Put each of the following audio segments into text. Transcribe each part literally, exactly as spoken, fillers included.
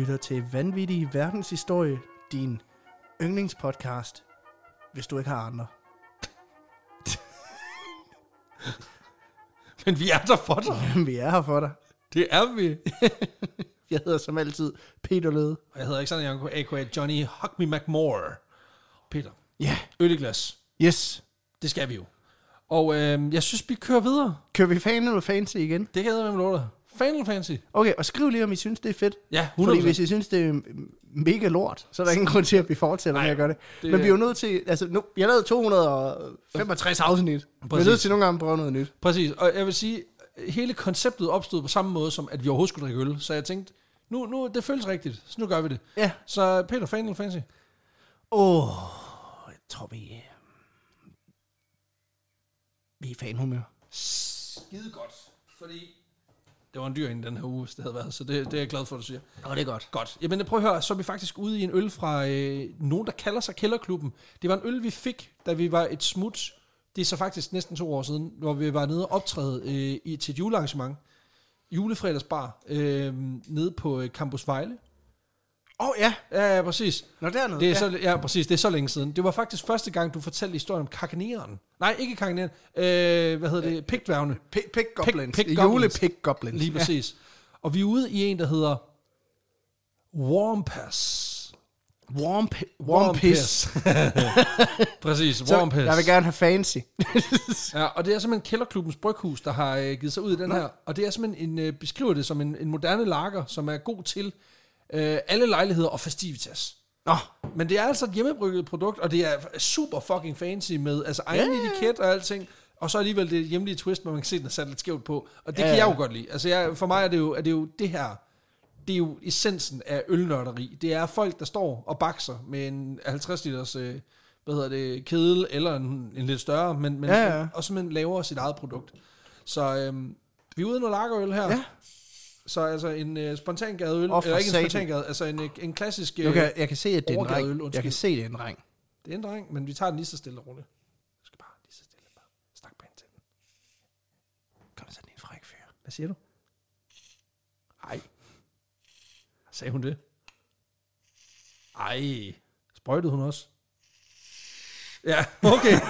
lytter til Vanvittig Verdenshistorie, din yndlingspodcast, hvis du ikke har andre. Men vi er der for dig. Vi er her for dig. Det er vi. Jeg hedder som altid Peter Løde. Og jeg hedder Alexander Janko, a k a. Johnny Hug Me McMore. Peter. Ja. Øl i glas. Yes. Det skal vi jo. Og øh, jeg synes, vi kører videre. Kører vi Final Fantasy igen? Det kan jeg med lov dig. Final Fantasy. Okay, og skriv lige, om I synes, det er fedt. Ja, hundrede procent. Fordi hvis I synes, det er mega lort, så er der ingen grund til, at vi fortsætter Nej, med at gøre det. det Men vi er jo nødt til, altså nu, jeg lavede to hundrede og femogtres afsnit. Vi er nødt til nogle gange at prøve noget nyt. Præcis, og jeg vil sige, hele konceptet opstod på samme måde, som at vi overhovedet skulle drikke øl. Så jeg tænkte, nu, nu det føles rigtigt, så nu gør vi det. Ja. Så Peter, Final Fantasy. Åh, oh, jeg tror vi... Vi er i fanhumør. Skide godt, fordi det var en dyr inden den her uge, hvis det havde været, så det, det er jeg glad for, at du siger. Åh, oh, det er godt. Godt. Jamen prøv at høre, så er vi faktisk ude i en øl fra øh, nogen, der kalder sig Kælderklubben. Det var en øl, vi fik, da vi var et smut. Det er så faktisk næsten to år siden, hvor vi var nede og optræde øh, i, til et julearrangement. Julefredagsbar øh, nede på øh, Campus Vejle. Åh, oh, ja. Ja, ja, præcis. Nå, dernede. Det er ja. så, ja, præcis. Det er så længe siden. Det var faktisk første gang, du fortalte historien om kakaneren. Nej, ikke kakaneren. Øh, hvad hedder det? Pigtdværgene. Pig Goblins. Pig Julepig Goblins. Lige præcis. Ja. Og vi er ude i en, der hedder Warmpass. Warm, warm piss. Præcis, Warm piss. Jeg vil gerne have fancy. Ja, og det er simpelthen Kælderklubbens Bryghus, der har øh, givet sig ud i den Nå. her. Og det er simpelthen en, øh, beskriver det som en, en moderne lager, som er god til øh, alle lejligheder og festivitas. Nå. Men det er altså et hjemmebrygget produkt, og det er super fucking fancy med altså egen yeah. etiket og alting. Og så alligevel det hjemlige twist, hvor man kan se, den er sat lidt skævt på. Og det yeah. kan jeg jo godt lide. Altså jeg, for mig er det, jo, er det jo det her... Det er jo essensen af ølnørderi. Det er folk, der står og bakser med en halvtreds liters øh, hvad hedder det, kedel, eller en, en lidt større, men, men ja, ja. og simpelthen laver sit eget produkt. Så øhm, vi er ude i noget lagerøl her. Ja. Så altså en øh, spontangadeøl, oh, eller ikke en spontangade, altså en, en klassisk øh, okay, jeg kan se, at det er en dreng. Øl, jeg kan se, det er en dreng. Det er en dreng, men vi tager den lige så stille og roligt. Du skal bare lige så stille bare snak pænt til den. Kom så, den en fræk fyr. Hvad siger du? Ej. Sagde hun det? Ej. Sprøjtede hun også? Ja, okay.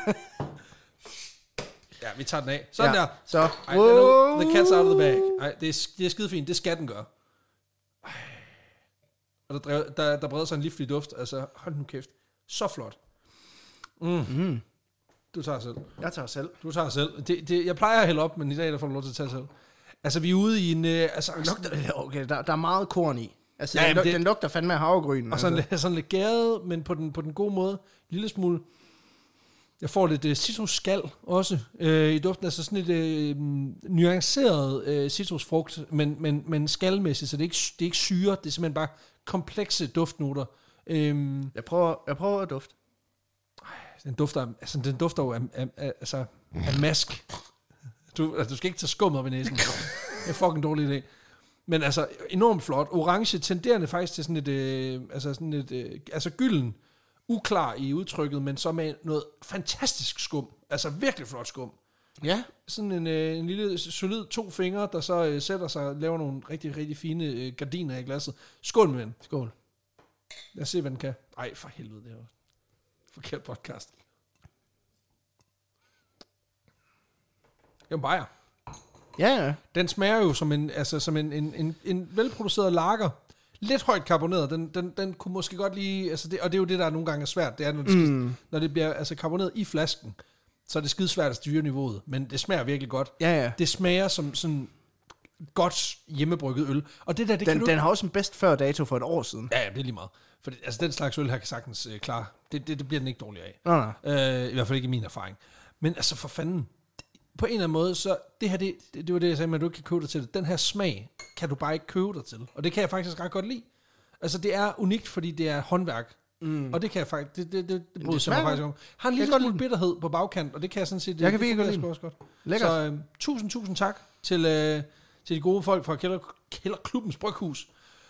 Ja, vi tager den af. Sådan ja, der. Så. Ej, wow. The cat's out of the bag. Ej, det er, det er skide fint. Det skal den gøre. Ej. Og der, drev, der, der breder sig en livlig duft. Altså, hold nu kæft. Så flot. Mm. Mm. Du tager selv. Jeg tager selv. Du tager selv. Det, det, jeg plejer at hælde op, men i dag der får du lov til at tage selv. Altså, vi er ude i en... Øh, altså, lugter, okay, der, der er meget korn i. Altså, ja, den, det, den lugter fandme af havregryn. Og sådan, altså. lidt, sådan lidt gæret, men på den, på den gode måde. Lille smule... Jeg får lidt uh, citrusskal også øh, i duften. Altså sådan lidt øh, nuanceret øh, citrusfrugt, men, men, men skalmæssigt, så det er, ikke, det er ikke syre. Det er simpelthen bare komplekse duftnoter. Øhm, jeg, prøver, jeg prøver at dufte. Den dufter, altså, den dufter jo af, af, af, altså, af mask. Du, altså, du skal ikke tage skum op i næsen. Det er fucking dårlig idé. Men altså, enormt flot. Orange, tenderende faktisk til sådan et, øh, altså sådan et, øh, altså gylden, uklar i udtrykket, men så med noget fantastisk skum. Altså virkelig flot skum. Ja. Sådan en, øh, en lille solid to fingre, der så øh, sætter sig og laver nogle rigtig, rigtig fine øh, gardiner i glasset. Skål med den. Skål. Lad os se, hvad den kan. Ej, for helvede, det er jo forkert podcast. Det er en bajer. Ja, ja. Den smager jo som en, altså som en, en, en, en velproduceret lager. Lidt højt karboneret. Den, den, den kunne måske godt lige... Altså det, og det er jo det, der nogle gange er svært. Det er, når det, skal, mm. når det bliver altså karboneret i flasken, så er det skide svært at styre niveauet. Men det smager virkelig godt. Ja, ja. Det smager som sådan godt hjemmebrygget øl. Og det der, det den, kan den du... har også en bedst før dato for et år siden. Ja, ja, det er lige meget. For det, altså den slags øl her kan sagtens øh, klare. Det, det, det bliver den ikke dårlig af. Nå, nej. Øh, I hvert fald ikke i min erfaring. Men altså for fanden... På en eller anden måde, så det her, det, det, det var det, jeg sagde, men du ikke kan købe dig til det. Den her smag kan du bare ikke købe dig til. Og det kan jeg faktisk ret godt lide. Altså, det er unikt, fordi det er håndværk. Mm. Og det kan jeg faktisk, det, det, det, det bryder mig faktisk om. Har en lille smule bitterhed på bagkant, og det kan jeg sådan set, jeg det, kan det virkelig godt lide. Lækkert. Så øh, tusind, tusind tak til, øh, til de gode folk fra Kælder, Kælderklubbens Bryghus.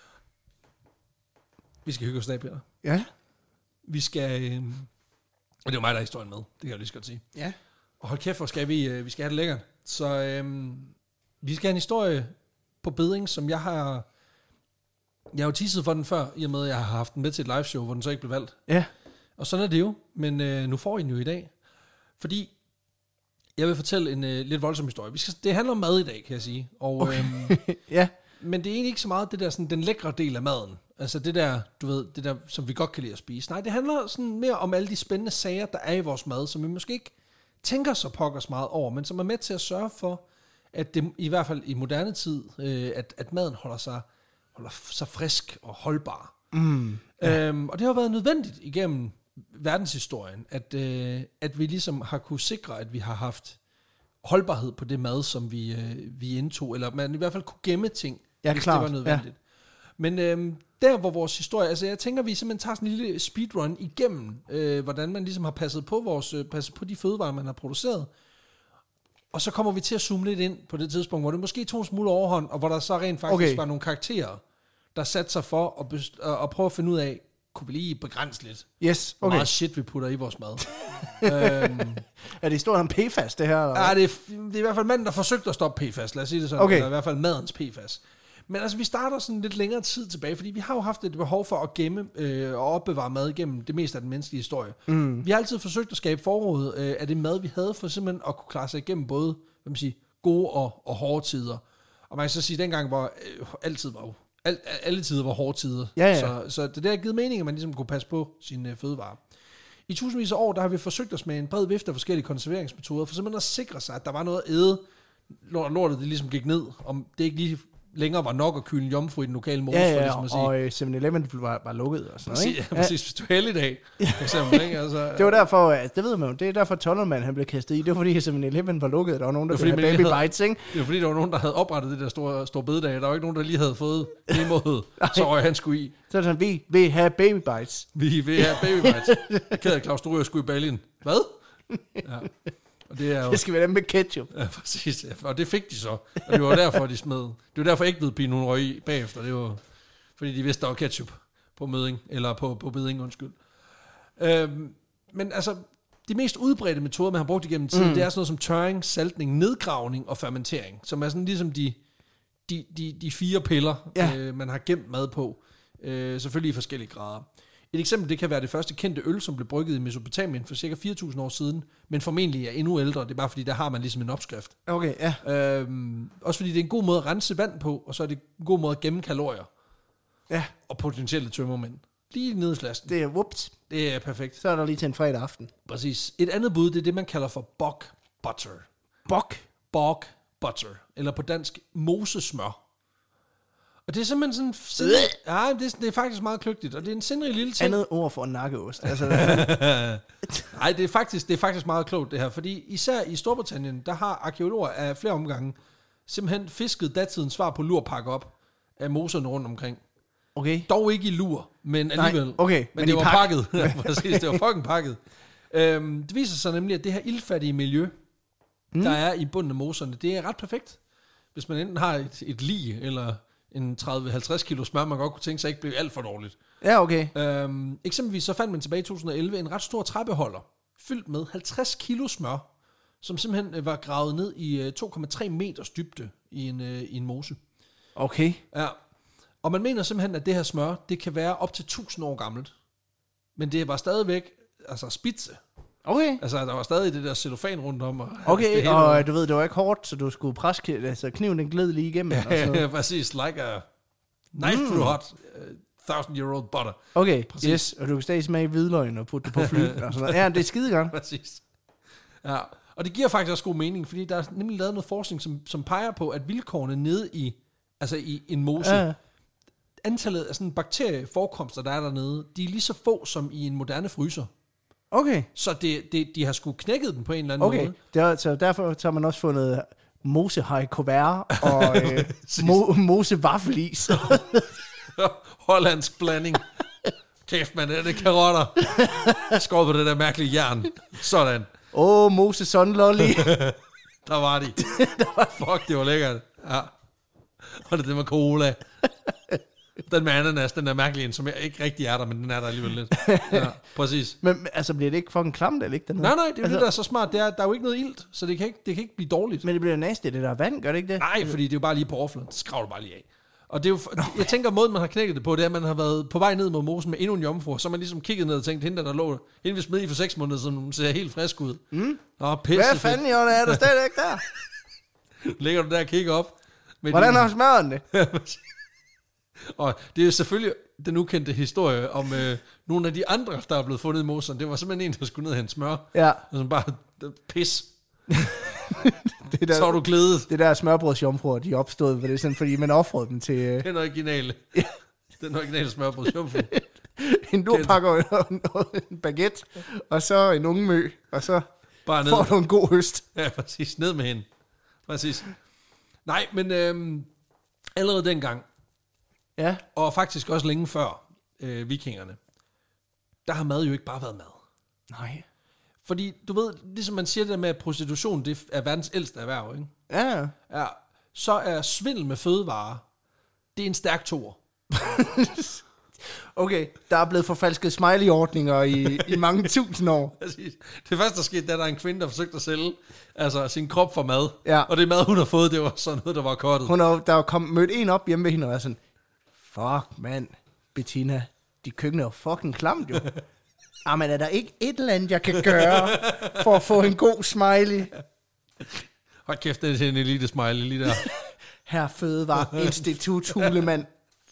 Vi skal hygge os i dag, Peter. Ja. Vi skal, øh, og det er jo mig, der er historien med, det kan jeg lige så godt sige. Ja. Og hold kæft, hvor skal vi, øh, vi skal have det lækkert. Så øh, vi skal have en historie på beding, som jeg har Jeg har jo teaset for den før, i og med, at jeg har haft den med til et live show, hvor den så ikke blev valgt. Ja. Og sådan er det jo, men øh, nu får I den jo i dag. Fordi jeg vil fortælle en øh, lidt voldsom historie. Vi skal, det handler om mad i dag, kan jeg sige. Og, Okay. øhm, Ja. men det er egentlig ikke så meget det der, sådan, den lækre del af maden. Altså det der, du ved, det der, som vi godt kan lide at spise. Nej, det handler sådan mere om alle de spændende sager, der er i vores mad, som vi måske ikke tænker så pokkers meget over, men som er med til at sørge for, at det i hvert fald i moderne tid, øh, at, at maden holder sig, holder sig frisk og holdbar. Mm. Øhm, og det har været nødvendigt igennem verdenshistorien, at, øh, at vi ligesom har kunne sikre, at vi har haft holdbarhed på det mad, som vi, øh, vi indtog, eller man i hvert fald kunne gemme ting, Ja, hvis klart. det var nødvendigt. Ja. Men øh, der, hvor vores historie, altså jeg tænker, vi simpelthen tager sådan en lille speedrun igennem, øh, hvordan man ligesom har passet på, vores, øh, passet på de fødevarer, man har produceret, og så kommer vi til at zoome lidt ind på det tidspunkt, hvor det måske tog en smule overhånd, og hvor der så rent faktisk Okay. var nogle karakterer, der satte sig for at, best- at, at prøve at finde ud af, kunne vi lige begrænse lidt, Yes, hvor okay. meget shit vi putter i vores mad. øhm, Er det historien om P F A S, det her? Eller? ja, det, er, det er i hvert fald manden, der forsøgte at stoppe P F A S, lad os sige det sådan, Okay. eller i hvert fald madens P F A S. Men altså, vi starter sådan lidt længere tid tilbage, fordi vi har jo haft et behov for at gemme øh, og opbevare mad igennem det meste af den menneskelige historie. Mm. Vi har altid forsøgt at skabe forråd øh, af det mad, vi havde, for simpelthen at kunne klare sig igennem både hvad man siger, gode og, og hårde tider. Og man kan så sige, at dengang var øh, altid var jo, al, alle tider var hårde tider. Ja, ja. Så, så det der har givet mening, at man ligesom kunne passe på sine øh, fødevarer. I tusindvis af år, der har vi forsøgt os med en bred vifte af forskellige konserveringsmetoder, for simpelthen at sikre sig, at der var noget at æde, når lortet det ligesom gik ned, om det ikke lige længere var nok at kyle en jomfru i den lokale mose, Ja, for ja, ligesom at sige. og øh, syv eleven var, var lukket og sådan noget, Præcis, ikke? ja, præcis, hvis du er heldig dag, for eksempel. Ikke? Altså, Det var derfor, at, det ved man jo, det er derfor Tollerman han blev kastet i. Det var fordi syv eleven var lukket, der var nogen, der Det var ville fordi, have man baby lige bites, ikke? det var fordi, der var nogen, der havde oprettet det der store, store bededag. Der var ikke nogen, der lige havde fået det imod, så røg han skulle i. Så er det sådan, vi vil have baby bites. Vi vil have baby bites. Jeg keder at Claus Storyger skulle i baljen. Hvad? Ja. Og det er jo... Det skal være dem med ketchup. Ja, præcis. Ja. Og det fik de så. Og det var derfor, de smed. Det var derfor ikke ved nogen røg i bagefter. Det var fordi, de vidste, der var ketchup på møding. Eller på, på beding, undskyld. Øhm, men altså, de mest udbredte metoder, man har brugt igennem tiden, mm. det er sådan noget som tørring, saltning, nedgravning og fermentering. Som er sådan ligesom de, de, de, de fire piller, Ja. øh, man har gemt mad på. Øh, selvfølgelig i forskellige grader. Et eksempel, det kan være det første kendte øl, som blev brygget i Mesopotamien for cirka fire tusind år siden, men formentlig er endnu ældre. Det er bare fordi, der har man ligesom en opskrift. Okay, ja. Øhm, også fordi det er en god måde at rense vand på, og så er det en god måde at gemme kalorier. Ja. Og potentielle tømmermænd. Lige nede i flasken. Det er whoops. Det er perfekt. Så er der lige til en fredag aften. Præcis. Et andet bud, det er det, man kalder for bog butter. Bok. Bog butter. Eller på dansk, mosesmør. Og det er simpelthen sådan... Sind... Ja, det er, det er faktisk meget kløgtigt, og det er en sindrig lille ting. Andet ord for en nakkeost. Altså, Nej, det er faktisk det er faktisk meget klogt det her, fordi især i Storbritannien, der har arkeologer af flere omgange simpelthen fisket datidens svar på lurpakke op af moserne rundt omkring. okay. Dog ikke i lur, men alligevel. Nej, okay, Men, men det i var pakke. pakket. Ja, præcis, det var fucking pakket. Øhm, det viser sig nemlig, at det her ildfattige miljø, mm. der er i bunden af moserne, det er ret perfekt. Hvis man enten har et, et lig, eller en tredive til halvtreds kilo smør, man godt kunne tænke sig ikke blive alt for dårligt. Ja, okay. Øhm, eksempelvis så fandt man tilbage i to tusind og elleve en ret stor træbeholder, fyldt med halvtreds kilo smør, som simpelthen øh, var gravet ned i øh, to komma tre meters dybde i en, øh, i en mose. Okay. Ja. Og man mener simpelthen, at det her smør, det kan være op til tusind år gammelt. Men det var stadigvæk, altså spidse. Okay. Altså, der var stadig det der cellofan rundt om. Og, Okay, det hele og var- du ved, det var ikke hårdt, så du skulle presse, altså kniven den gled lige igennem. og sådan Ja, noget. præcis, like a knife mm. through hot uh, thousand year old butter. Okay, Præcis. yes, og du kan stadig smage hvidløgn og putte det på fly og sådan noget. Ja, det er skide godt. Præcis. Ja, og det giver faktisk også god mening, fordi der er nemlig lavet noget forskning, som, som peger på, at vilkårene nede i, altså i en mose, Ja. antallet af sådan bakterieforekomster, der er dernede, de er lige så få som i en moderne fryser. Okay, Så det, det, de har sgu knækket den på en eller anden okay. måde. Det er, så derfor så har man også fundet mosehaj kuvert og øh, mo- mosevaffelis. Hollandsk blanding. Kæft, man, er det karotter? Skåret på det der mærkelige jern. Sådan. Åh, oh, mose sunlolly. Der var de. Fuck, det var lækkert. Ja. Og det det med cola. Den med ananas, den der mærkelige en, som jeg ikke rigtig er der, men den er der alligevel lidt. Ja, præcis. Men altså, bliver det ikke fucking klamt, eller ikke? Dernede? Nej, nej, det er jo altså, det, der er så smart. Det er, der er jo ikke noget ilt, så det kan ikke, det kan ikke blive dårligt. Men det bliver nasty, det der vand, gør det ikke det? Nej, fordi det er jo bare lige på overfladen. Det skravler bare lige af. Og det er jo, jeg tænker, måden man har knækket det på, det er, at man har været på vej ned mod mosen med endnu en jomfru, så man ligesom kigget ned og tænkt, hende der lå, hende vi smed i for seks måneder, så hun ser helt frisk ud. Mm. Nå, pisse. Hvad fanden, Jonna, er du stadig ikke der? Ligger du der og kigger op? Hvordan har smøren det? Og det er selvfølgelig den ukendte historie om øh, nogle af de andre, der er blevet fundet i moseren. Det var simpelthen en, der skulle ned og hente smør. Ja. Og som bare, pis. det der, så er du glædet. Det der smørbrødsjomfruer, de opstod, for det er sådan, fordi man offrede dem til... Øh... Den originale. Ja. Den originale smørbrødsjomfru. En lurpakker en baguette, og så en ungmø, og så bare får du en god høst. Ja, præcis. Ned med hende. Præcis. Nej, men øhm, allerede dengang, ja. og faktisk også længe før øh, vikingerne, der har mad jo ikke bare været mad. Nej. Fordi, du ved, ligesom man siger det der med, at prostitution, det er verdens ældste erhverv, ikke? Ja. Ja. Så er svindel med fødevarer, det er en stærk toer. Okay, der er blevet forfalsket smiley-ordninger i, i mange tusind år. Præcis. Det første, der skete, da der er en kvinde, der forsøgte at sælge altså, sin krop for mad. Ja. Og det mad, hun har fået, det var sådan noget, der var kortet. Hun har, der var kom, mødt en op hjemme ved hende, og var sådan, fuck, mand, Bettina, de køkken er jo fucking klamt, jo. Jamen, er der ikke et eller andet, jeg kan gøre, for at få en god smiley? Hold kæft, det er en elite smiley lige der. Her Fødevare Institut Hulemand.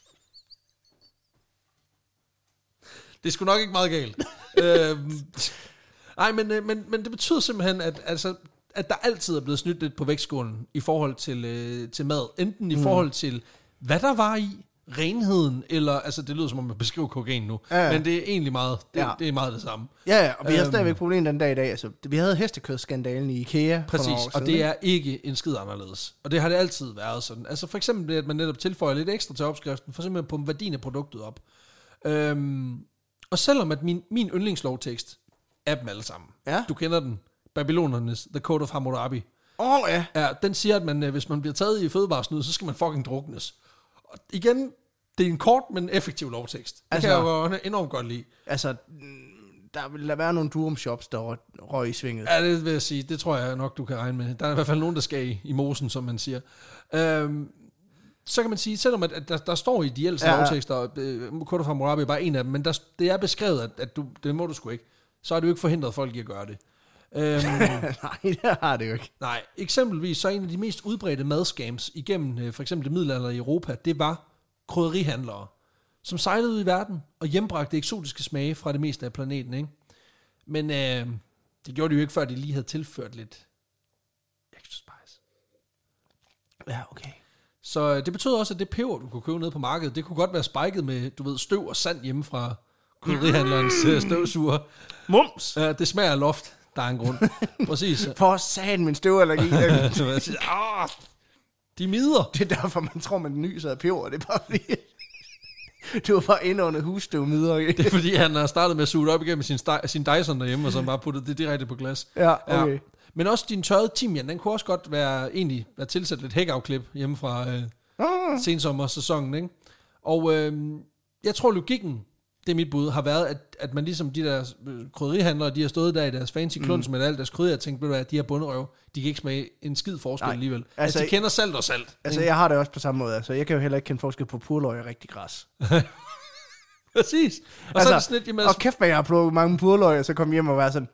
Det er sgu nok ikke meget galt. øhm, Ej, men, men, men det betyder simpelthen, at, altså, at der altid er blevet snydt lidt på vægtskålen i forhold til, øh, til mad. Enten i mm. forhold til, hvad der var i, renheden, eller, altså det lyder som om man beskriver kokain nu, ja, ja. Men det er egentlig meget, det, ja. det er meget det samme. Ja, ja, og vi øhm, har stadigvæk problem den dag i dag. Altså, vi havde hestekødsskandalen i IKEA. Præcis, og det er ikke en skid anderledes. Og det har det altid været sådan. Altså for eksempel det, at man netop tilføjer lidt ekstra til opskriften, for simpelthen på værdien af produktet op. Øhm, og selvom at min, min yndlingslovtekst er dem alle sammen. Ja. Du kender den. Babylonernes The Code of Hammurabi. Åh, oh, ja. Ja, den siger, at man, hvis man bliver taget i fødevaresnyd, så skal man fucking druknes. Og igen, det er en kort, men effektiv lovtekst. Det altså, kan jeg jo enormt godt lide. Altså, der vil der være nogle Durum shops, der røg i svinget. Ja, det vil jeg sige. Det tror jeg nok, du kan regne med. Der er i hvert fald nogen, der skal i, i mosen, som man siger. Øhm, så kan man sige, selvom at, at der, der står i de ældste ja, lovtekster, uh, Code of Hammurabi er bare en af dem, men der, det er beskrevet, at, at du, det må du sgu ikke. Så har du ikke forhindret folk i at gøre det. Øhm, nej, det har det jo ikke. Nej, eksempelvis så en af de mest udbredte madscams igennem for eksempel det middelalder i Europa, det var krydderihandlere, som sejlede ud i verden og hjembragte eksotiske smage fra det meste af planeten, ikke? Men øh, det gjorde de jo ikke, før de lige havde tilført lidt extra spice. Ja, okay. Så det betød også, at det peber, du kunne købe ned på markedet, det kunne godt være spiket med, du ved, støv og sand hjemme fra krydderihandlerens mm. støvsuger. Mums! Ja, det smager af loft. Der er en grund. Præcis. For satan, min støvallergi. ah, de mider. Det er derfor, man tror, man nyser af peber. Det er bare fordi, du var bare inde under husstøvmider. Det er fordi, han har startet med at suge det op igennem sin, sin Dyson derhjemme, og så bare puttet det direkte på glas. Ja, okay. Ja. Men også din tørrede timian, den kunne også godt være, egentlig være tilsat lidt hækafklip hjemme fra øh, ah. sensommersæsonen, ikke? Og øh, jeg tror, logikken, det er mit bud, har været, at, at man ligesom de der krydderihandlere, de har stået der i deres fancy kluns mm. med alt deres krydderi, og tænkt, at de her bunderøv, de kan ikke smage en skid forskel Nej. alligevel. Altså, altså, de kender salt og salt. Altså, jeg har det også på samme måde. Altså, jeg kan jo heller ikke kende forskel på purløg og rigtig græs. Præcis. Og altså, så er det sådan lidt, jamen, og kæft, jeg har plukket mange purløg, og så kom hjem og være sådan,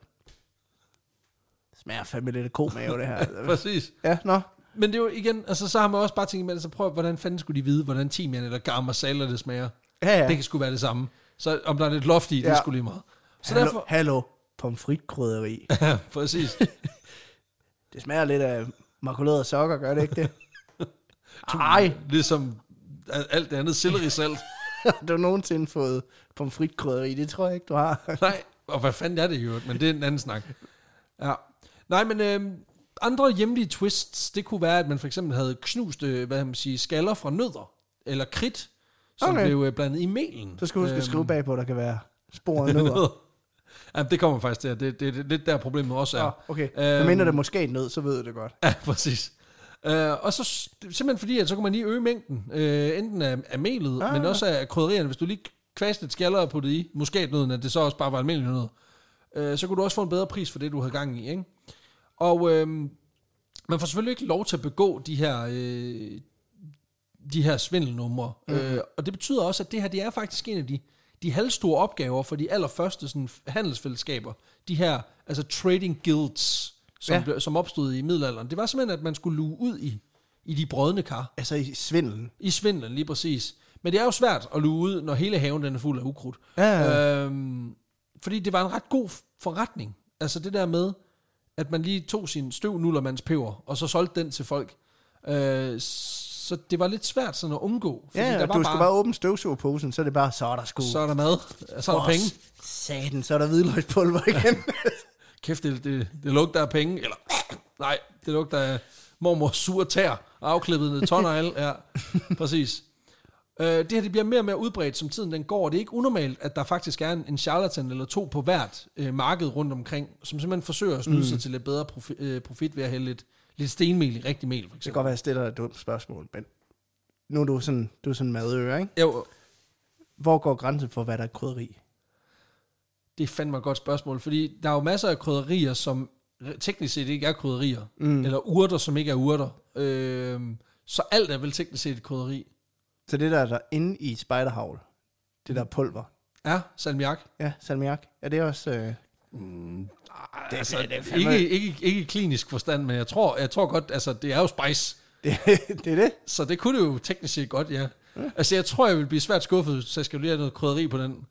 smager fandme lidt af komave, det her. Præcis. Ja, nå. Men det er jo igen, altså så har man også bare tænkt med, altså prøv, hvordan fanden skulle de vide, hvordan timian eller garam masala det smager? Ja, ja. Det kan sgu være det samme. Så om der er lidt loft i, ja. Det skulle lige meget. Så hallo, derfor... hallo, pomfritkrydderi. Ja, præcis. Det smager lidt af makulerede sokker, gør det ikke det? Ej. Ligesom alt det andet sellerisalt. Du har nogensinde fået pomfritkrydderi, det tror jeg ikke, du har. Nej, og hvad fanden er det jo, men det er en anden snak. Ja. Nej, men øh, andre hjemlige twists, det kunne være, at man for eksempel havde knust, øh, hvad man siger, skaller fra nødder, eller kridt, som okay. blev blandet i melen. Så skal du huske at skrive bagpå, der kan være spor af nødder. Ja, det kommer faktisk til. Det, det, det er lidt der problemet også er. Ja, okay. Men mindre det måske et nød, så ved du det godt. Ja, præcis. Uh, og så simpelthen fordi, at så kan man lige øge mængden, uh, enten af, af melet, ah, men ja. også af krydderierne. Hvis du lige kvaste et skaller og puttede i muskatnøden, at det så også bare var almindelig nød, uh, så kunne du også få en bedre pris for det, du havde gang i, ikke? Og uh, man får selvfølgelig ikke lov til at begå de her... Uh, de her svindelnumre. Mm. Øh, og det betyder også, at det her, det er faktisk en af de, de halvstore opgaver for de allerførste sådan, handelsfællesskaber. De her, altså trading guilds, som, ja. blev, som opstod i middelalderen. Det var simpelthen, at man skulle luge ud i, i de brødne kar. Altså i svindelen. I svindelen, lige præcis. Men det er jo svært at luge ud, når hele haven den er fuld af ukrudt. Ja, ja. Øhm, fordi det var en ret god forretning. Altså det der med, at man lige tog sin støv nullermands peber, og så solgte den til folk. Øh, så det var lidt svært sådan at undgå. Ja, der var du skal bare åbne støvsugerposen, så er det bare, så er der sko. Så er der mad, så er der penge. Satan, så er der hvidløgspulver igen. Kæft, det, det, det lugter af penge. Eller, nej, det lugter af mormors sure tær, afklippet tårnegle. Ja, præcis. Øh, det her det bliver mere og mere udbredt, som tiden den går. Det er ikke unormalt, at der faktisk er en, en charlatan eller to på hvert øh, marked rundt omkring, som simpelthen forsøger at snyde mm. sig til lidt bedre profi, øh, profit ved at hælde lidt, lidt stenmel i rigtig mel, for eksempel. Det kan godt være, at jeg stiller dig et dumt spørgsmål, men nu er du sådan, du er sådan madører, ikke? Jo. Hvor går grænsen for, hvad der er krydderi? Det er fandme et godt spørgsmål, fordi der er jo masser af krydderier, som teknisk set ikke er krydderier, mm. eller urter, som ikke er urter. Øh, så alt er vel teknisk set et krydderi. Så det der er der inde i spejderhavl, det der pulver. Ja, salmiak. Ja, salmiak. Er det også... Øh... Mm, det, altså, det, det ikke, ikke, ikke i klinisk forstand, men jeg tror, jeg tror godt, altså det er jo spice. Det, det er det? Så det kunne det jo teknisk set godt, ja. Mm. Altså jeg tror, jeg vil blive svært skuffet, så jeg skal lige have noget krydderi på den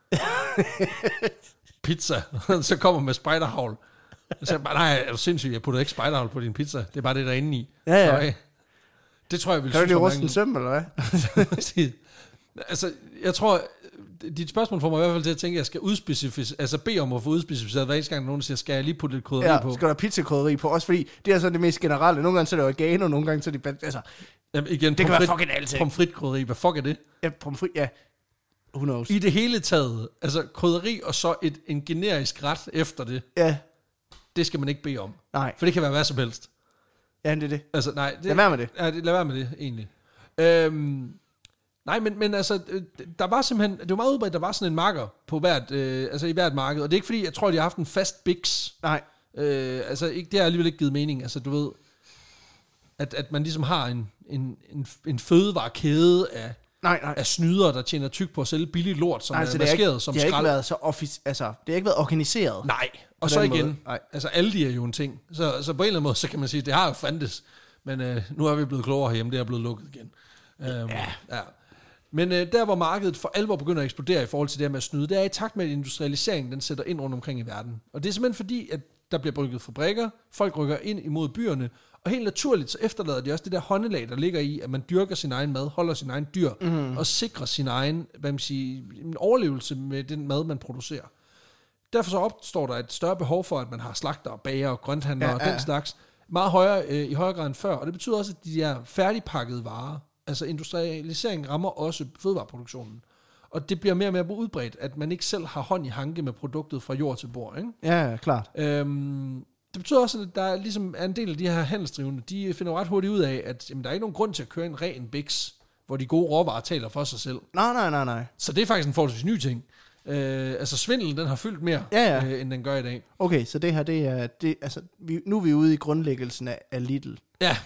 pizza, så kommer med spejderhavl. Så jeg bare, nej, er du sindssygt, jeg putter ikke spejderhavl på din pizza. Det er bare det, der er inde i. Ja, ja. Okay. Det tror jeg vil synes. Kan du lige ruste en søm, eller hvad? Altså, jeg tror, dit spørgsmål får mig i hvert fald til at tænke, at jeg skal udspecificere, altså bede om at få udspecificeret, hver eneste gang nogen siger, skal jeg lige putte lidt krydderi ja, på? skal der pizzakrydderi på? Også fordi, det er sådan det mest generelle. Nogle gange så er det oregano, nogle gange så er det... Altså, jamen, igen, det kan være fucking altid. Pomfrit krydderi, hvad fuck er det? Ja, pomfrit, ja. Who knows? I det hele taget, altså krydderi og så et, en generisk ret efter det. Ja. Det skal man ikke bede om. Nej. For det kan være hvad som helst. Ja, det er det. Altså, nej. Det, lad være med det. Ja, det, lad være med det, egentlig. Øhm, nej, men, men altså, der var simpelthen, det var meget udbredt, der var sådan en marker på hvert, øh, altså i hvert marked, og det er ikke fordi, jeg tror, de har haft en fast biks. Nej. Øh, altså, ikke, det har alligevel ikke givet mening. Altså, du ved, at, at man ligesom har en, en, en, en fødevarekæde af, nej, nej. af snyder, der tjener tyk på at sælge billigt lort, som nej, er maskeret som skrald. Det har ikke været så offic- altså, det har ikke været organiseret. Nej, og så igen, altså Aldi er jo en ting. Så, så på en eller anden måde, så kan man sige, det har jo fandtes. Men øh, nu er vi blevet klogere herhjemme, det er blevet lukket igen. Øhm, ja. ja. Men øh, der, hvor markedet for alvor begynder at eksplodere i forhold til det her med at snyde, det er i takt med, at industrialiseringen den sætter ind rundt omkring i verden. Og det er simpelthen fordi, at der bliver bygget fabrikker, folk rykker ind imod byerne, og helt naturligt så efterlader de også det der håndelag, der ligger i, at man dyrker sin egen mad, holder sin egen dyr, mm. og sikrer sin egen, hvad man siger, en overlevelse med den mad, man producerer. Derfor så opstår der et større behov for, at man har slagter, bager og grønthandlere ja, og den ja. slags, meget højere, øh, i højere grad end før. Og det betyder også, at de her færdigpakkede varer, altså industrialiseringen rammer også fødevareproduktionen. Og det bliver mere og mere udbredt, at man ikke selv har hånd i hanke med produktet fra jord til bord. Ikke? Ja, klart. Øhm, det betyder også, at der ligesom er en del af de her handelsdrivende, de finder ret hurtigt ud af, at jamen, der er ikke nogen grund til at køre en ren biks, hvor de gode råvarer taler for sig selv. Nej, nej, nej, nej. Så det er faktisk en forholdsvis ny ting. Øh, altså svindel, den har fyldt mere, ja, ja. Øh, end den gør i dag. Okay, så det her, det er, det, altså, vi, nu er vi ude i grundlæggelsen af, af Lidl. Ja,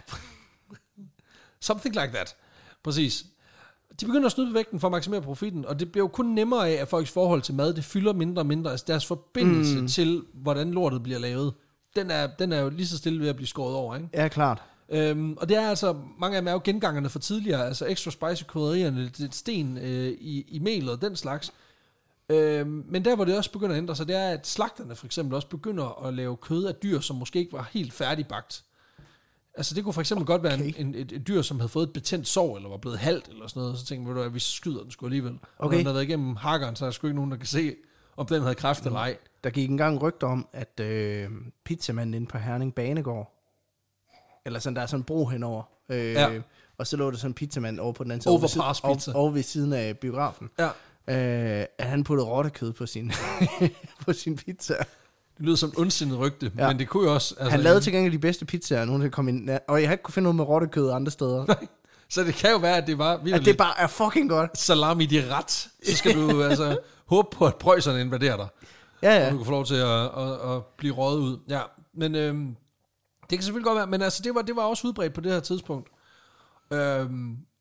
something like that. Præcis. De begynder at snyde vægten for at maksimere profitten, og det bliver jo kun nemmere af, at folks forhold til mad, det fylder mindre og mindre. Altså deres forbindelse mm. til, hvordan lortet bliver lavet, den er, den er jo lige så stille ved at blive skåret over, ikke? Ja, klart. Øhm, og det er altså, mange af dem er jo gengangerne fra tidligere, altså extra spicy krydderierne, det sten øh, i, i melet og den slags. Øhm, men der, hvor det også begynder at ændre sig, det er, at slagterne for eksempel også begynder at lave kød af dyr, som måske ikke var helt færdigbagt. Altså det kunne for eksempel okay. godt være en, en, et, et dyr, som havde fået et betændt sår, eller var blevet halvt, eller sådan noget, så tænkte vi, at vi skyder den sgu alligevel. Okay. Og når den havde været igennem hakkeren, så er der sgu ikke nogen, der kan se, om den havde kræft eller ej. Der gik engang rygter om, at øh, pizzamanden inde på Herning Banegård, eller sådan, der er sådan en bro henover, øh, ja. og så lå der sådan en pizzamand over på den anden side, Overpass pizza. Over, over ved siden af biografen. Ja. Øh, at han puttede rottekød på sin, på sin pizza. Det lyder som et ondsindet rygte, ja. Men det kunne jo også... Altså, han lavede til gengæld de bedste pizzaer, nogen der kom ind, og jeg har ikke kunne finde noget med rottekød andre steder. Nej, så det kan jo være, at det var... At det bare er fucking godt. Salami de ret. Så skal du altså håbe på, at prøjserne invaderer dig. Ja, ja. Og du kan få lov til at, at, at blive røget ud. Ja, men øhm, det kan selvfølgelig godt være, men altså det var, det var også udbredt på det her tidspunkt. Øhm,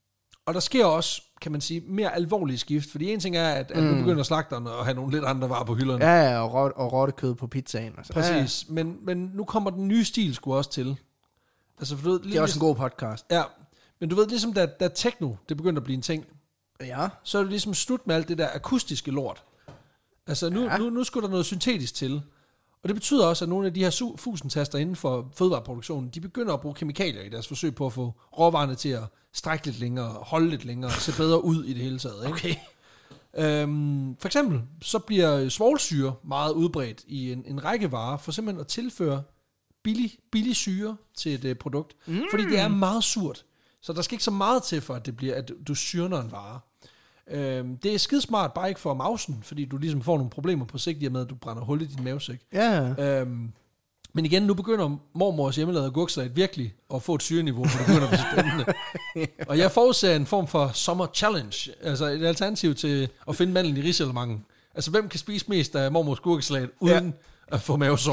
og der sker også, kan man sige, mere alvorlige skift, fordi en ting er, at, at mm. nu begynder slagterne at have nogle lidt andre varer på hylderne. Ja, ja, og, rot, og rottekød på pizzaen. Altså. Præcis, ja, ja. Men, men nu kommer den nye stil sgu også til. Altså, for du ved, det er også en god podcast. Ja, men du ved, ligesom da, da techno, det begyndte at blive en ting, ja. så er det ligesom slut med alt det der akustiske lort. Altså, nu, ja. nu, nu skulle der noget syntetisk til. Og det betyder også, at nogle af de her fusentaster inden for fødevareproduktionen, de begynder at bruge kemikalier i deres forsøg på at få råvarerne til at strække lidt længere, holde lidt længere, se bedre ud i det hele taget. Ikke? Okay. Øhm, for eksempel, så bliver svovlsyre meget udbredt i en, en række varer, for simpelthen at tilføre billig, billig syre til et uh, produkt, mm. fordi det er meget surt. Så der skal ikke så meget til, for at, det bliver, at du syrner en vare. Øhm, det er skidesmart, bare ikke for mausen, fordi du ligesom får nogle problemer på sigt, i og med, at du brænder hul i din mavesæk. Ja. Øhm, men igen, nu begynder mormors hjemmelavede agurksalat virkelig at få et syreniveau, for det begynder at blive spændende. Og jeg forudser en form for summer challenge, altså et alternativ til at finde mandlen i riselemangen. Altså, hvem kan spise mest af mormors agurksalat, uden ja. at få mavesår?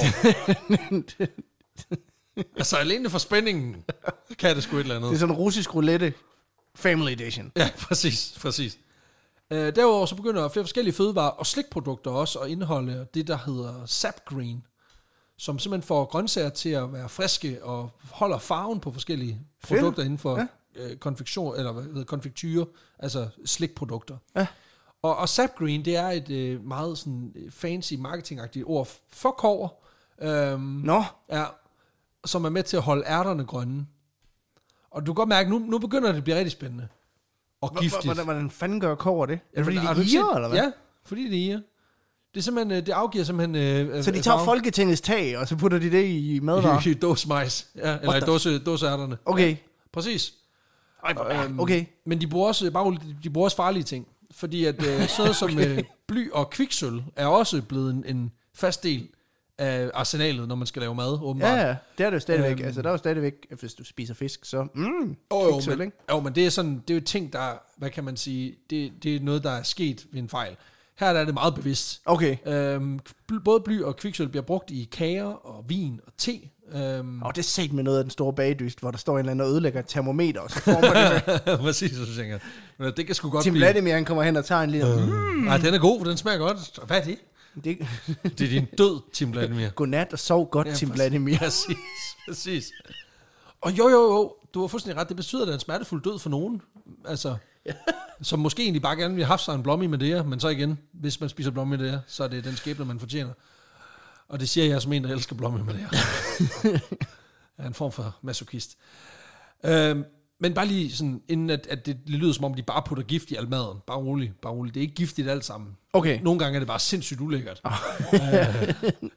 Altså, alene for spændingen kan det sgu et eller andet. Det er sådan en russisk roulette family edition. Ja, præcis, præcis. Øh, derudover så begynder flere forskellige fødevarer og slikprodukter også at indeholde det, der hedder sap green, som simpelthen får grøntsager til at være friske og holder farven på forskellige Film. produkter inden for ja. øh, konfektion, eller hvad hedder, konfektyre, altså slikprodukter. Ja. Og, og sap green, det er et øh, meget sådan fancy marketingagtigt ord for kobber. Øhm, Nå. Ja, som er med til at holde ærterne grønne. Og du kan godt mærke, nu, nu begynder det at blive rigtig spændende. Og giftigt. Hvordan, hvordan fanden gør kobber det? Er det fordi, er det irer, eller hvad? Ja, fordi det irer. Det er simpelthen, det afgiver simpelthen... Øh, så de tager farve. Folketingets tag, og så putter de det i madvarer? I, i dåsemajs, ja, eller i dåse, dåseærterne. Okay. Ja, præcis. Øhm, okay. Men de bruger også, bare, de bruger også farlige ting. Fordi at øh, sådan noget som okay. øh, bly og kviksølv er også blevet en, en fast del af arsenalet, når man skal lave mad, åbenbart. Ja, det er det jo stadigvæk. Øhm, altså, der er jo stadigvæk, hvis du spiser fisk, så mm, oh, jo, men, jo, men det er sådan, det er jo ting, der, hvad kan man sige, det, det er noget, der er sket ved en fejl. Her er det meget bevidst. Okay. Øhm, både bly og kviksølv bliver brugt i kager og vin og te. Øhm. Og det er set med noget af den store bagdyst, hvor der står en eller anden og ødelægger et termometer, og så får man det. Præcis, så tænker jeg. Men det kan sgu godt Tim blive... Tim Vladimir, han kommer hen og tager en lille... Øh. Mm. Nej, den er god, for den smager godt. Hvad er det? Det, det er din død, Tim Vladimir. Godnat og sov godt, ja, Tim Vladimir. Præcis, præcis. Og jo, jo, jo, du har fuldstændig ret. Det betyder, at det er en smertefuld død for nogen. Altså, ja. Som måske egentlig bare gerne vil have haft sig en blomme i Medea, men så igen, hvis man spiser blomme i Medea, så er det den skæbne, man fortjener. Og det siger jeg som en, der elsker blomme i Medea. Jeg er en form for masochist. Øhm, Men bare lige sådan, inden at, at det lyder som om, de bare putter gift i al maden. Bare roligt, bare roligt. Det er ikke giftigt alt sammen. Okay. Nogle gange er det bare sindssygt ulækkert. Oh. øh,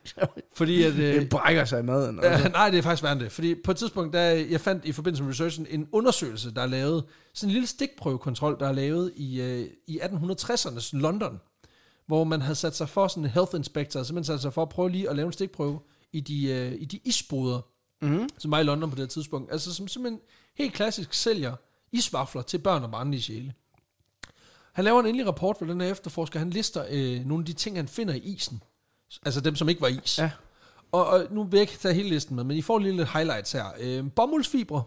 fordi at... Øh, det brækker sig i maden. Øh, nej, det er faktisk værende. Fordi på et tidspunkt, der jeg fandt i forbindelse med researchen en undersøgelse, der er lavet, sådan en lille stikprøvekontrol, der er lavet i, øh, i atten tressernes London, hvor man havde sat sig for sådan en health inspector, så man satte sig for at prøve lige at lave en stikprøve i de, øh, i de isboder, mm-hmm. som var i London på det tidspunkt. Altså som simpelthen helt klassisk sælger isvafler til børn og barnlige sjæle. Han laver en endelig rapport for den her efterforsker. Han lister øh, nogle af de ting, han finder i isen. Altså dem, som ikke var is. Ja. Og, og nu vil jeg ikke tage hele listen med, men I får lige lidt highlights her. Øh, bomuldsfibre,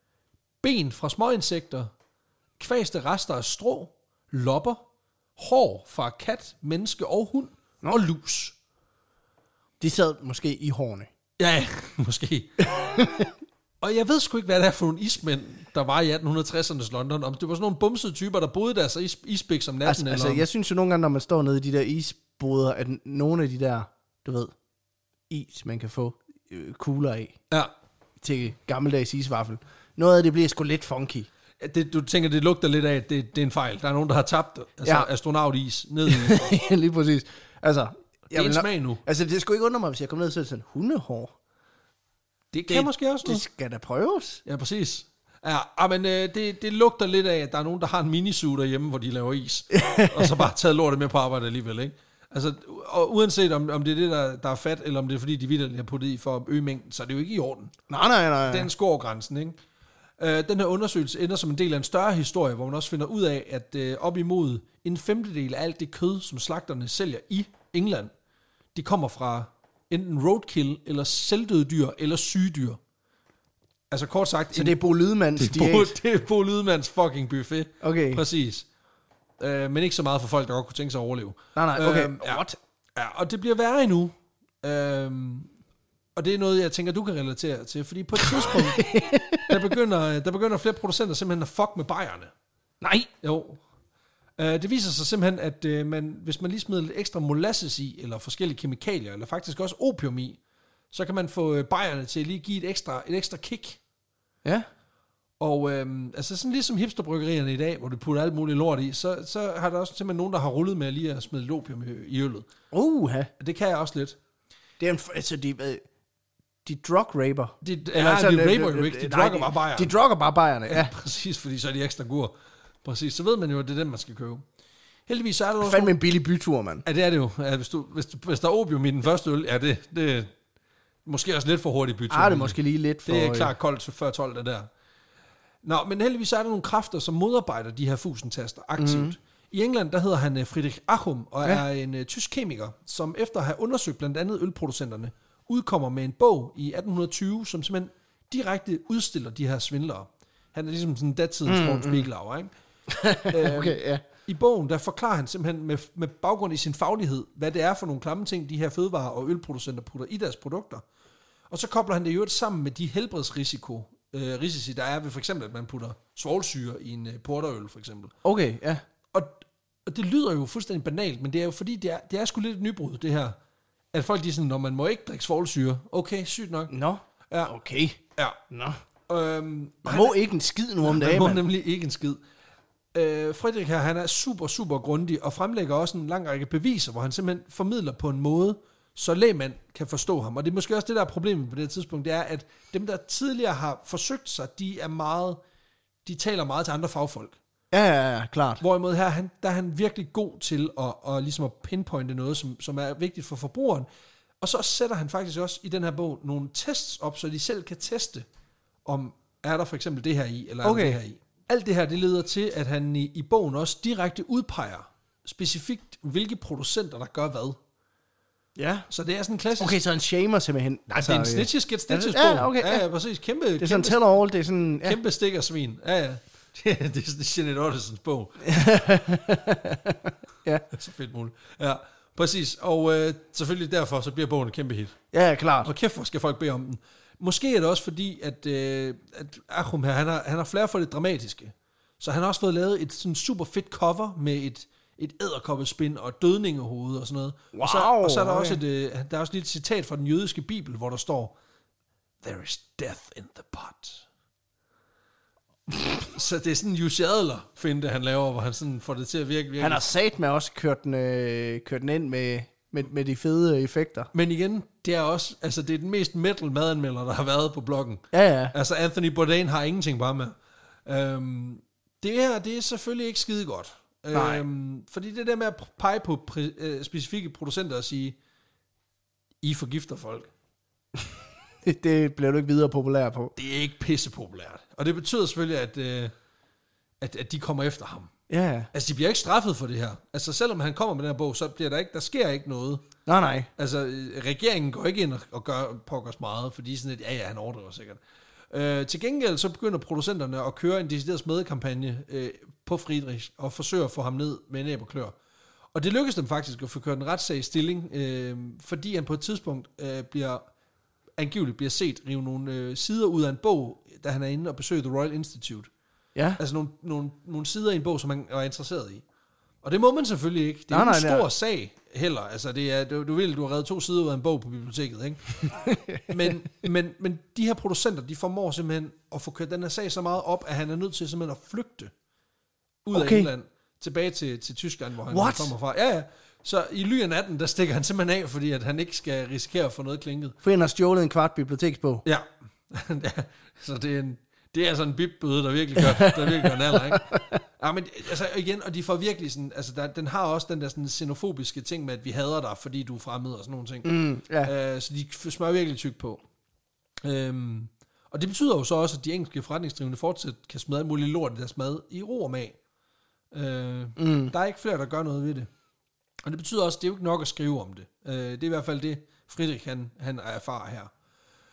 ben fra småinsekter, kvaste rester af strå, lopper, hår fra kat, menneske og hund, Nå. og lus. De sad måske i hårene. Ja, måske. Og jeg ved sgu ikke, hvad det er for nogle ismænd, der var i atten tressernes London. Om det var sådan nogle bumsede typer, der boede der så is, isbæk som natten. Altså, eller altså, jeg synes jo nogle gange, når man står nede i de der isboder, at nogle af de der, du ved, is, man kan få øh, kugler af ja. til gammeldags isvaffel. Noget af det bliver sgu lidt funky. Ja, det, du tænker, det lugter lidt af, at det, det er en fejl. Der er nogen, der har tabt altså, ja. astronautis ned i... Lige præcis. Altså, det er en smag nu. Altså, det skulle ikke undre mig, hvis jeg kom ned og så sådan hundehår. Det kan det, måske også noget. Det skal da prøves. Ja, præcis. Ja, men øh, det, det lugter lidt af, at der er nogen, der har en minisuge derhjemme, hvor de laver is. Og så bare taget lortet med på arbejde alligevel, ikke? Altså, og uanset om, om det er det, der, der er fat, eller om det er fordi, de vitterligt har puttet i for at øge mængden, så er det jo ikke i orden. Nej, nej, nej. Den skår grænsen, ikke? Øh, den her undersøgelse ender som en del af en større historie, hvor man også finder ud af, at øh, op imod en femtedel af alt det kød, som slagterne sælger i England, det kommer fra enten roadkill, eller selvdøde dyr, eller syge dyr. Altså kort sagt... Så en, det er Bo Lydemanns det er Bo, det er Bo Lydemanns fucking buffet. Okay. Præcis. Øh, men ikke så meget for folk, der godt kunne tænke sig at overleve. Nej, nej, okay. Øhm, ja, What? ja, og det bliver værre endnu. Øhm, og det er noget, jeg tænker, du kan relatere til. Fordi på et tidspunkt, der, begynder, der begynder flere producenter simpelthen at fuck med bajerne. Nej. Jo. Øh, det viser sig simpelthen, at øh, man, hvis man lige smider lidt ekstra molasses i, eller forskellige kemikalier, eller faktisk også opium i, så kan man få øh, bajerne til at lige give et ekstra, et ekstra kick. Ja. Og øhm, altså sådan ligesom hipsterbryggerierne i dag, hvor du putter alt muligt lort i, så, så har der også simpelthen nogen, der har rullet med lige at smide lidt opium i, i øllet. Uha. Det kan jeg også lidt. Det er en, altså de, de drug raper. De, ja, sådan, de raper jo ikke, de drugger bare bajerne. De drugger bare bajerne, ja. Ja, præcis, fordi så er de ekstra gur. Præcis, så ved man jo, at det er den, man skal købe. Heldigvis så er der også... Fandme en billig bytur, mand. Ja, det er det jo. Ja, hvis, du, hvis, du, hvis der er opium i den første øl, ja, det, det er måske også lidt for hurtigt bytur. Ah, det er måske lige lidt for... Det er klart koldt før tolv, det der. Nå, men heldigvis er der nogle kræfter, som modarbejder de her fusentaster aktivt. Mm-hmm. I England, der hedder han Friedrich Achum, og ja. er en uh, tysk kemiker, som efter at have undersøgt blandt andet ølproducenterne, udkommer med en bog i atten tyve, som simpelthen direkte udstiller de her svindlere. Han er ligesom sådan en datidens mm, Morten Spiegelauer, ikke? Okay, ja. I bogen, der forklarer han simpelthen med, med baggrund i sin faglighed, hvad det er for nogle klamme ting, de her fødevarer og ølproducenter putter i deres produkter. Og så kobler han det jo sammen med de helbredsrisiko, øh, risici, der er ved for eksempel, at man putter svovlsyre i en øh, porterøl, for eksempel. Okay, ja. Og, og det lyder jo fuldstændig banalt, men det er jo fordi, det er, det er sgu lidt et nybrud, det her. At folk de er sådan, når man må ikke drikke svovlsyre. Okay, sygt nok. Nå, ja. Okay. Ja. Nå. Øhm, man må ikke en skid nu om dagen, Man må man. nemlig ikke en skid. Øh, Friedrich her, han er super, super grundig, og fremlægger også en lang række beviser, hvor han simpelthen formidler på en måde, så lægmand kan forstå ham. Og det er måske også det, der er problemet på det her tidspunkt, det er, at dem, der tidligere har forsøgt sig, de er meget, de taler meget til andre fagfolk. Ja, ja, ja, klart. Hvorimod her, han, der er han virkelig god til at, at, ligesom at pinpointe noget, som, som er vigtigt for forbrugeren. Og så sætter han faktisk også i den her bog nogle tests op, så de selv kan teste, om er der for eksempel det her i, eller okay. er der det her i. Alt det her, det leder til, at han i, i bogen også direkte udpeger specifikt, hvilke producenter, der gør hvad. Ja. Så det er sådan en klassisk... Okay, så en shamer simpelthen. Nej, det er en snitches get stitches ja, bog. okay, ja, ja, ja, præcis. Kæmpe, det er sådan tell all, det er sådan... Ja. Kæmpe stikkersvin. Ja, ja. Det er sådan Jeanette Ottesens bog. Ja. Så fedt muligt. Ja, præcis. Og øh, selvfølgelig derfor, så bliver bogen et kæmpe hit. Ja, klart. Og kæft, hvor skal folk bede om den. Måske er det også fordi, at, øh, at Achum her, han har, han har flere for det dramatiske. Så han har også fået lavet et sådan super fedt cover med et, et edderkoppespind og et dødningehoved og sådan noget. Wow, og, så, og så er der okay. også et, øh, der er også lige et citat fra den jødiske bibel, hvor der står, "There is death in the pot." Så det er sådan en Jussi Adler-finte, han laver, hvor han sådan får det til at virke virkelig. Han har sat med også kørt den, øh, kørt den ind med, med, med de fede effekter. Men igen, det er også, altså det er den mest metal madanmelder, der har været på bloggen. Ja, ja. Altså Anthony Bourdain har ingenting bare med. Øhm, det her, det er selvfølgelig ikke skide godt. Nej. Øhm, fordi det der med at pege på præ- øh, specifikke producenter og sige, I forgifter folk. Det bliver du ikke videre populær på. Det er ikke pissepopulært. Og det betyder selvfølgelig, at, øh, at, at de kommer efter ham. Ja. Altså, de bliver ikke straffet for det her. Altså, selvom han kommer med den her bog, så bliver der ikke, der sker ikke noget. Nej, nej. Altså, regeringen går ikke ind og, og gør pokkers meget, fordi sådan et, ja, ja, han overdriver sikkert. Øh, til gengæld, så begynder producenterne at køre en decideret smedekampagne øh, på Friedrich, og forsøger at få ham ned med næb og klør. Og det lykkedes dem faktisk at få kørt en retssag i stilling, øh, fordi han på et tidspunkt øh, bliver angiveligt bliver set rive nogle øh, sider ud af en bog, da han er inde og besøger The Royal Institute. Ja. Altså nogle, nogle, nogle sider i en bog, som man er interesseret i. Og det må man selvfølgelig ikke. Det er nej, jo en nej, stor nej. sag heller. Altså det er, du, du vil, du har reddet to sider ud af en bog på biblioteket, ikke? men, men, men de her producenter, de formår simpelthen at få kørt den her sag så meget op, at han er nødt til simpelthen at flygte ud okay. af England, tilbage til, til Tyskland, hvor han What? kommer fra. Ja, ja. Så i ly af natten, der stikker han simpelthen af, fordi at han ikke skal risikere at få noget klinket. For han har stjålet en kvart biblioteksbog. Ja. ja. Så det er en, det er sådan en bip-bøde, der virkelig gør, der virkelig gør naller, ikke? Ja, men altså igen, og de får virkelig sådan, altså der, den har også den der sådan xenofobiske ting med, at vi hader dig, fordi du er fremmed og sådan nogle ting. Mm, ja. uh, så de smører virkelig tyk på. Um, og det betyder jo så også, at de engelske forretningsdrivende fortsat kan smide alt muligt lort i deres mad i ro og mag. Uh, mm. Der er ikke flere, der gør noget ved det. Og det betyder også, at det er jo ikke nok at skrive om det. Uh, det er i hvert fald det, Friedrich han, han erfarer her.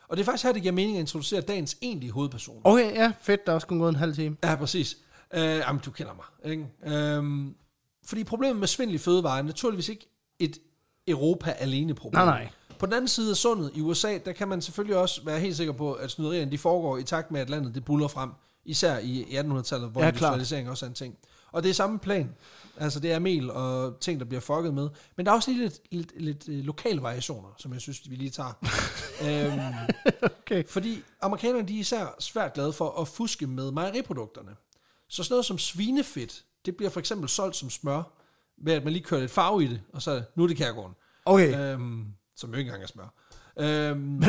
Og det er faktisk her, det giver mening at introducere dagens egentlige hovedperson. Okay, ja, fedt, der er også kun gået en halv time. Ja, præcis. Uh, jamen, du kender mig. Ikke? Um, fordi problemet med svindel i fødevarer er naturligvis ikke et Europa alene problem. Nej, nej. På den anden side af sundet i U S A, der kan man selvfølgelig også være helt sikker på, at snyderierne de foregår i takt med, at landet det buller frem. Især i attenhundredetallet, hvor ja, industrialisering også er en ting. Og det er samme plan. Altså det er mel og ting, der bliver fucket med. Men der er også lige lidt, lidt, lidt, lidt lokale variationer, som jeg synes, vi lige tager. øhm, okay. Fordi amerikanerne de er især svært glade for at fuske med mejeriprodukterne. Så sådan noget som svinefedt, det bliver for eksempel solgt som smør, ved at man lige kører lidt farve i det, og så nu er det kærgården. Okay. Øhm, som jo ikke engang er smør. Øhm,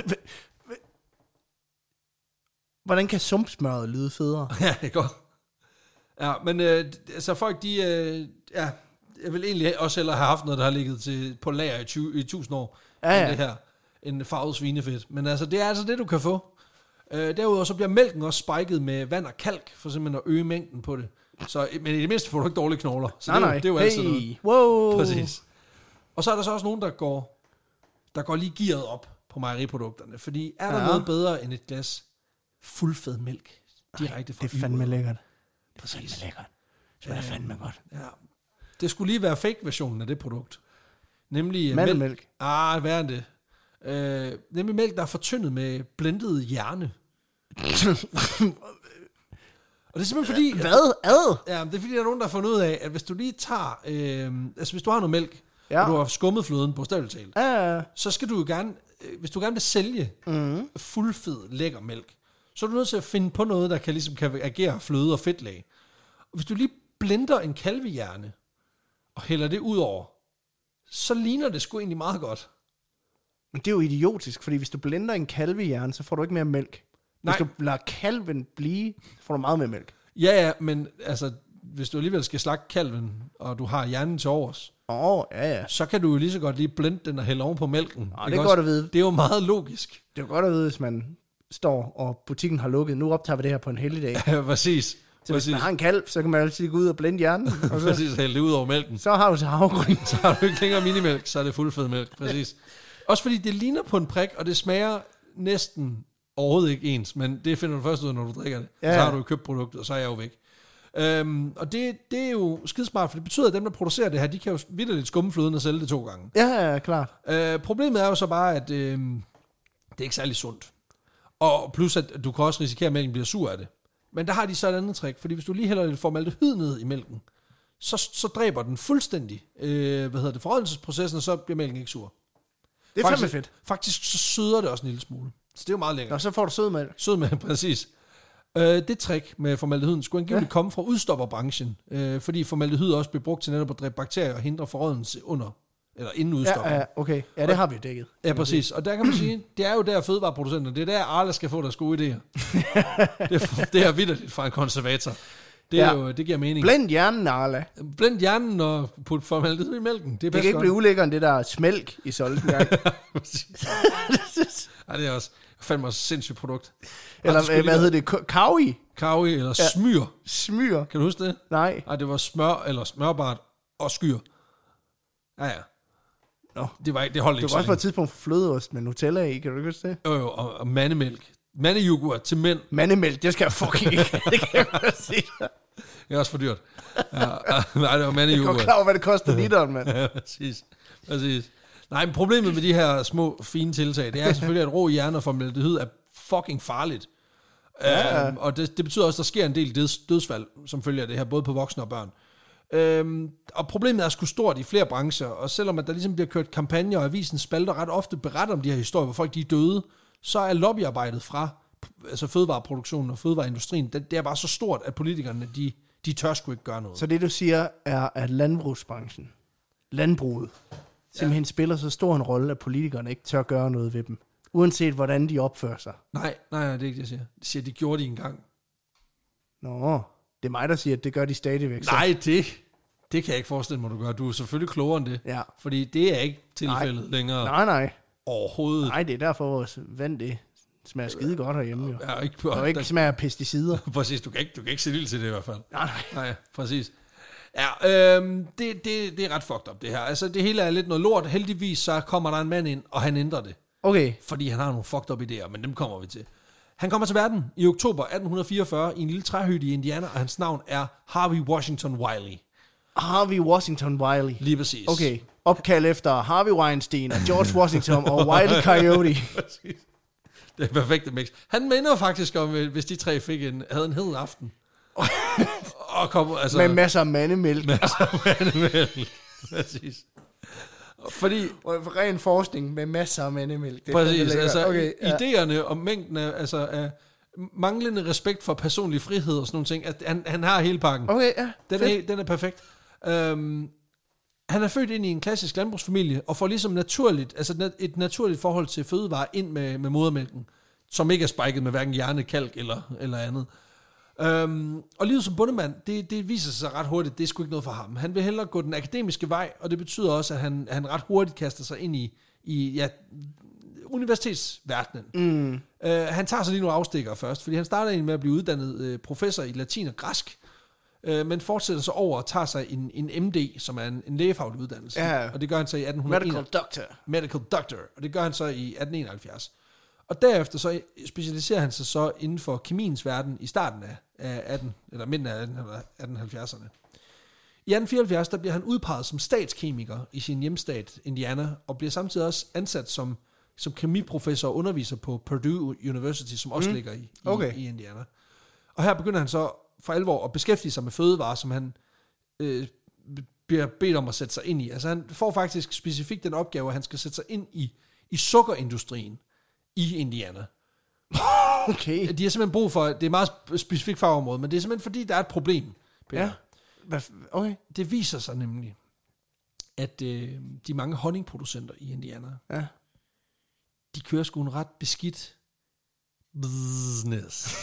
Hvordan kan sumpsmøret lyde federe? ja, det er godt. Ja, men øh, altså folk, de, øh, ja, jeg vil egentlig også hellere have haft noget, der har ligget til, på lager i, tyve, i tusind år, ja, ja. end det her, en farvet svinefedt. Men altså, det er altså det, du kan få. Øh, derudover så bliver mælken også spiket med vand og kalk, for simpelthen at øge mængden på det. Så, men i det mindste får du ikke dårlige knogler. Så nej, det, er nej. jo, det er jo hey. altid noget. Wow. Præcis. Og så er der så også nogen, der går, der går lige gearet op på mejeriprodukterne. Fordi er der ja. noget bedre end et glas fuldfed mælk direkte fra det er fandme lækkert. Det er fandme lækkert. Det smager fandme godt. Ja. Det skulle lige være fake-versionen af det produkt. Nemlig mandelmælk. Mælk. Ah, hvad er det? Øh, nemlig mælk, der er fortyndet med blendet hjerne. Og det er simpelthen fordi... Hvad? Ad? Ja, det er fordi, der er nogen, der har fundet ud af, at hvis du lige tager... Øh, altså, hvis du har noget mælk, ja. og du har skummet fløden på bogstaveligt talt, ja. så skal du jo gerne... Øh, hvis du gerne vil sælge mm. fuldfed, lækker mælk, så er du nødt til at finde på noget, der kan, ligesom, kan agere fløde og fedtlag. Og hvis du lige blender en kalvehjerne, og hælder det ud over, så ligner det sgu egentlig meget godt. Men det er jo idiotisk, fordi hvis du blender en kalvehjerne, så får du ikke mere mælk. Nej. Hvis du lader kalven blive, så får du meget mere mælk. Ja, ja, men altså, hvis du alligevel skal slagte kalven, og du har hjernen til overs, åh, oh, ja, ja. så kan du jo lige så godt lige blende den og hælde oven på mælken. Oh, det er godt at vide. Det er jo meget logisk. Det er godt at vide, hvis man står, og butikken har lukket. Nu optager vi det her på en helligdag. Ja, præcis. Så præcis. hvis man har en kalv, så kan man altid gå ud og blende hjernen. Og så, præcis, hælde det ud over mælken. Så har du så havregryn. Så har du ikke længere minimælk, så er det fuldfed mælk. Præcis. Også fordi det ligner på en prik, og det smager næsten overhovedet ikke ens, men det finder du først ud, når du drikker det. Ja. Så har du jo købt produktet, og så er jeg jo væk. Øhm, og det, det er jo skidesmart, for det betyder, at dem, der producerer det her, de kan jo vitterligt skumme fløden og sælge det to gange. Ja, ja, klart. Øh, problemet er jo så bare, at øh, det er ikke særlig sundt. Og plus, at du kan også risikere, at mælken bliver sur af det. Men der har de så et andet trick, fordi hvis du lige hælder lidt formaldehyd ned i mælken, så, så dræber den fuldstændig øh, hvad hedder det, forrådnelsesprocessen, og så bliver mælken ikke sur. Det er fandme fedt. Faktisk så søder det også en lille smule. Så det er jo meget lækkert. Og så får du sødmælk. Sødmælk, præcis. Øh, det trick med formaldehyden skulle angiveligt ja. komme fra udstopperbranchen, øh, fordi formaldehyd også bliver brugt til netop at dræbe bakterier og hindre forrådnelse under, eller inden udstopper. Ja, ja, okay. Ja, det har vi dækket. Ja, præcis. Og der kan man sige, det er jo der fødevareproducenter, det er der Arla skal få deres gode idéer. det, er, det er vitterligt fra en konservator. Det, er ja. jo, det giver mening. Blend hjernen, Arla. Blend hjernen og put formaldehyd i mælken. Det, er det kan ikke godt. blive ulækkere end det der smælk i Solskjaer. Ja, det er også fandme også et sindssygt produkt. Eller hvad, hvad hedder det? Kaui? Kaui eller ja. smyr. Smyr. Kan du huske det? Nej. Nej, det var smør eller smørbart og skyr. Ja, ja. Nå. Det var ikke, det holdt ikke det var også på et tidspunkt flødeost med Nutella i, kan du huske det? Jo, jo, og, og mandemælk. Mandeyoghurt til mænd. Mandemælk, det skal jeg fucking ikke. Det kan jeg godt sige. Det er også for dyrt. Ja, nej, det var mandeyoghurt. Jeg er klar over, hvad det koster literen, mand. Ja, præcis. præcis. Nej, men problemet med de her små, fine tiltag, det er selvfølgelig, at rå hjerne og formaldehyd er fucking farligt. Ja. Øhm, og det, det betyder også, at der sker en del døds, dødsfald, som følger det her, både på voksne og børn. Øhm, og problemet er sgu stort i flere brancher, og selvom at der ligesom bliver kørt kampagner, og avisen spalter ret ofte beretter om de her historier, hvor folk de er døde, så er lobbyarbejdet fra altså fødevareproduktionen og fødevareindustrien, det, det er bare så stort, at politikerne, de, de tør sgu ikke gøre noget. Så det du siger, er, at landbrugsbranchen, landbruget, simpelthen ja. spiller så stor en rolle, at politikerne ikke tør gøre noget ved dem, uanset hvordan de opfører sig. Nej, nej, nej, det er ikke det, jeg siger. Jeg siger, de gjorde det engang. Nå, det er mig, der siger, at det gør de stadigvæk. Så. Nej, det, det kan jeg ikke forestille mig, du gør. Du er selvfølgelig klogere end det. Ja. Fordi det er ikke tilfældet nej. længere. Nej, nej. Overhovedet. Nej, det er derfor, vores vand, det smager skide godt herhjemme. Jo. Ja, ikke, og ikke der, smager af pesticider. Præcis, du kan ikke, du kan ikke se ild til det i hvert fald. Nej, nej. Nej, præcis. Ja, øhm, det, det, det er ret fucked up, det her. Altså, det hele er lidt noget lort. Heldigvis så kommer der en mand ind, og han ændrer det. Okay. Fordi han har nogle fucked up idéer, men dem kommer vi til. Han kommer til verden i oktober atten fireogfyrre i en lille træhytte i Indiana, og hans navn er Harvey Washington Wiley. Harvey Washington Wiley. Lige præcis. Okay. Opkald efter Harvey Weinstein og George Washington og Wiley Coyote. Præcis. Det er perfekte mix. Han minder faktisk om, hvis de tre fik en, havde en hed aften. og kom, altså, med masser af mandemælk. Masser af mandemælk. Præcis. Fordi... Og ren forskning med masser af mandemælk. Det præcis. Altså, okay, ja. idéerne om mængden af, altså, af manglende respekt for personlig frihed og sådan nogle ting, at han, han har hele pakken. Okay, ja. Den er, den er perfekt. Um, han er født ind i en klassisk landbrugsfamilie, og får ligesom naturligt, altså et naturligt forhold til fødevarer ind med, med modermælken, som ikke er spiket med hverken hjerne, kalk eller, eller andet. Um, og livet som bondemand, det, det viser sig ret hurtigt, det er sgu ikke noget for ham. Han vil hellere gå den akademiske vej, og det betyder også, at han, han ret hurtigt kaster sig ind i, i ja, universitetsverdenen. Mm. Uh, han tager sig lige nogle afstikker først, fordi han starter egentlig med at blive uddannet uh, professor i latin og græsk, uh, men fortsætter så over og tager sig en, en M D, som er en, en lægefaglig uddannelse. Ja. Og det gør han så i atten Medical doctor. Medical doctor. Og det gør han så i atten enoghalvfjerds. Og derefter så specialiserer han sig så inden for kemiens verden i starten af, af atten, eller midten af atten halvfjerdserne. I atten fireoghalvfjerds der bliver han udpeget som statskemiker i sin hjemstat Indiana, og bliver samtidig også ansat som, som kemiprofessor og underviser på Purdue University, som også mm. ligger i, okay. i, i Indiana. Og her begynder han så for alvor at beskæftige sig med fødevarer, som han øh, bliver bedt om at sætte sig ind i. Altså han får faktisk specifikt den opgave, at han skal sætte sig ind i, i sukkerindustrien i Indiana. Okay. De har simpelthen brug for, det er et meget specifikt fagområde, men det er simpelthen fordi, der er et problem. Peter. Ja. Okay. Det viser sig nemlig, at øh, de mange honningproducenter i Indiana, ja. de kører sgu en ret beskidt business.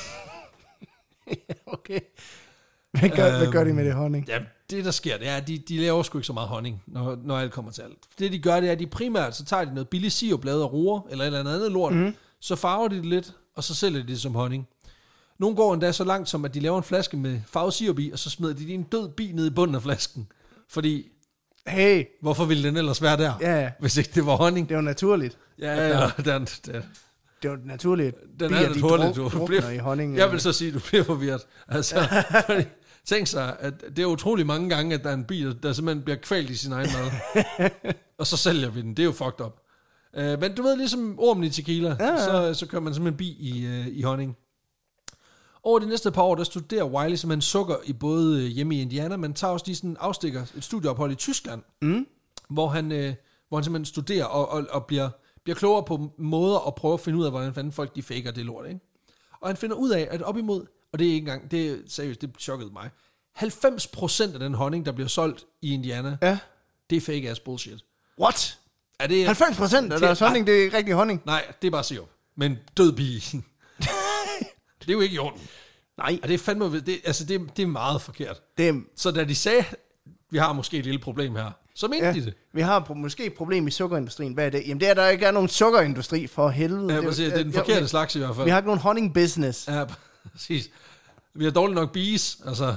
Okay. Hvad gør, øhm, hvad gør de med det honning? Ja, det der sker, det er, at de, de laver sgu ikke så meget honning, når, når alt kommer til alt. Det de gør, det er, at de primært, så tager de noget billig siruplade og roer, eller et eller andet lort, mm. så farver de det lidt, og så sælger de det som honning. Nogle går endda så langt som, at de laver en flaske med farvet sirup i, og så smider de en død bi ned i bunden af flasken. Fordi, hey, hvorfor ville den ellers være der, ja, hvis ikke det var honning? Det var naturligt. Ja, ja, den, den, det var naturligt. Den er naturligt, de du bliver, i honning. Jeg vil så sige, at du bliver forvirret. Altså, fordi, tænk sig, at det er utrolig mange gange, at der er en bi, der simpelthen bliver kvalt i sin egen mad. Og så sælger vi den. Det er jo fucked up. Uh, men du ved, ligesom ormen i tequila, ja, ja. Så, så kører man simpelthen bi i, uh, i honning. Over de næste par år, der studerer Wiley simpelthen sukker i både hjemme i Indiana, men tager også lige sådan en afstikker, et studieophold i Tyskland, mm. hvor, han, uh, hvor han simpelthen studerer og, og, og bliver, bliver klogere på måder at prøve at finde ud af, hvordan fanden folk de faker det lort, ikke? Og han finder ud af, at op imod, og det er ikke engang, det er seriøst, det chokkede mig, halvfems procent af den honning, der bliver solgt i Indiana, ja. Det er fake ass bullshit. What? Er det, halvfems procent af deres honning, det er ikke rigtig honning? Nej, det er bare sirup. Men død bi. Det er jo ikke i orden. Nej. Og det er fandme, det, altså det, det er meget forkert. Det er, så da de sagde, vi har måske et lille problem her, så mente ja, de det. Vi har måske et problem i sukkerindustrien. Hvad er det? Jamen det er, der ikke er nogen sukkerindustri, for helvede. Ja, præcis, det er den forkerte ja, slags i hvert fald. Vi har ikke nogen honning business. Ja, præcis. Vi har dårligt nok bees, altså.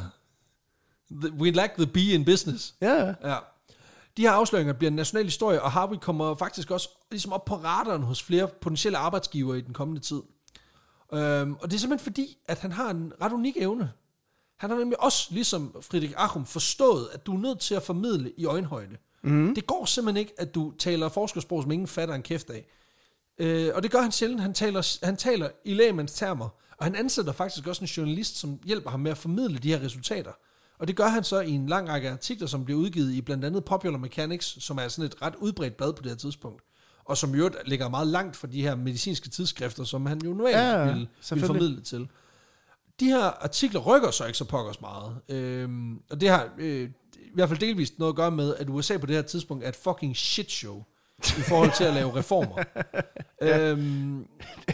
We lack the bee in business. Ja. Ja. De her afsløringer bliver en national historie, og Harvey kommer faktisk også ligesom op på radaren hos flere potentielle arbejdsgivere i den kommende tid. Øhm, og det er simpelthen fordi, at han har en ret unik evne. Han har nemlig også, ligesom Friedrich Achum, forstået, at du er nødt til at formidle i øjenhøjde. Mm. Det går simpelthen ikke, at du taler forskersprog, som ingen fatter en kæft af. Øh, og det gør han sjældent. Han taler, han taler i lægemands termer, og han ansætter faktisk også en journalist, som hjælper ham med at formidle de her resultater. Og det gør han så i en lang række artikler, som bliver udgivet i blandt andet Popular Mechanics, som er sådan et ret udbredt blad på det her tidspunkt. Og som jo ligger meget langt fra de her medicinske tidsskrifter, som han jo normalt ja, vil, vil formidle til. De her artikler rykker så ikke så pokkers meget. Øhm, og det har øh, i hvert fald delvist noget at gøre med, at U S A på det her tidspunkt er et fucking shit show i forhold til at lave reformer. øhm,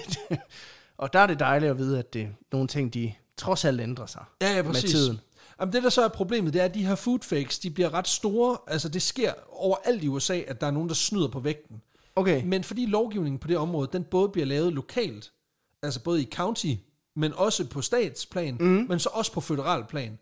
og der er det dejligt at vide, at det nogle ting, de trods alt ændrer sig ja, ja, præcis. Med tiden. Jamen det der så er problemet, det er, at de her foodfakes, de bliver ret store. Altså det sker overalt i U S A, at der er nogen, der snyder på vægten. Okay. Men fordi lovgivningen på det område, den både bliver lavet lokalt, altså både i county, men også på statsplan, mm. men så også på føderal plan,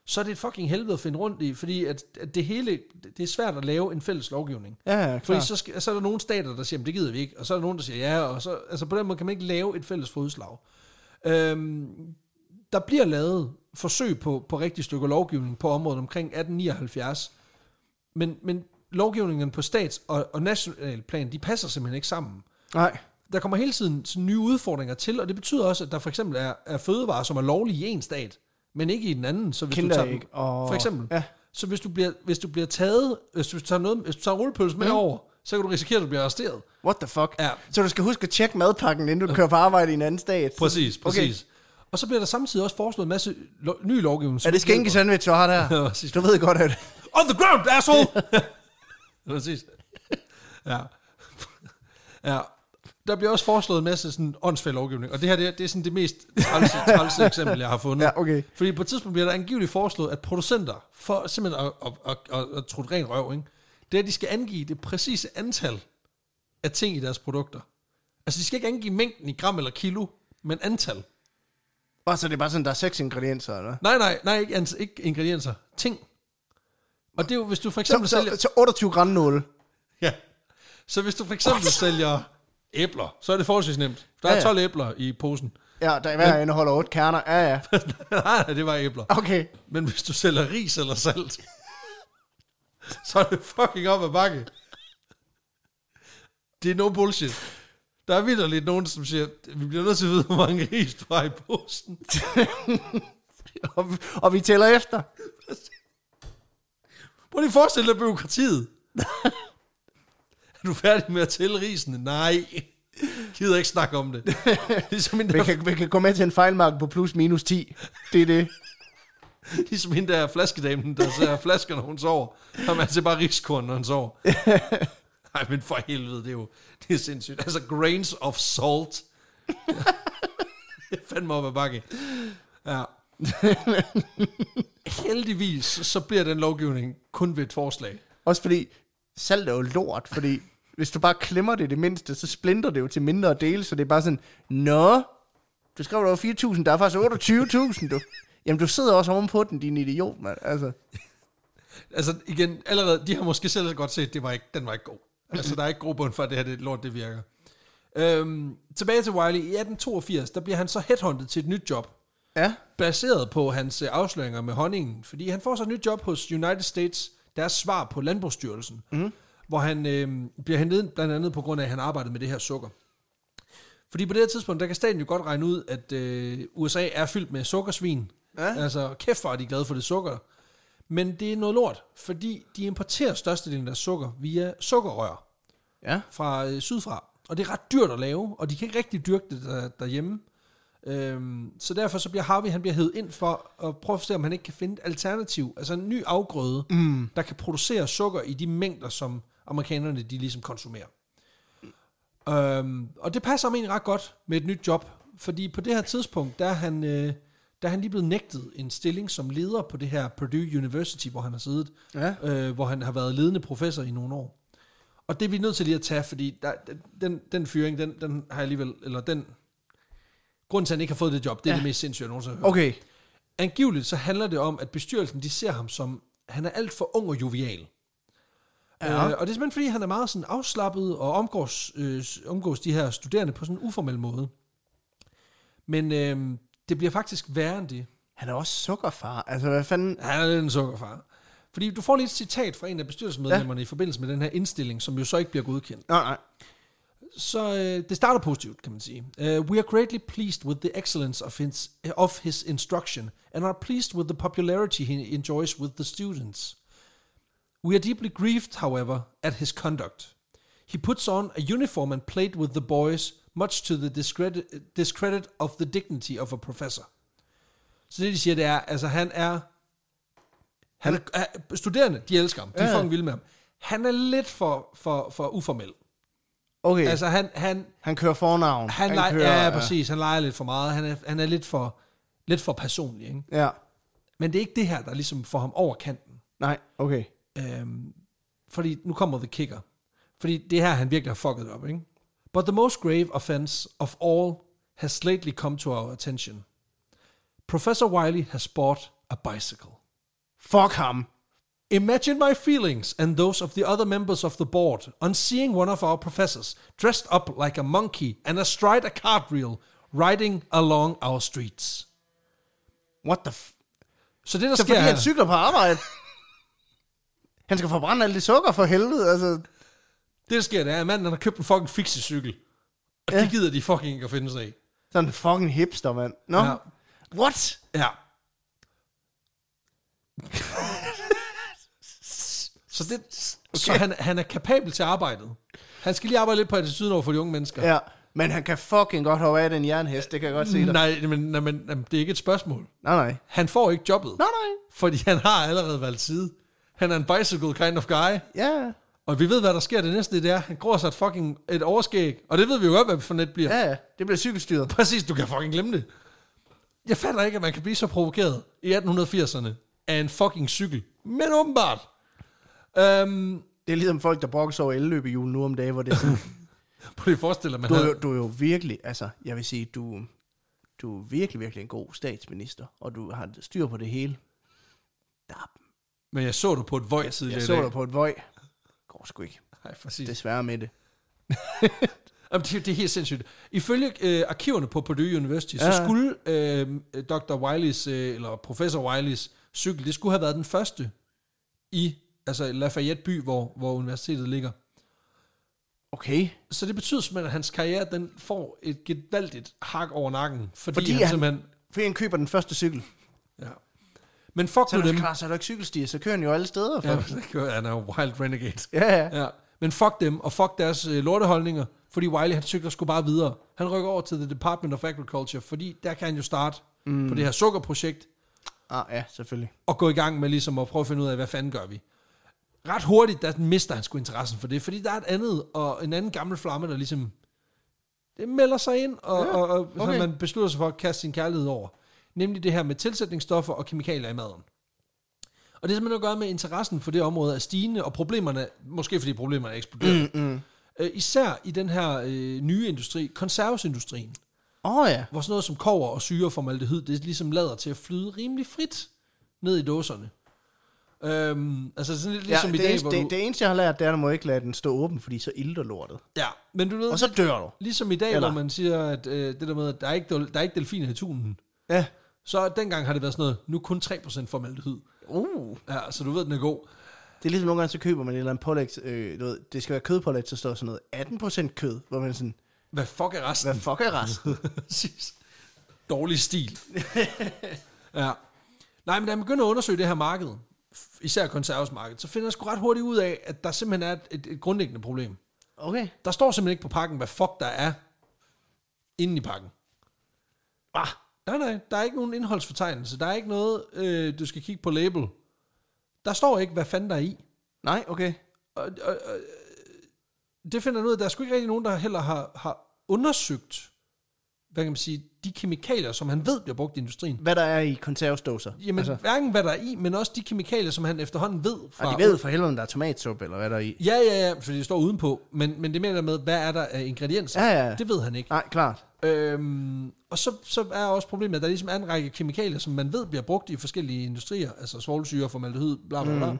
så er det et fucking helvede at finde rundt i, fordi at, at det hele, det er svært at lave en fælles lovgivning. Ja, ja, fordi så, skal, så er der nogle stater, der siger, det gider vi ikke, og så er der nogen, der siger ja, og så, altså på den måde kan man ikke lave et fælles fodslag. Øhm, der bliver lavet forsøg på, på rigtige stykker lovgivning på området omkring atten nioghalvfjerds, men, men lovgivningen på stats- og, og national plan, de passer simpelthen ikke sammen. Nej. Der kommer hele tiden nye udfordringer til, og det betyder også, at der for eksempel er, er fødevarer, som er lovlige i en stat, men ikke i den anden. Så hvis Kinder du tager ikke. Og... For eksempel. Ja. Så hvis du bliver, hvis du bliver taget, hvis du tager, noget, hvis du tager rullepølse med mm. over, så kan du risikere, at du bliver arresteret. What the fuck? Ja. Så du skal huske at tjekke madpakken, inden du kører på arbejde i en anden stat. Præcis, præcis. Okay. Og så bliver der samtidig også foreslået en masse lo- ny lovgivning. Er det skænke sandwich, du har der? Du ved godt, at... On the ground, asshole! Præcis. Ja. Ja. Der bliver også foreslået en masse sådan åndsfærdig lovgivning, og det her det er, det er sådan det mest trælse, trælse eksempel, jeg har fundet. Ja, okay. Fordi på et tidspunkt bliver der angiveligt foreslået, at producenter, for simpelthen at, at, at, at, at trutte ren røv, ikke? Det er, at de skal angive det præcise antal af ting i deres produkter. Altså, de skal ikke angive mængden i gram eller kilo, men antal. Og så er det bare sådan, der er seks ingredienser, eller? Nej, nej, nej, ikke, ans- ikke ingredienser. Ting. Og det er jo, hvis du for eksempel så, sælger... Så, så otteogtyve gram nåle. Ja. Så hvis du for eksempel What? sælger æbler, så er det forholdsvis nemt. Der er ja, ja. tolv æbler i posen. Ja, der er hver indeholder otte kerner. Ja, ja. Nej, det var æbler. Okay. Men hvis du sælger ris eller salt, så er det fucking op ad bakke. Det er no bullshit. Der er vitterligt nogen, som siger, vi bliver nødt til at vide, hvor mange ris du har i posen. og, og vi tæller efter. Prøv lige at forestille dig bureaukratiet. Er du færdig med at tælle risene? Nej. Gider ikke snakke om det. Ligesom vi, kan, vi kan gå med til en fejlmark på plus minus ti. Det er det. Ligesom hende der flaskedamen, der ser flasker, når hun sover. Har man altså bare riskorn, når hun sover. Nej, men for helvede, det er jo det er sindssygt. Altså, grains of salt. Det er fandme op ad bakke. Ja. Heldigvis, så bliver den lovgivning kun ved et forslag. Også fordi, salt er jo lort, fordi hvis du bare klemmer det det mindste, så splinter det jo til mindre dele, så det er bare sådan, nå, du skrev der var fire tusind, der er faktisk otteogtyve tusind, du. Jamen, du sidder også ovenpå den, din idiot, mand. Altså. altså, igen, allerede, de har måske selv godt set, det var ikke, den var ikke god. Altså, der er ikke grobund for, at det her det lort, det virker. Øhm, tilbage til Wiley. I atten toogfirs, der bliver han så headhunted til et nyt job. Ja. Baseret på hans øh, afsløringer med honningen. Fordi han får så et nyt job hos United States, deres svar på Landbrugsstyrelsen. Mm. Hvor han øh, bliver hentet blandt andet på grund af, at han arbejdede med det her sukker. Fordi på det her tidspunkt, der kan staten jo godt regne ud, at øh, U S A er fyldt med sukkersvin. Ja. Altså, kæft for, at de er glade for det sukker. Men det er noget lort, fordi de importerer størstedelen af deres sukker via sukkerrør. Ja. Fra øh, sydfra. Og det er ret dyrt at lave, og de kan ikke rigtig dyrke det der, derhjemme. Øhm, så derfor så bliver Harvey, han bliver hævet ind for at prøve at se, om han ikke kan finde et alternativ, altså en ny afgrøde, mm. der kan producere sukker i de mængder, som amerikanerne de ligesom konsumerer. Mm. Øhm, og det passer ham egentlig ret godt med et nyt job, fordi på det her tidspunkt, der er han, øh, der er han lige blevet nægtet en stilling som leder på det her Purdue University, hvor han har siddet, ja. øh, hvor han har været ledende professor i nogle år. Og det er vi nødt til lige at tage, fordi der, den, den fyring, den, den har jeg alligevel, eller den, grunden til, at han ikke har fået det job, det er ja. det mest sindssyge, jeg nogensinde har hørt. Okay. Angiveligt så handler det om, at bestyrelsen, de ser ham som, han er alt for ung og jovial. Ja. Øh, og det er simpelthen, fordi han er meget sådan afslappet, og omgås, øh, omgås de her studerende på sådan en uformel måde. Men øh, det bliver faktisk værre end det. Han er også sukkerfar. Altså, hvad fanden? Han er lidt en sukkerfar. Fordi du får lige et citat fra en af bestyrelsesmedlemmerne ja. i forbindelse med den her indstilling, som jo så ikke bliver godkendt. Nej, nej. Så øh, det starter positivt, kan man sige. Uh, we are greatly pleased with the excellence of his, of his instruction, and are pleased with the popularity he enjoys with the students. We are deeply grieved, however, at his conduct. He puts on a uniform and played with the boys, much to the discredit, discredit of the dignity of a professor. Så det, de siger, det er, altså han er, han er, er studerende, de elsker ham, de er fucking vilde med ham. Han er lidt for, for, for uformel. Okay. Altså han han han kører fornavn. Han, han leger, kører, ja, præcis. Han leger lidt for meget. Han er han er lidt for lidt for personlig, ikke? Ja. Men det er ikke det her der ligesom får ham over kanten. Nej, okay. Øhm, fordi nu kommer the kicker. Fordi det her han virkelig har fucket op, ikke? But the most grave offense of all has lately come to our attention. Professor Wiley has bought a bicycle. Fuck ham. Imagine my feelings and those of the other members of the board on seeing one of our professors dressed up like a monkey and astride a cartwheel riding along our streets. What the f... Så det, der Så sker fordi her... han cykler på arbejde. Han skal forbrænde alt det sukker for helvede, altså. Det, der sker, det er, at manden han har købt en fucking fixie-cykel. Og ja. Det gider de fucking ikke at finde sig i. Sådan en fucking hipster, mand. Nå? Ja. What? Ja. så det, okay. så han, han er kapabel til arbejdet. Han skal lige arbejde lidt på attituden over for de unge mennesker. Ja, men han kan fucking godt hoppe af den jernhest, det kan jeg godt se dig. Nej, men, nej, men det er ikke et spørgsmål. Nej, nej. Han får ikke jobbet. Nej, nej. Fordi han har allerede valgt side. Han er en bicycle kind of guy. Ja. Og vi ved, hvad der sker det næste, det er, han gror sig et fucking et overskæg. Og det ved vi jo godt, hvad for net bliver. Ja, ja. Det bliver cykelstyret. Præcis, du kan fucking glemme det. Jeg fatter ikke, at man kan blive så provokeret i atten firserne af en fucking cykel. Men åbenbart. Um, Det er ligesom folk, der brokker sig over elløbehjul nu om dagen, hvor det er sådan... Prøv at forestille dig, man du, er havde... jo, du er jo virkelig, altså, jeg vil sige, du, du er virkelig, virkelig en god statsminister, og du har styr på det hele. Der, Men jeg så du på et vøj tidligere jeg i så dag. dig på et vøj. Går sgu ikke. Nej, præcis. Desværre med det. Jamen, det, det er helt sindssygt. Ifølge øh, arkiverne på Purdue University, ja. så skulle øh, doktor Wileys, øh, eller professor Wileys cykel, det skulle have været den første i altså Lafayette by, hvor, hvor universitetet ligger. Okay. Så det betyder simpelthen, at hans karriere, den får et gevaldigt hak over nakken, fordi, Fordi han, han- simpelthen... Fordi han køber den første cykel. Ja. Men fuck Så nu er dem. det klart, så er der ikke cykelstier, så kører han jo alle steder. For. Ja, Ja. det gør- han er jo wild renegade. Ja, ja. Ja. Men fuck dem, og fuck deres øh, lorteholdninger, fordi Wiley, han cykler sgu bare videre. Han rykker over til The Department of Agriculture, fordi der kan han jo starte mm. på det her sukkerprojekt, Ah, ja, selvfølgelig. og gå i gang med ligesom at prøve at finde ud af, hvad fanden gør vi. Ret hurtigt, der mister han sgu interessen for det, fordi der er et andet, og en anden gammel flamme, der ligesom, det melder sig ind, og, Ja, og, og okay. så man beslutter sig for at kaste sin kærlighed over. Nemlig det her med tilsætningsstoffer og kemikalier i maden. Og det er simpelthen at gøre med interessen for det område er stigende, og problemerne, måske fordi problemerne er eksploderet. Mm, mm. Øh, især i den her øh, nye industri, konservesindustrien, Åh oh, ja. hvor sådan noget som kobber og syre og formaldehyd, det ligesom lader til at flyde rimelig frit ned i dåserne. Øhm, altså sådan lidt ja ligesom det, i dag, eneste, hvor det, du... det eneste, jeg har lært, det er, at du må ikke lade den stå åben, fordi så ilter lortet. Ja, men du ved... Og så dør du. Ligesom i dag, Eller? hvor man siger, at øh, det der med, at der er ikke, del- der er ikke delfiner i tunen. Ja. Så dengang har det været sådan noget, nu kun tre procent formaldehyd. Uh. Ja, så du ved, den er god. Det er ligesom nogle gange, så køber man et eller andet pålæg, øh, du ved, det skal være kødpålæg, så står sådan noget atten procent kød, hvor man sådan, Hvad fuck er resten? hvad fuck er resten? Præcis. Dårlig stil. Ja. Nej, men da jeg begynder at undersøge det her marked, f- især konservesmarkedet, så finder jeg sgu ret hurtigt ud af, at der simpelthen er et, et, et grundlæggende problem. Okay. Der står simpelthen ikke på pakken, hvad fuck der er inde i pakken. Ah. Nej, nej, der er ikke nogen indholdsfortegnelse. Der er ikke noget, øh, du skal kigge på label. Der står ikke, hvad fanden der er i. Nej, okay. Og, og, og det finder jeg ud af, der er sgu ikke rigtig nogen, der heller har, har undersøgt, hvad kan man sige, de kemikalier, som han ved bliver brugt i industrien. Hvad der er i konservesdåser. Jamen, altså, hverken hvad der er i, men også de kemikalier, som han efterhånden ved fra... Og de ved for helvede, om der er tomatsuppe, eller hvad der er i. Ja, ja, ja, fordi det står udenpå. Men, men det mener med, hvad er der af ingredienser? Ja, ja. Det ved han ikke. Nej, klart. Øhm, og så, så er også problemet, at der ligesom er en række kemikalier, som man ved bliver brugt i forskellige industrier, altså svovlsyre, formaldehyd, bla bla bla. Mm.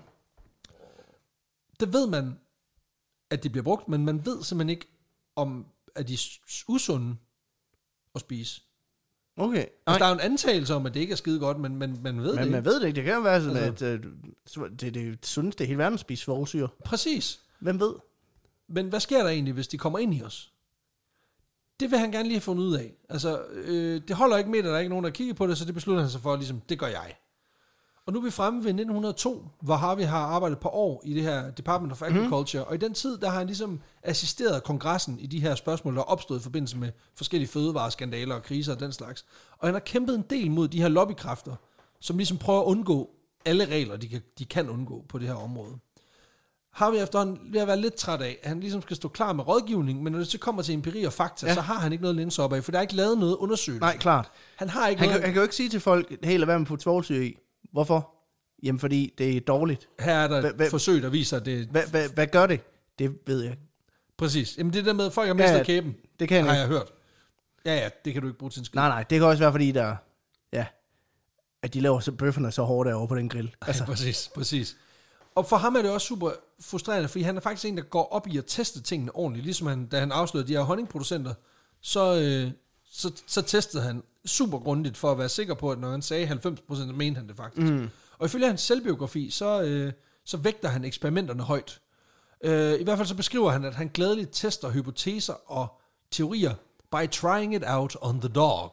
Det ved man, at de bliver brugt, men man ved simpelthen ikke, om at de er usunde at spise. Okay. Altså, der er jo en antagelse om, at det ikke er skide godt, men, men man ved Men det ikke. man ved det ikke. Det kan jo være sådan, Altså- at øh, det, det er sundeste i hele verden at spise svovlsyre. Præcis. Hvem ved? Men hvad sker der egentlig, hvis de kommer ind i os? Det vil han gerne lige have fundet ud af. Altså, øh, det holder ikke med, at der er ikke nogen, der kigger på det, så det beslutter han sig for, ligesom, det gør jeg. Og nu er vi fremme ved nitten hundrede og to, hvor Harvey har arbejdet på år i det her Department of Agriculture, mm. og i den tid, der har han ligesom assisteret kongressen i de her spørgsmål, der er opstået i forbindelse med forskellige fødevareskandaler og kriser og den slags. Og han har kæmpet en del mod de her lobbykræfter, som ligesom prøver at undgå alle regler, de kan, de kan undgå på det her område. Harvey efterhånden ved at være lidt træt af, at han ligesom skal stå klar med rådgivning, men når det så kommer til empiri og fakta, ja. så har han ikke noget at læne sig op af, for der er ikke lavet noget undersøgelse. Nej, klart. Han har ikke Han noget... kan, han kan jo ikke sige til folk, hey, lad være med at putte svovlsyre i. Hvorfor? Jamen, fordi det er dårligt. Her er der Hva- et hva- forsøg, der viser, at det... Hvad hva, hvad gør det? Det ved jeg ikke. Præcis. Jamen det der med, at folk har mistet Ja, ja, kæben, det kan jeg har ikke. jeg hørt. Ja, ja, det kan du ikke bruge til en skid. Nej, nej, det kan også være, fordi der... Ja. at de laver så bøfferne så hårdt derovre på den grill. Altså. Ja, præcis, præcis. Og for ham er det også super frustrerende, fordi han er faktisk en, der går op i at teste tingene ordentligt. Ligesom han, da han afslørede de her honningproducenter, så, øh, så, så testede han super grundigt for at være sikker på, at når han sagde halvfems procent, så mente han det faktisk. Mm. Og ifølge hans selvbiografi, så, øh, så vægter han eksperimenterne højt. Øh, I hvert fald så beskriver han, at han gladeligt tester hypoteser og teorier by trying it out on the dog.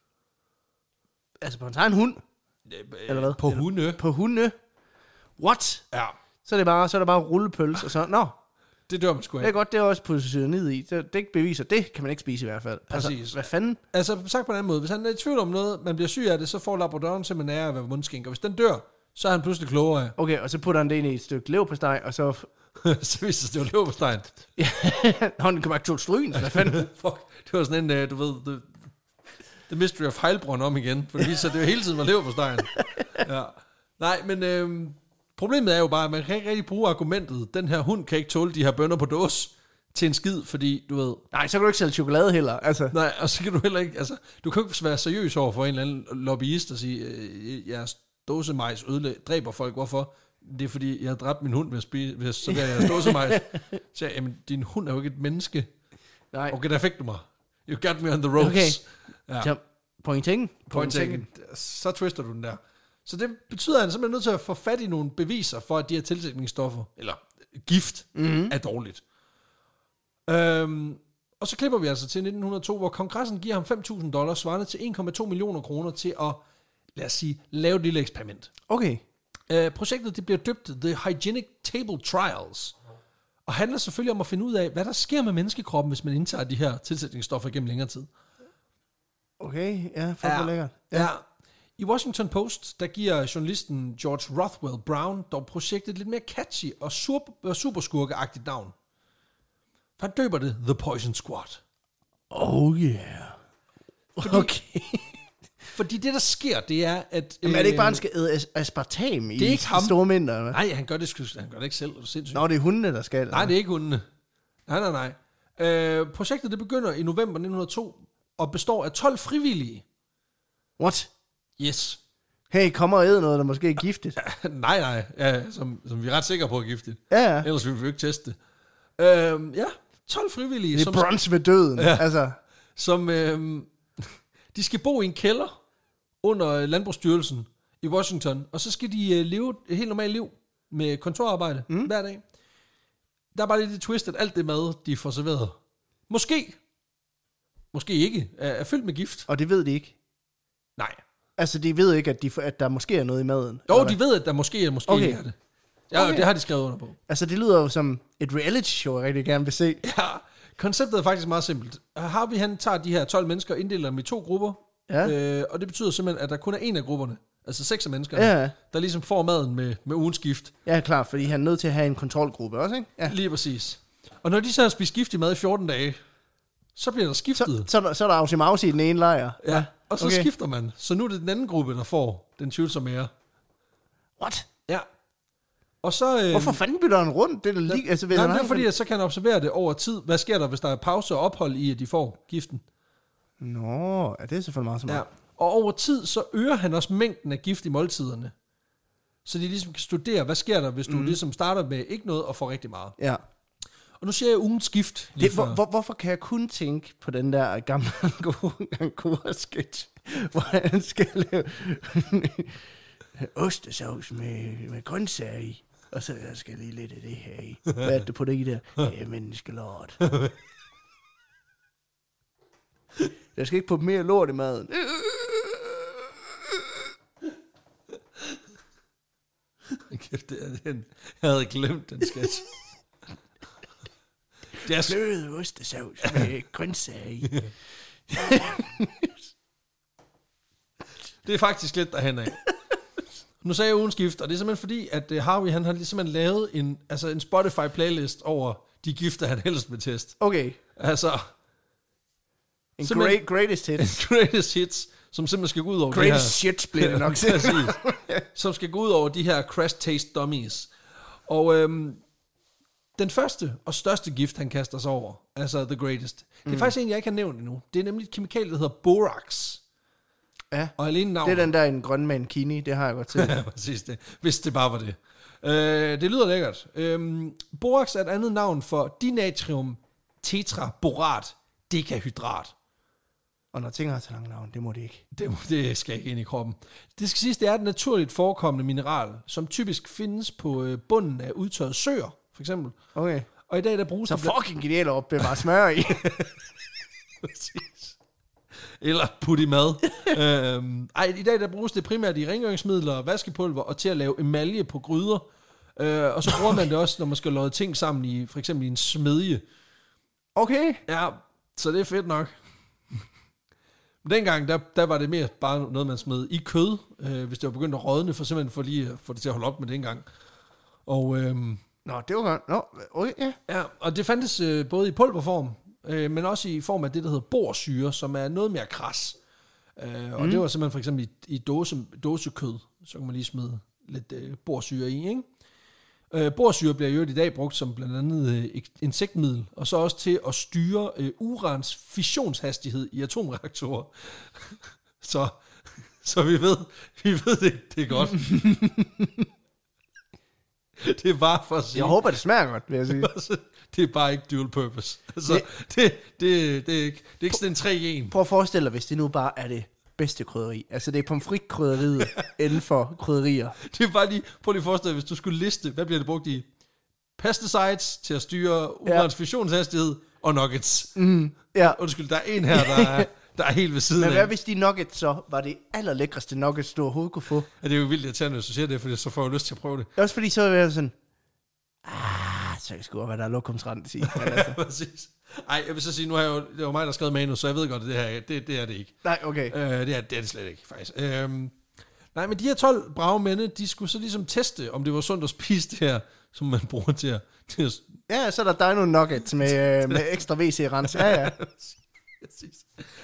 Altså på en egen hund? Eller hvad? På hunde. På hunde? What? Ja. Så er det bare, så er det bare rullepøls og så, nå. Det dør man sgu af. Det er godt, det er også positioneret i. Det, det beviser, det kan man ikke spise i hvert fald. Præcis. Altså, hvad fanden? Altså sagt på en anden måde, hvis han er i tvivl om noget, man bliver syg af det, så får labradoren simpelthen ære at være mundskænk. Og hvis den dør, så er han pludselig klogere. Okay, og så putter han det ind i et stykke leverpostej, og så... så viser det, det var leverpostej. Ja, han kan bare ikke tåle stryen, hvad fanden? Fuck, det var sådan en, du ved, the, the mystery of Heilbronn om igen. For det viser, at det jo hele tiden var leverpostejen. Ja. Nej, men øhm, problemet er jo bare, at man kan ikke rigtig bruge argumentet, den her hund kan ikke tåle de her bønner på dåse til en skid, fordi du ved... Nej, så kan du ikke sælge chokolade heller, altså. Nej, og så kan du heller ikke, altså, du kan ikke være seriøs over for en eller anden lobbyist og sige, øh, jeres dåsemajs ødelæg, dræber folk, hvorfor? Det er fordi, jeg har dræbt min hund ved at, spise, ved at servere jeres dåsemajs. Så jeg, jamen, din hund er jo ikke et menneske. Nej. Okay, der fik du mig. You got me on the ropes. Okay, ja. Så pointing. Pointing. Så twister du den der. Så det betyder, at han simpelthen er nødt til at få fat i nogle beviser for, at de her tilsætningsstoffer, eller gift, mm-hmm. er dårligt. Øhm, og så klipper vi altså til nitten hundrede og to, hvor kongressen giver ham fem tusind dollars, svarende til en komma to millioner kroner til at, lad os sige, lave et lille eksperiment. Okay. Øh, projektet det bliver døbt The Hygienic Table Trials, og handler selvfølgelig om at finde ud af, hvad der sker med menneskekroppen, hvis man indtager de her tilsætningsstoffer gennem længere tid. Okay, ja, for ja, lækkert. Ja. ja. I Washington Post, der giver journalisten George Rothwell Brown dog projektet lidt mere catchy og super, superskurkeagtigt navn. For han døber det The Poison Squad. Oh yeah. Fordi, okay. Fordi det, der sker, det er, at... Jamen er det ikke bare, han skal æde aspartam i de store mængder? Eller? Nej, han gør, det, han gør det ikke selv. Er du sindssygt? Nå, det er hundene, der skal. Eller? Nej, det er ikke hundene. Nej, nej, nej. Øh, projektet, det begynder i november nitten hundrede og to, og består af tolv frivillige. What? Yes. Hey, kom og æd noget, der måske er giftigt. nej, nej. Ja, som, som vi er ret sikre på er giftigt. Ja, ja. Ellers vil vi jo ikke teste det. Øh, ja, tolv frivillige. Det er brunch ved døden. Ja, altså. Som... Øh, de skal bo i en kælder under Landbrugsstyrelsen i Washington, og så skal de uh, leve et helt normalt liv med kontorarbejde mm. hver dag. Der er bare lidt et twist, at alt det mad, de får serveret, måske, måske ikke, er, er fyldt med gift. Og det ved de ikke? Nej. Altså, de ved ikke, at, de, at der måske er noget i maden? Jo, de ved, at der måske er måske okay. ikke er det. Ja, okay. Det har de skrevet under på. Altså, det lyder jo som et reality show, jeg rigtig gerne vil se. Ja, konceptet er faktisk meget simpelt. Harvey, han tager de her tolv mennesker og inddeler dem i to grupper. Ja. Øh, og det betyder simpelthen, at der kun er en af grupperne, altså seks af menneskerne, ja. Der ligesom får maden med, med ugens gift. Ja, klart, fordi han er nødt til at have en kontrolgruppe også, ikke? Ja. Lige præcis. Og når de så har spist giftig mad i fjorten dage, så bliver der skiftet. Så, så, så er der ausimause i den ene lejr. Ja, og så okay. skifter man. Så nu er det den anden gruppe, der får den tvivlsomme ære. What? Ja. Og så, øh, hvorfor fanden bytter han rundt? Det er, lige, altså, nej, det er fordi, at så kan han observere det over tid. Hvad sker der, hvis der er pause og ophold i, at de får giften? Nå, er det selvfølgelig meget så meget. Ja. Og over tid, så øger han også mængden af gift i måltiderne. Så de ligesom kan studere, hvad sker der, hvis du mm. ligesom starter med ikke noget og får rigtig meget. Ja. Og nu siger jeg ugens gift. Det, hvor, hvor, hvorfor kan jeg kun tænke på den der gamle Angora-sketch, hvor han skal lave ostesauce med, med grøntsager i, og så skal jeg lige lidt af det her i. Hvad er det på det i der? Ja, menneskelort. Jeg skal ikke putte mere lort i maden. Kæft, det er den. Jeg havde glemt den sketch. Det er fløde ostesauce med grøntsager i. Det er faktisk lidt derhen af. Nu sagde jeg ugens gift, og det er simpelthen fordi, at uh, Harvey, han har simpelthen lavet en, altså en Spotify-playlist over de gifter, han helst vil teste. Okay. Altså... En great, greatest hits. En greatest hits, som simpelthen skal gå ud over greatest de her... shit, bliver det nok. Som skal gå ud over de her crash taste dummies. Og øhm, den første og største gift, han kaster sig over, altså the greatest, det er mm. faktisk en, jeg ikke har nævnt endnu. Det er nemlig et kemikalie, der hedder borax. Ja, og alene navnet. det er den der en grøn mankini, det har jeg godt til. Ja, præcis det. Hvis det bare var det. Øh, det lyder lækkert. Øh, borax er et andet navn for dinatrium tetraborat dekahydrat. Og når ting har så langt navn, det må det ikke. Det, må, det skal ikke ind i kroppen. Det skal siges, det er et naturligt forekommende mineral, som typisk findes på bunden af udtørrede søer, for eksempel. Okay. Og i dag der bruges så det... fucking genialt at opbevare smør i. Præcis. Eller putte i mad. øhm, ej, i dag der bruges det primært i rengøringsmidler, vaskepulver og til at lave emalje på gryder. Øh, og så bruger man det også, når man skal lodde ting sammen i, for eksempel i en smedje. Okay. Ja, så det er fedt nok. Men dengang, der, der var det mere bare noget, man smed i kød, øh, hvis det var begyndt at rådne, for simpelthen for lige at få det til at holde op med det engang. Og, øhm, Nå, det var godt. Nå, okay, ja. ja, og det fandtes øh, både i pulverform, øh, men også i form af det, der hedder borsyre, som er noget mere kras. Øh, og mm. det var simpelthen for eksempel i, i dåse, dåsekød, så kan man lige smide lidt øh, borsyre i, ikke? Øh, borsyre bliver jo i dag brugt som blandt andet øh, insektmiddel, og så også til at styre øh, urans fissionshastighed i atomreaktorer. så, så vi ved, vi ved det, det er godt. Det er bare for at sige... Jeg håber, det smager godt, vil jeg sige. Det er bare ikke dual purpose. Altså, det, det, det, det, er ikke, det er ikke sådan en tre i en. Prøv at forestille dig, hvis det nu bare er det bedste krydderi. Altså det er pomfrit-krydderiet inden for krydderier. Det er bare lige, prøv lige at forestille dig, hvis du skulle liste, hvad bliver det brugt i? Pesticides til at styre urans fissionshastighed og nuggets. Mm, ja. Undskyld, der er en her, der er, der er helt ved siden Men af. hvad hvis de nuggets så var det allerlækreste nuggets, du overhovedet kunne få? Ja, det er jo vildt irriterende, hvis du siger det, for så får jeg lyst til at prøve det. Også fordi så er jeg sådan, ah, så kan jeg sgu godt, hvad der er lokumsrent i. Altså. Præcis. Ej, jeg vil så sige, nu har jeg jo, det var mig, der skrev manus, så jeg ved godt, at det her, det, det er det ikke. Nej, okay. Øh, det, er, det er det slet ikke, faktisk. Øhm, nej, men de her tolv brave mænd, de skulle så ligesom teste, om det var sundt at spise det her, som man bruger til at... Til at ja, så er der dino nuggets med, øh, med ekstra V C-rens. Ja, ja. Præcis.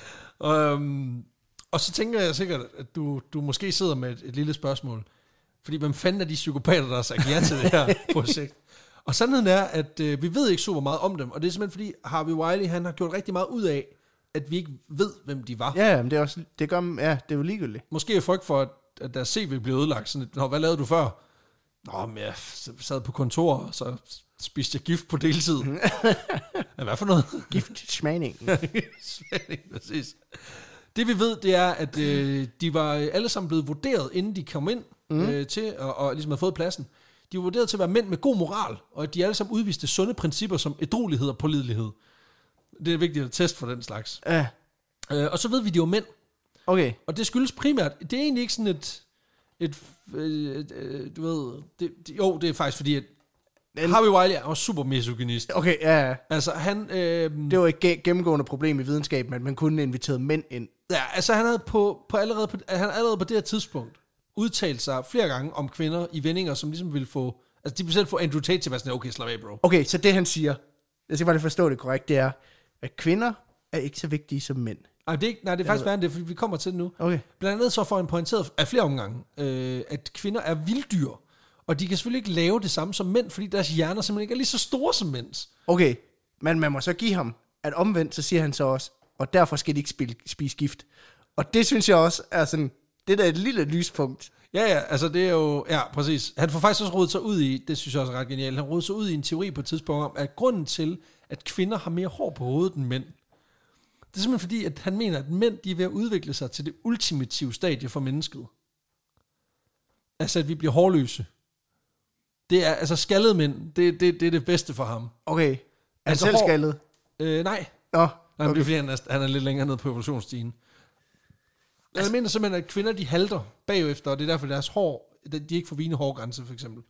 øhm, og så tænker jeg sikkert, at du, du måske sidder med et, et lille spørgsmål. Fordi hvem fanden er de psykopater, der har sagt ja til det her projekt? Og sandheden er, at øh, vi ved ikke super meget om dem, og det er simpelthen fordi Harvey Wiley, han har gjort rigtig meget ud af, at vi ikke ved, hvem de var. Ja, men det er også, det gør, ja, det er jo ligegyldigt. Måske er frygt for, at, at deres C V blev ødelagt. Sådan et, Nå, hvad lavede du før? Nå, men jeg sad på kontor, og så spiste jeg gift på deltid. Ja, hvad for noget? Gift-smagning. Smagning, præcis. Det vi ved, det er, at øh, de var alle sammen blevet vurderet, inden de kom ind mm. øh, til, og, og ligesom havde fået pladsen. De var vurderet til at være mænd med god moral, og at de alle sammen udviste sunde principper som ædruelighed og pålidelighed. Det er vigtigt at teste for den slags. Ja. Øh, og så ved vi, at de var mænd. Okay. Og det skyldes primært, det er egentlig ikke sådan et, et, et, et du ved, det, det, jo, det er faktisk fordi, at den... Harvey Wiley er også super misogynist. Okay, ja, ja. Altså, han... Øh, det var et gennemgående problem i videnskaben, at man kunne invitere mænd ind. Ja, altså han havde på, på allerede, på, han havde allerede på det her tidspunkt udtalt sig flere gange om kvinder i vendinger, som ligesom ville få... Altså, de ville selv få Andrew Tate til at være sådan, okay, slap af, bro. Okay, så det han siger, jeg skal bare forstå det korrekt, det er, at kvinder er ikke så vigtige som mænd. Nej, det er, ikke, nej, det er faktisk værre end det, fordi vi kommer til det nu. Okay. Blandt andet så får han pointeret af flere omgange, øh, at kvinder er vilddyr, og de kan selvfølgelig ikke lave det samme som mænd, fordi deres hjerner simpelthen ikke er lige så store som mænds. Okay, men man må så give ham, at omvendt, så siger han så også, og derfor skal de ikke spille, spise gift. Og det synes jeg også er sådan, det der er et lille lyspunkt. Ja, ja, altså det er jo, ja, præcis. Han får faktisk også rodet sig ud i, det synes jeg også er ret genialt, han rodet sig ud i en teori på et tidspunkt om, at grunden til, at kvinder har mere hår på hovedet end mænd, det er simpelthen fordi, at han mener, at mænd, de er ved at udvikle sig til det ultimative stadie for mennesket. Altså, at vi bliver hårløse. Det er, altså skaldede mænd, det, det, det er det bedste for ham. Okay, er han altså, selv skaldet? Øh, nej. Nå, nej, okay. det er fordi, han er, han er lidt længere nede på evolutionsstigen. Altså, jeg mener simpelthen, at kvinder, de halter bagefter, og det er derfor, deres hår, de ikke får vigende hårgrænse, for eksempel.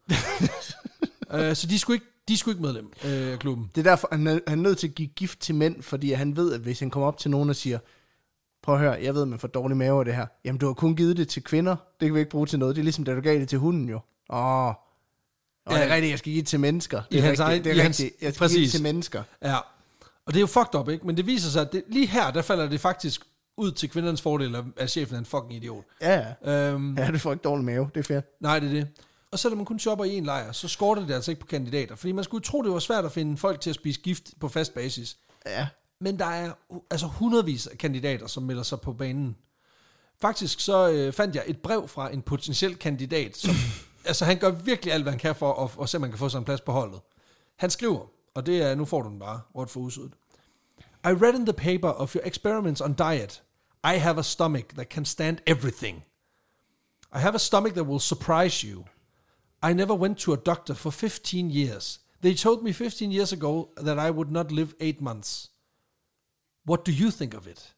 uh, så de skulle ikke, de skulle ikke medlem af uh, klubben. Det er derfor, han er, han er nødt til at give gift til mænd, fordi han ved, at hvis han kommer op til nogen og siger, prøv at høre, jeg ved, man får dårlig mave af det her. Jamen, du har kun givet det til kvinder. Det kan vi ikke bruge til noget. Det er ligesom, da du gav det til hunden, jo. Åh, oh. Ja, det er rigtigt, jeg skal give det til mennesker. Det er hans rigtigt, egen, det er rigtigt. Hans, jeg skal præcis. give det til mennesker. Ja, og det er jo fucked up, ikke? Men det viser sig, at det, lige her, der falder det faktisk ud til kvindernes fordel, at chefen er en fucking idiot. Ja, ja. Øhm, ja, du får ikke dårlig mave, det er fedt. Nej, det er det. Og selvom man kun shopper i en lejr, så skorter det altså ikke på kandidater. Fordi man skulle tro, det var svært at finde folk til at spise gift på fast basis. Ja. Men der er altså hundredvis af kandidater, som melder sig på banen. faktisk så øh, fandt jeg et brev fra en potentiel kandidat, som, altså han gør virkelig alt, hvad han kan for at, at se, om man kan få sig en plads på holdet. Han skriver, og det er, nu får du den bare, råd for usødet. I read in the paper of your experiments on diet. I have a stomach that can stand everything. I have a stomach that will surprise you. I never went to a doctor for fifteen years. They told me fifteen years ago that I would not live eight months. What do you think of it?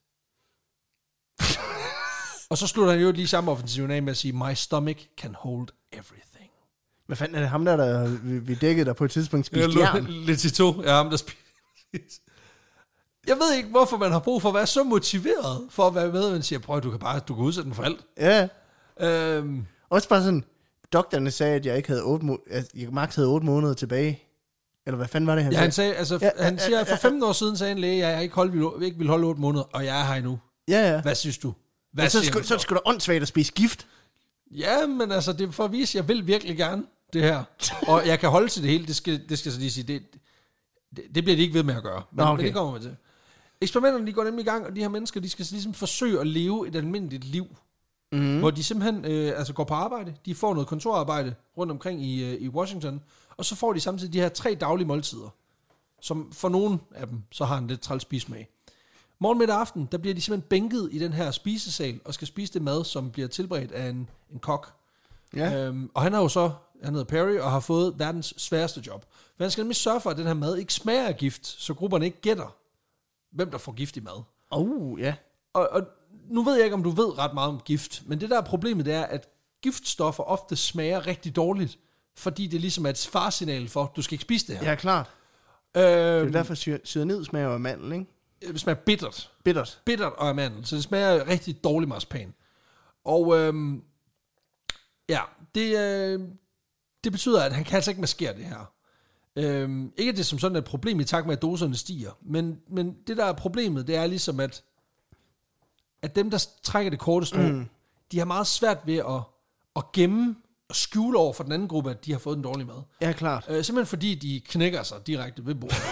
Og så slutter han jo lige samme offensiven af med at sige, my stomach can hold everything. Hvad fanden er det ham der, der vi, vi dækkede der på et tidspunkt spiste jern? Lidt til to. Ja, ham der spiste. Jeg ved ikke, hvorfor man har brug for at være så motiveret for at være med, og man siger, prøv, du kan bare, du kan udsætte den for alt. Ja. Øhm. Også bare sådan, doktorerne sagde, at jeg ikke havde otte, må- at jeg maks havde otte måneder tilbage. Eller hvad fanden var det, han ja, sagde? han sagde, altså, ja, han ja, siger, ja, for femten år siden sagde en læge, at jeg ikke, holde, ikke vil holde otte måneder, og jeg er her endnu. Ja, ja. Hvad synes du? Hvad ja, så, siger skulle, du så skulle da åndssvagt at spise gift. Ja, men altså, det er for at vise, at jeg vil virkelig gerne det her. Og jeg kan holde til det hele, det skal, det skal så lige sige, det, det, det bliver de ikke ved med at gøre. Men, okay. men det kommer vi til. Eksperimenterne, de går nemlig i gang, og de her mennesker, de skal ligesom forsøge at leve et almindeligt liv. Mm. Hvor de simpelthen øh, altså går på arbejde, de får noget kontorarbejde rundt omkring i, øh, i Washington, og så får de samtidig de her tre daglige måltider, som for nogen af dem, så har en lidt træls spismag. Morgen, middag og aften, der bliver de simpelthen bænket i den her spisesal, og skal spise det mad, som bliver tilberedt af en, en kok. Ja. Øhm, og han har jo så, han hedder Perry, og har fået verdens sværeste job. For han skal nemlig sørge for, at den her mad ikke smager af gift, så grupperne ikke gætter, hvem der får gift i mad. Oh, ja. Og, og nu ved jeg ikke, om du ved ret meget om gift, men det der er problemet, det er, at giftstoffer ofte smager rigtig dårligt, fordi det ligesom er et farsignal for, at du skal ikke spise det her. Ja, klart. Øhm, det er derfor, syr- cyanid smager af mandel, ikke? Det smager bittert. Bittert. Bittert og af mandel, så det smager rigtig dårlig marcipan. Og øhm, ja, det, øh, det betyder, at han kan altså ikke maskere det her. Øhm, ikke at det som sådan er et problem i takt med, at doserne stiger, men, men det der er problemet, det er ligesom, at, at dem, der trækker det korte strå, mm. de har meget svært ved at, at gemme og skjule over for den anden gruppe, at de har fået en dårlig mad. Ja, klart. Øh, simpelthen fordi, de knækker sig direkte ved bordet.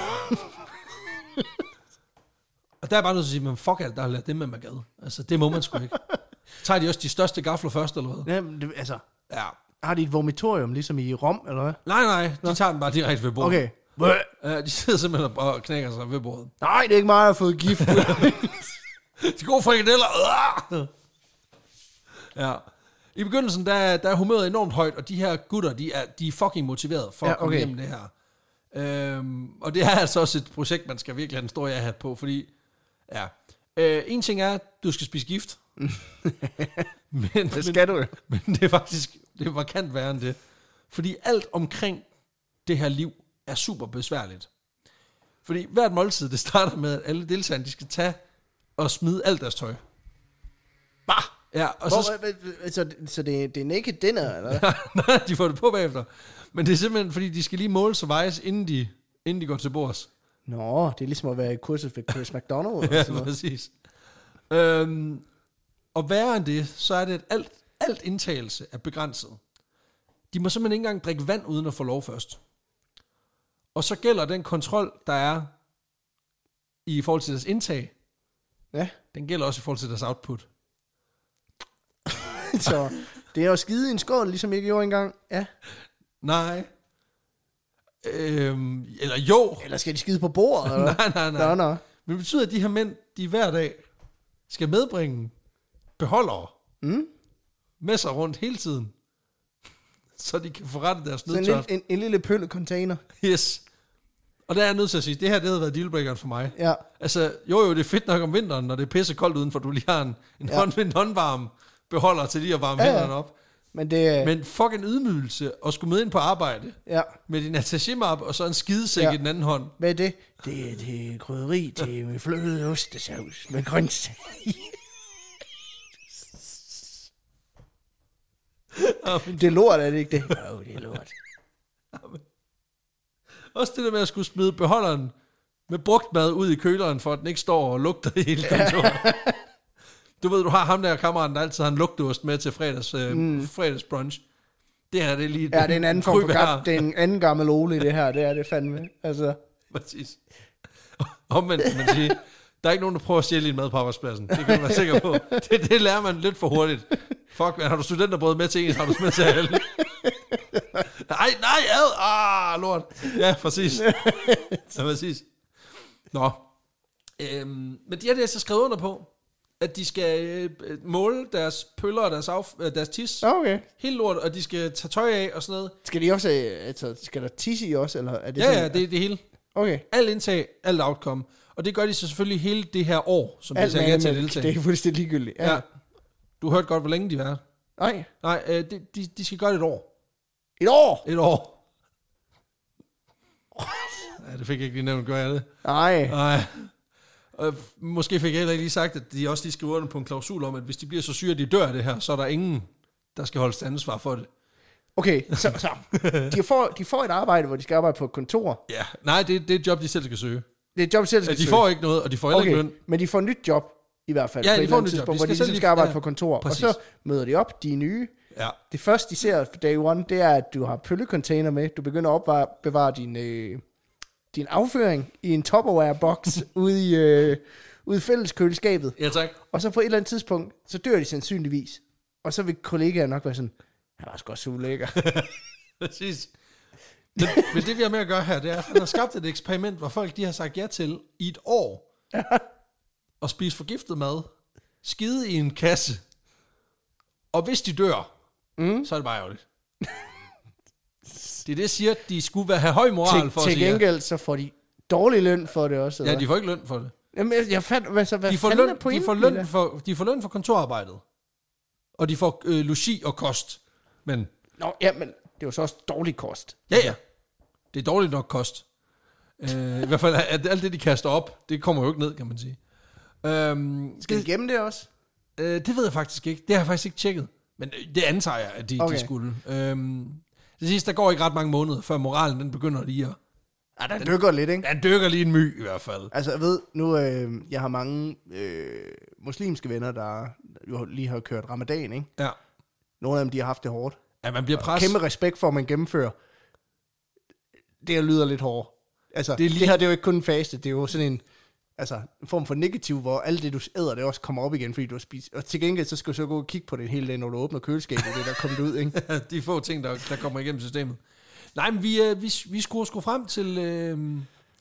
Og der er bare nødt til at sige, men fuck er det, der har lavet det med magade. Altså, det må man sgu ikke. Tager de også de største gafler først, eller hvad? Ja, det, altså, Ja. har de et vomitorium, ligesom i Rom, eller hvad? Nej, nej, de Nå. tager den bare direkte ved bordet. Okay. Uh, de sidder simpelthen og knækker sig ved bordet. Nej, det er ikke mig, der har fået gift. De gode frikadeller. Ja. I begyndelsen, der, der er humøret enormt højt, og de her gutter, de er, de er fucking motiveret for ja, at komme okay. hjem det her. Øhm, og det er altså også et projekt, man skal virkelig have en stor ja-hat på, fordi, ja. Øh, en ting er, du skal spise gift. men, det skal men, du. Men det er faktisk, det er markant værre end det. Fordi alt omkring det her liv er super besværligt. Fordi hvert måltid, det starter med, at alle deltagerne, de skal tage og smide alt deres tøj. Bah! Ja, og Hvor, så, så, så det, det er naked dinner, eller? nej, de får det på bagefter. Men det er simpelthen, fordi de skal lige måles og vejes, inden de, inden de går til bords. Nå, det er ligesom at være i kurset for Chris McDonald. Ja, præcis. Øhm, og værre end det, så er det, at alt, alt indtagelse er begrænset. De må simpelthen ikke engang drikke vand, uden at få lov først. Og så gælder den kontrol, der er i forhold til deres indtag, ja. Den gælder også i forhold til deres output. Så det er jo skide i en skål, ligesom jeg gjorde engang. Ja. Nej. Øhm, eller jo. Eller skal de skide på bordet? Eller? nej, nej, nej. Nå, nå. Men det betyder, at de her mænd, de hver dag skal medbringe beholdere mm. med sig rundt hele tiden, så de kan forrette deres nødtørft. En, en, en lille pøllecontainer. Yes. Og der er jeg nødt til at sige, det her, det havde været dealbreakeren for mig. Ja. Altså, jo jo, det er fedt nok om vinteren, når det er pisse koldt udenfor, du lige har en, en, ja. hånd, en håndvarm beholder til lige at varme ja, ja. hænderne op. Men, det, Men fuck en ydmygelse at skulle med ind på arbejde ja. med din attaché-map og så en skidesæk ja. i den anden hånd. Hvad er det? Det, det er krydderi til med fløde ostesaus med grøntsager. Det er lort, er det ikke det? Jo, det er lort. Også det der med at skulle smide beholderen med brugt mad ud i køleren, for at den ikke står og lugter i hele kontoret. Du ved, du har ham der kammeraten, der altid har en lugteost med til fredags, øh, mm. fredagsbrunch. Det her, det er lige... Ja, det er en anden form for gam, det er en anden gammel ole i det her, det er det fandme. Altså. Præcis. Omvendt kan man sige, Der er ikke nogen, der prøver at stjæle din mad på arbejdspladsen. Det kan du være sikker på. Det, det lærer man lidt for hurtigt. Fuck, man, har du studenterbrød med til en, har du med til alle. Nej, nej, ad. Ah, lort. Ja, præcis. Ja, præcis. Nå. Øhm, men de har det altså skrevet under på, at de skal øh, måle deres pøller og deres, af, øh, deres tis. Okay. Helt lort, og de skal tage tøj af og sådan noget. Skal de også, øh, altså, skal der tisse i også, eller er det Ja, sådan, ja, det er det hele. Okay. Alt indtag, alt outcome. Og det gør de så selvfølgelig hele det her år, som de sagde ja til at deltage. Det er fuldstændig ligegyldigt. Ja. Ja. Du hørte godt, hvor længe de var. Nej. Nej, øh, de, de, de skal gøre det et år. Et år? Et år. Ja, det fik jeg ikke lige nævnt, gør jeg det? Nej. Nej. Og måske fik jeg heller ikke lige sagt, at de også lige skriver under på en klausul om, at hvis de bliver så syge, at de dør af det her, så er der ingen, der skal holde ansvar for det. Okay, så, så de, får, de får et arbejde, hvor de skal arbejde på et kontor. Ja, nej, det, det er et job, de selv skal søge. Det er et job, de selv skal ja, de søge. får ikke noget, og de får heller okay, ikke løn. Men de får et nyt job, i hvert fald. Ja, på de et får et nyt nyt job. tidspunkt, De hvor de skal ligesom skal arbejde ja, på kontor. præcis. Og så møder de op, de er nye. Ja. Det første, de ser for day one, det er, at du har pøllecontainer med. Du begynder at opbevare, bevare din, øh, din afføring i en Tupperware-boks ude i... Øh, ude i fælleskøleskabet. Ja, tak. Og så på et eller andet tidspunkt, så dør de sandsynligvis. Og så vil kollegaer nok være sådan, han var sgu så lækker. Præcis. Men, men det vi har med at gøre her, det er, at han har skabt et eksperiment, hvor folk de har sagt ja til i et år at spise forgiftet mad, skide i en kasse, og hvis de dør, mm. så er det bare ærgerligt. Det er det, jeg siger, at de skulle være, have høj moral til, for at til sige gengæld, så får de dårlig løn for det også. Ja, de får ikke løn for det. Jamen, jeg, jeg fandt, altså, hvad de får fanden løn, er på de får løn for, de får løn for kontorarbejdet. Og de får øh, logi og kost. Men Nå, ja, men det er jo så også dårlig kost. ja, ja. Det er dårligt nok kost. Øh, I hvert fald, at alt det, de kaster op, det kommer jo ikke ned, kan man sige. Øhm, Skal det, de gemme det også? øh, det ved jeg faktisk ikke. Det har jeg faktisk ikke tjekket. Men det antager jeg, at de, okay. de skulle. Øhm, det sidste, der går ikke ret mange måneder, før moralen den begynder lige at... Ja, den, den dykker lidt, ikke? Den dykker lige en my, i hvert fald. Altså, jeg ved, nu, øh, jeg har mange øh, muslimske venner, der jo lige har kørt ramadan, ikke? Ja. Nogle af dem, de har haft det hårdt. Ja, man bliver presset. Kæmpe respekt for, at man gennemfører. Det her lyder lidt hårdt. Altså, det, lige... det her, det er jo ikke kun en faste, det er jo sådan en, altså, en form for negativ, hvor alt det, du æder, det også kommer op igen, fordi du har spist. Og til gengæld, så skal du så gå og kigge på det hele dag, når du åbner køleskabet, det der kommer ud, ikke? De få ting, der, der kommer igennem systemet. Nej, men vi, øh, vi, vi skruer sgu frem til, øh,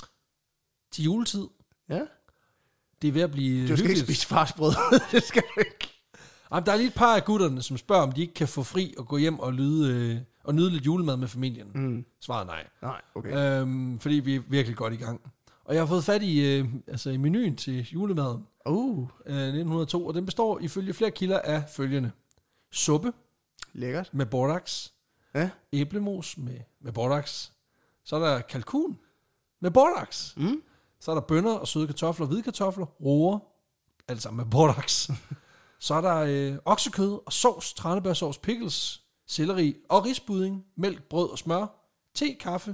til juletid. Ja. Det er ved at blive Du skal hyggeligt. ikke spise farsbrød. Det skal du ikke. Jamen, der er lige et par af gutterne, som spørger, om de ikke kan få fri og gå hjem og, lyde, øh, og nyde lidt julemad med familien. Mm. Svaret nej. Nej, okay. Øhm, fordi vi er virkelig godt i gang. Og jeg har fået fat i, øh, altså i menuen til julemaden Uh. øh, nitten hundrede og to, og den består ifølge flere kilder af følgende. Suppe Lækkert. med bordaks. Ja. Æblemos med, med bordaks. Så er der kalkun med bordaks. Mm. Så er der bønner og søde kartofler, hvide kartofler, roer, alt sammen med bordaks. Så er der øh, oksekød og sovs, tranebærsovs, pickles, selleri og risbudding, mælk, brød og smør, te, kaffe,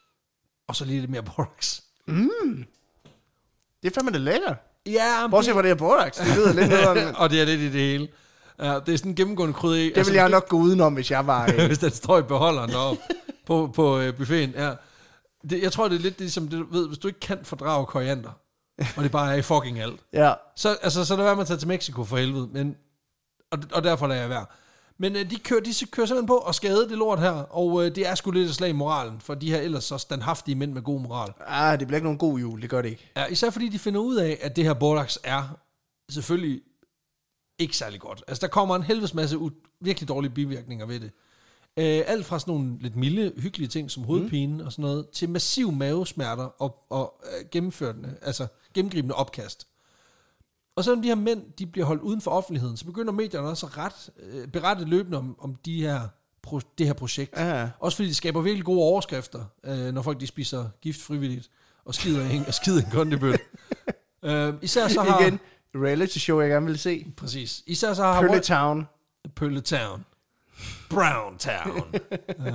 og så lige lidt mere bordaks. Mm. Det er fandme det lækkert. Ja, Bortset fra det her bordaks. Det lyder lidt noget om... og det er lidt i det hele. Ja, det er sådan en gennemgående krydderi. Det ville jeg nok gå udenom, hvis jeg var... Øh... hvis den står i beholderen deroppe på, på øh, buffeten. Ja. Det, jeg tror, det er lidt ligesom, det, du ved, hvis du ikke kan fordrage koriander, og det bare er i fucking alt. Ja. Så, altså, så er det værd med at tage til Mexico for helvede, men, og, og derfor lader jeg være. Men øh, de, kører, de kører simpelthen på og skade det lort her, og øh, det er sgu lidt et slag i moralen, for de her ellers så standhaftige mænd med god moral. Ah, det bliver ikke nogen god jul, det gør det ikke. Ja, især fordi de finder ud af, at det her bordaks er selvfølgelig ikke særlig godt. Altså, der kommer en helvedes masse u- virkelig dårlige bivirkninger ved det. Øh, alt fra sådan nogle lidt milde, hyggelige ting som hovedpine mm. og sådan noget, til massiv mavesmerter og, og øh, gennemførende, altså gennemgribende opkast. Og selvom de her mænd, de bliver holdt uden for offentligheden, så begynder medierne også at ret, øh, berette løbende om, om de her, pro, det her projekt. Ja. Også fordi det skaber virkelig gode overskrifter, øh, når folk de spiser gift frivilligt og skider en, og skider en kondibøl. øh, især så har... Igen, reality show, jeg gerne vil se. Præcis. Især så har... Pølletown. Pølletown. Brown Town. Ja.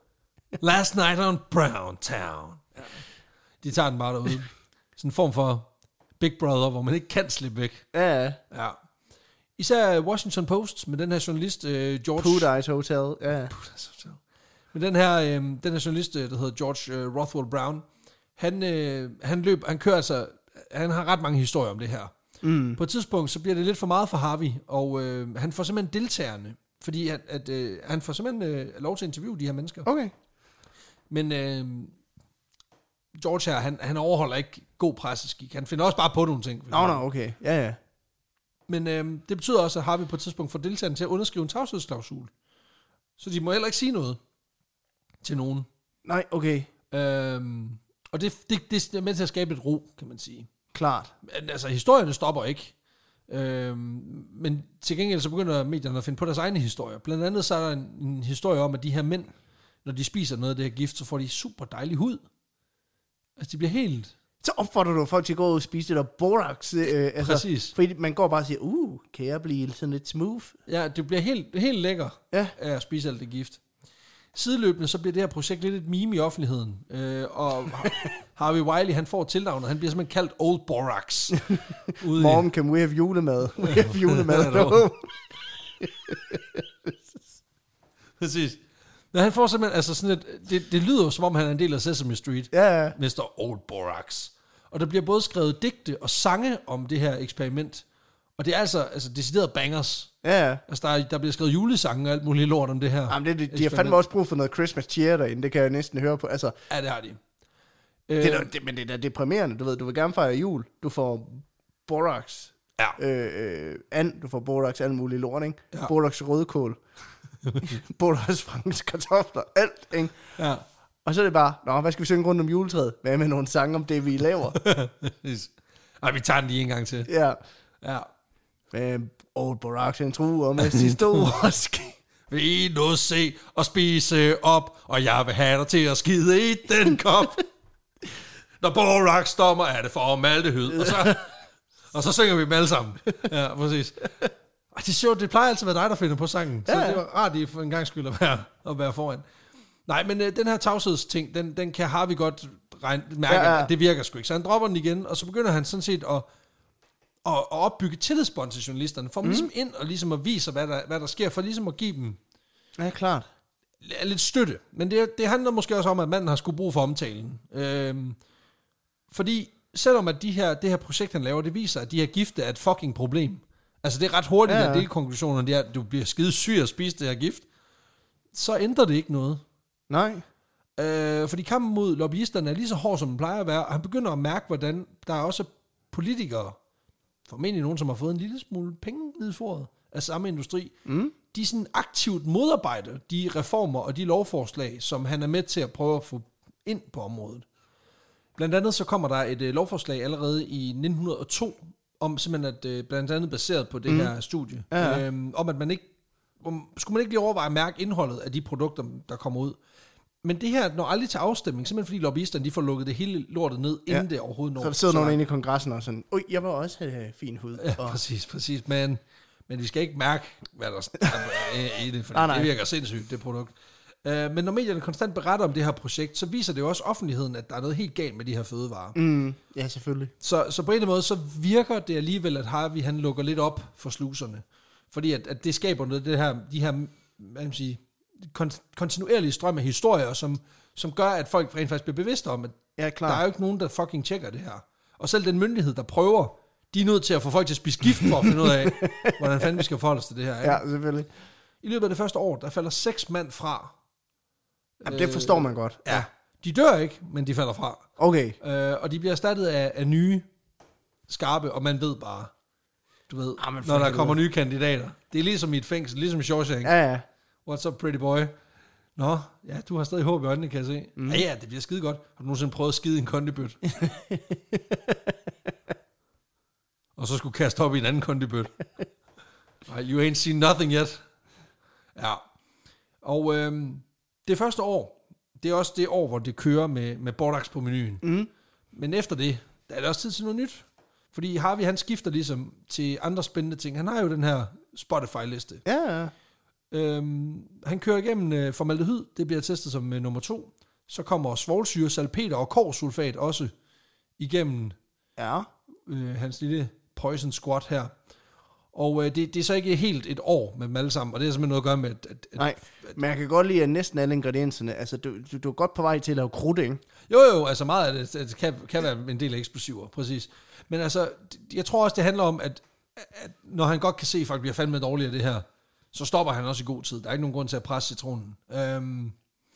Last night on Brown Town. Ja. De tager den bare derude. Sådan en form for Big Brother, hvor man ikke kan slippe væk. Ja. Ja. Især Washington Post med den her journalist, uh, George... Paradise Hotel. Ja. Paradise Hotel. Med den her, um, den her journalist, der hedder George uh, Rothwell Brown, han, uh, han løb, han kører altså, han har ret mange historier om det her. Mm. På et tidspunkt, så bliver det lidt for meget for Harvey, og øh, han får simpelthen deltagerne, fordi at, at, øh, han får simpelthen øh, lov til at interviewe de her mennesker. Okay. Men øh, George her, han, han overholder ikke god presseskik. Han finder også bare på nogle ting. Nå, oh, nå, no, okay. Ja, ja. Men øh, det betyder også, at Harvey på et tidspunkt får deltagerne til at underskrive en tavshedsklausul. Så de må heller ikke sige noget til nogen. Nej, okay. Øhm, og det, det, det er med til at skabe et ro, kan man sige. Klart. Men, altså, historierne stopper ikke. Øhm, men til gengæld så begynder medierne at finde på deres egne historier. Blandt andet så er der en, en historie om, at de her mænd, når de spiser noget af det her gift, så får de super dejlig hud. Altså, de bliver helt... Så opfordrer du folk til at gå ud og spise det der borax. Øh, altså, Præcis. Fordi man går bare og siger, uh, kan jeg blive sådan lidt smooth? Ja, det bliver helt, helt lækker ja. af at spise alt det gift. Sideløbende så bliver det her projekt lidt et meme i offentligheden. Øh, og Harvey Wiley, han får tilnavnet, han bliver simpelthen kaldt Old Borax. Mom, i... can we have julemad? We have julemad. Præcis. Men han får simpelthen, altså sådan et, det, det lyder jo som om han er en del af Sesame Street. Ja, ja. mister Old Borax. Og der bliver både skrevet digte og sange om det her eksperiment. Og det er altså, altså decideret bangers. Ja, ja. Altså der, der bliver skrevet julesange og alt muligt lort om det her. Jamen det, de, de har fandme også brug for noget Christmas cheer derinde, det kan jeg næsten høre på. Altså, ja, det har de. Det er, det, men det er deprimerende, du ved, du vil gerne fejre jul, du får borax. Ja. Øh, øh, and, du får borax, alt muligt lort, ikke? Ja. Borax rødkål. Borax fransk kartofler, alt, ikke? Ja. Og så er det bare, nå, hvad skal vi synge rundt om juletræet? Hvad med nogle sange om det, vi laver? Ej, vi tager den lige en gang til. Ja. Ja. Øh, Old Borax, en truer med sin store sk. Vil I nu se og spise op, og jeg vil have dig til at skide i den kop. Når Borax dommer, er det formaldehyd. Og så, og så synger vi dem alle sammen. Ja, præcis. Og det er sjovt, det plejer altid at være dig, der finder på sangen. Så ja, ja. Det var rart lige for en gang skyld at være, at være foran. Nej, men øh, den her tavshedsting, den, den kan Harvey godt regne, mærke, ja, ja. At det virker sgu ikke. Så han dropper den igen, og så begynder han sådan set at, at, at opbygge tillidsbånd til journalisterne, for mm. ligesom ind og ligesom at vise, hvad der, hvad der sker, for ligesom at give dem ja, klart. lidt støtte. Men det, det handler måske også om, at manden har skulle brug for omtalen. Øhm, fordi selvom at de her, det her projekt, han laver, det viser, at de her gifte er et fucking problem. Altså det er ret hurtigt, ja, ja. At delkonklusionen det er, at du bliver skide syg at spise det her gift. Så ændrer det ikke noget. Nej. Øh, fordi kampen mod lobbyisterne er lige så hård, som den plejer at være, og han begynder at mærke, hvordan der er også politikere, formentlig nogen, som har fået en lille smule penge ned i foret af samme industri, mm. de sådan aktivt modarbejder de reformer og de lovforslag, som han er med til at prøve at få ind på området. Blandt andet så kommer der et øh, lovforslag allerede i nitten hundrede og to, om simpelthen at øh, blandt andet baseret på det mm. her studie, ja. øhm, om at man ikke, om, skulle man ikke lige overveje at mærke indholdet af de produkter, der kommer ud. Men det her når aldrig til afstemning, simpelthen fordi lobbyisterne de får lukket det hele lortet ned, inden ja. Det overhovedet når. Så der sidder nogen inde i kongressen og sådan, oj, jeg vil også have fin hud. Ja, og... præcis, præcis. Men, men vi skal ikke mærke, hvad der er i det, for det virker sindssygt, det produkt. Uh, men når medierne konstant beretter om det her projekt, så viser det jo også offentligheden, at der er noget helt galt med de her fødevarer. Mm, ja, selvfølgelig. Så, så på en eller anden måde, så virker det alligevel, at Harvey han lukker lidt op for sluserne. Fordi at, at det skaber noget, det her, de her, hvad man sige, kontinuerlige strøm af historier, som, som gør, at folk rent faktisk bliver bevidste om, at ja, klar. Der er jo ikke nogen, der fucking tjekker det her. Og selv den myndighed, der prøver, de er nødt til at få folk til at spise gift for at finde ud af, hvordan fanden vi skal forholde os til det her. Ikke? Ja, selvfølgelig. I løbet af det første år, der falder seks mand fra. Jamen, det forstår man godt. Ja, de dør ikke, men de falder fra. Okay. Øh, og de bliver erstattet af, af nye, skarpe, og man ved bare, du ved, ah, når der kommer nye kandidater. Det er ligesom i et fængsel, ligesom i Shawshank. Ja, ja. What's up, pretty boy? Nå, ja, du har stadig håb i øjnene, kan jeg se. Mm. Ja, ja, det bliver skide godt. Har du nogensinde prøvet at skide i en kondibøt? Og så skulle kaste op i en anden kondibøt. You ain't seen nothing yet. Ja. Og øhm, det første år, det er også det år, hvor det kører med, med Borax på menuen. Mm. Men efter det, der er det også tid til noget nyt. Fordi Harvey, han skifter ligesom til andre spændende ting. Han har jo den her Spotify-liste. Ja, ja. Øhm, han kører igennem øh, formaldehyd, det bliver testet som øh, nummer to. Så kommer svovlsyre, salpeter og kobbersulfat også igennem ja. øh, hans lille poison squat her. Og øh, det, det er så ikke helt et år med dem alle sammen, og det er simpelthen noget at gøre med... At, at, Nej, at, men jeg kan godt lide, at næsten alle ingredienserne, altså du, du, du er godt på vej til at lave krudt, ikke? Jo, jo, altså meget af det, det kan, kan være en del af eksplosiver, præcis. Men altså, jeg tror også, det handler om, at, at når han godt kan se, at folk bliver fandme dårlige af det her, så stopper han også i god tid. Der er ikke nogen grund til at presse citronen. Øhm.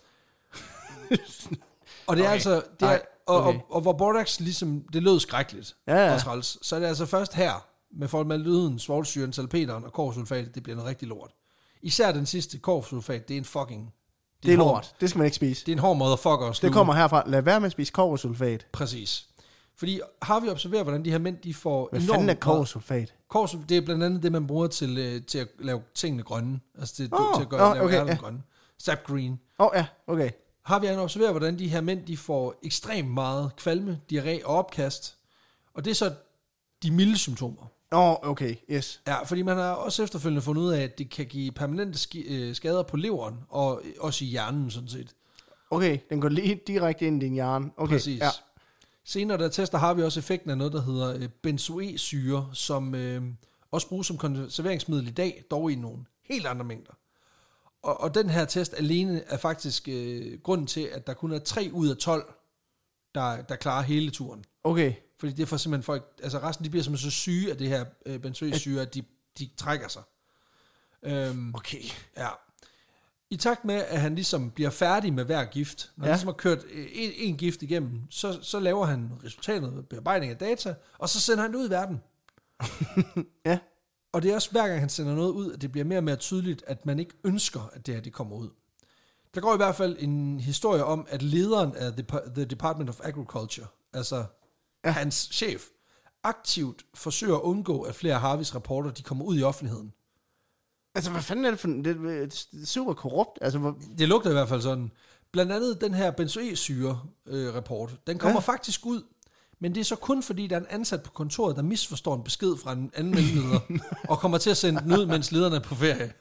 og det er okay. altså... Det er, og, okay. og, og, og hvor Bordax ligesom... Det lød skrækkeligt. Ja, ja. Træls, så er det altså først her, med formaldehden, svovlsyren, salpeteren og korsulfat, det bliver noget rigtig lort. Især den sidste korsulfat, det er en fucking... Det er, det er lort. Hård, det skal man ikke spise. Det er en hård motherfucker at sluge. Det kommer herfra. Lad være med at spise kobbersulfat. Præcis. Fordi har vi observeret, hvordan de her mænd, de får... Hvad fanden er kobbersulfat? Kobbersulfat, det er blandt andet det, man bruger til, øh, til at lave tingene grønne. Altså til, oh, til at gøre, oh, lave okay, ærten ja. grønne. Sap green. Åh, oh, ja, okay. Har vi observeret, hvordan de her mænd, de får ekstremt meget kvalme, diarré og opkast. Og det er så de milde symptomer. Åh, oh, okay, yes. Ja, fordi man har også efterfølgende fundet ud af, at det kan give permanente skader på leveren, og også i hjernen sådan set. Okay, den går lige direkte ind i din hjerne. Okay, præcis. Ja. Senere der tester har vi også effekten af noget, der hedder benzoesyre, som øh, også bruges som konserveringsmiddel i dag, dog i nogle helt andre mængder. Og, og den her test alene er faktisk øh, grunden til, at der kun er tre ud af tolv, der, der klarer hele turen. Okay. Fordi det får simpelthen folk, altså resten de bliver simpelthen så syge af det her øh, benzoesyre, at de, de trækker sig. Øhm, okay. Ja. I takt med, at han ligesom bliver færdig med hver gift, når ja. han ligesom har kørt en, en gift igennem, så, så laver han resultatet af bearbejdning af data, og så sender han det ud i verden. Ja. Og det er også hver gang han sender noget ud, at det bliver mere og mere tydeligt, at man ikke ønsker, at det her det kommer ud. Der går i hvert fald en historie om, at lederen af The, the Department of Agriculture, altså ja. hans chef, aktivt forsøger at undgå, at flere Harveys rapporter de kommer ud i offentligheden. Altså, hvad fanden er det for... Det er super korrupt. Altså, hvor... Det lugter i hvert fald sådan. Blandt andet den her benzoesyre-rapport, øh, den kommer ja. faktisk ud, men det er så kun fordi, der er en ansat på kontoret, der misforstår en besked fra en anden mellemleder, og kommer til at sende den ud, mens lederne er på ferie.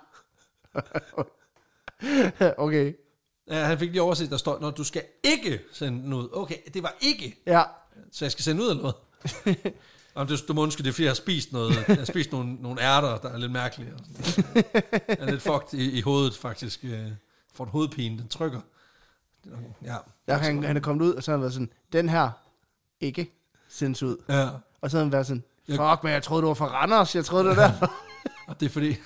Okay. Ja, han fik lige overset, der står, når du skal ikke sende den ud. Okay, det var ikke. Ja. Så jeg skal sende ud eller noget? Om du, du må undskylde, det er fordi, jeg har spist noget. Jeg har spist nogle, nogle ærter, der er lidt mærkelige. Jeg er lidt fucked i, i hovedet, faktisk. Jeg får et hovedpine, den trykker. Ja. Ja, han, han er kommet ud, og så har han været sådan, den her ikke sendes ud. Ja. Og så har han været sådan, fuck, men jeg troede, du var fra Randers. Jeg troede, det var der. Og det er fordi,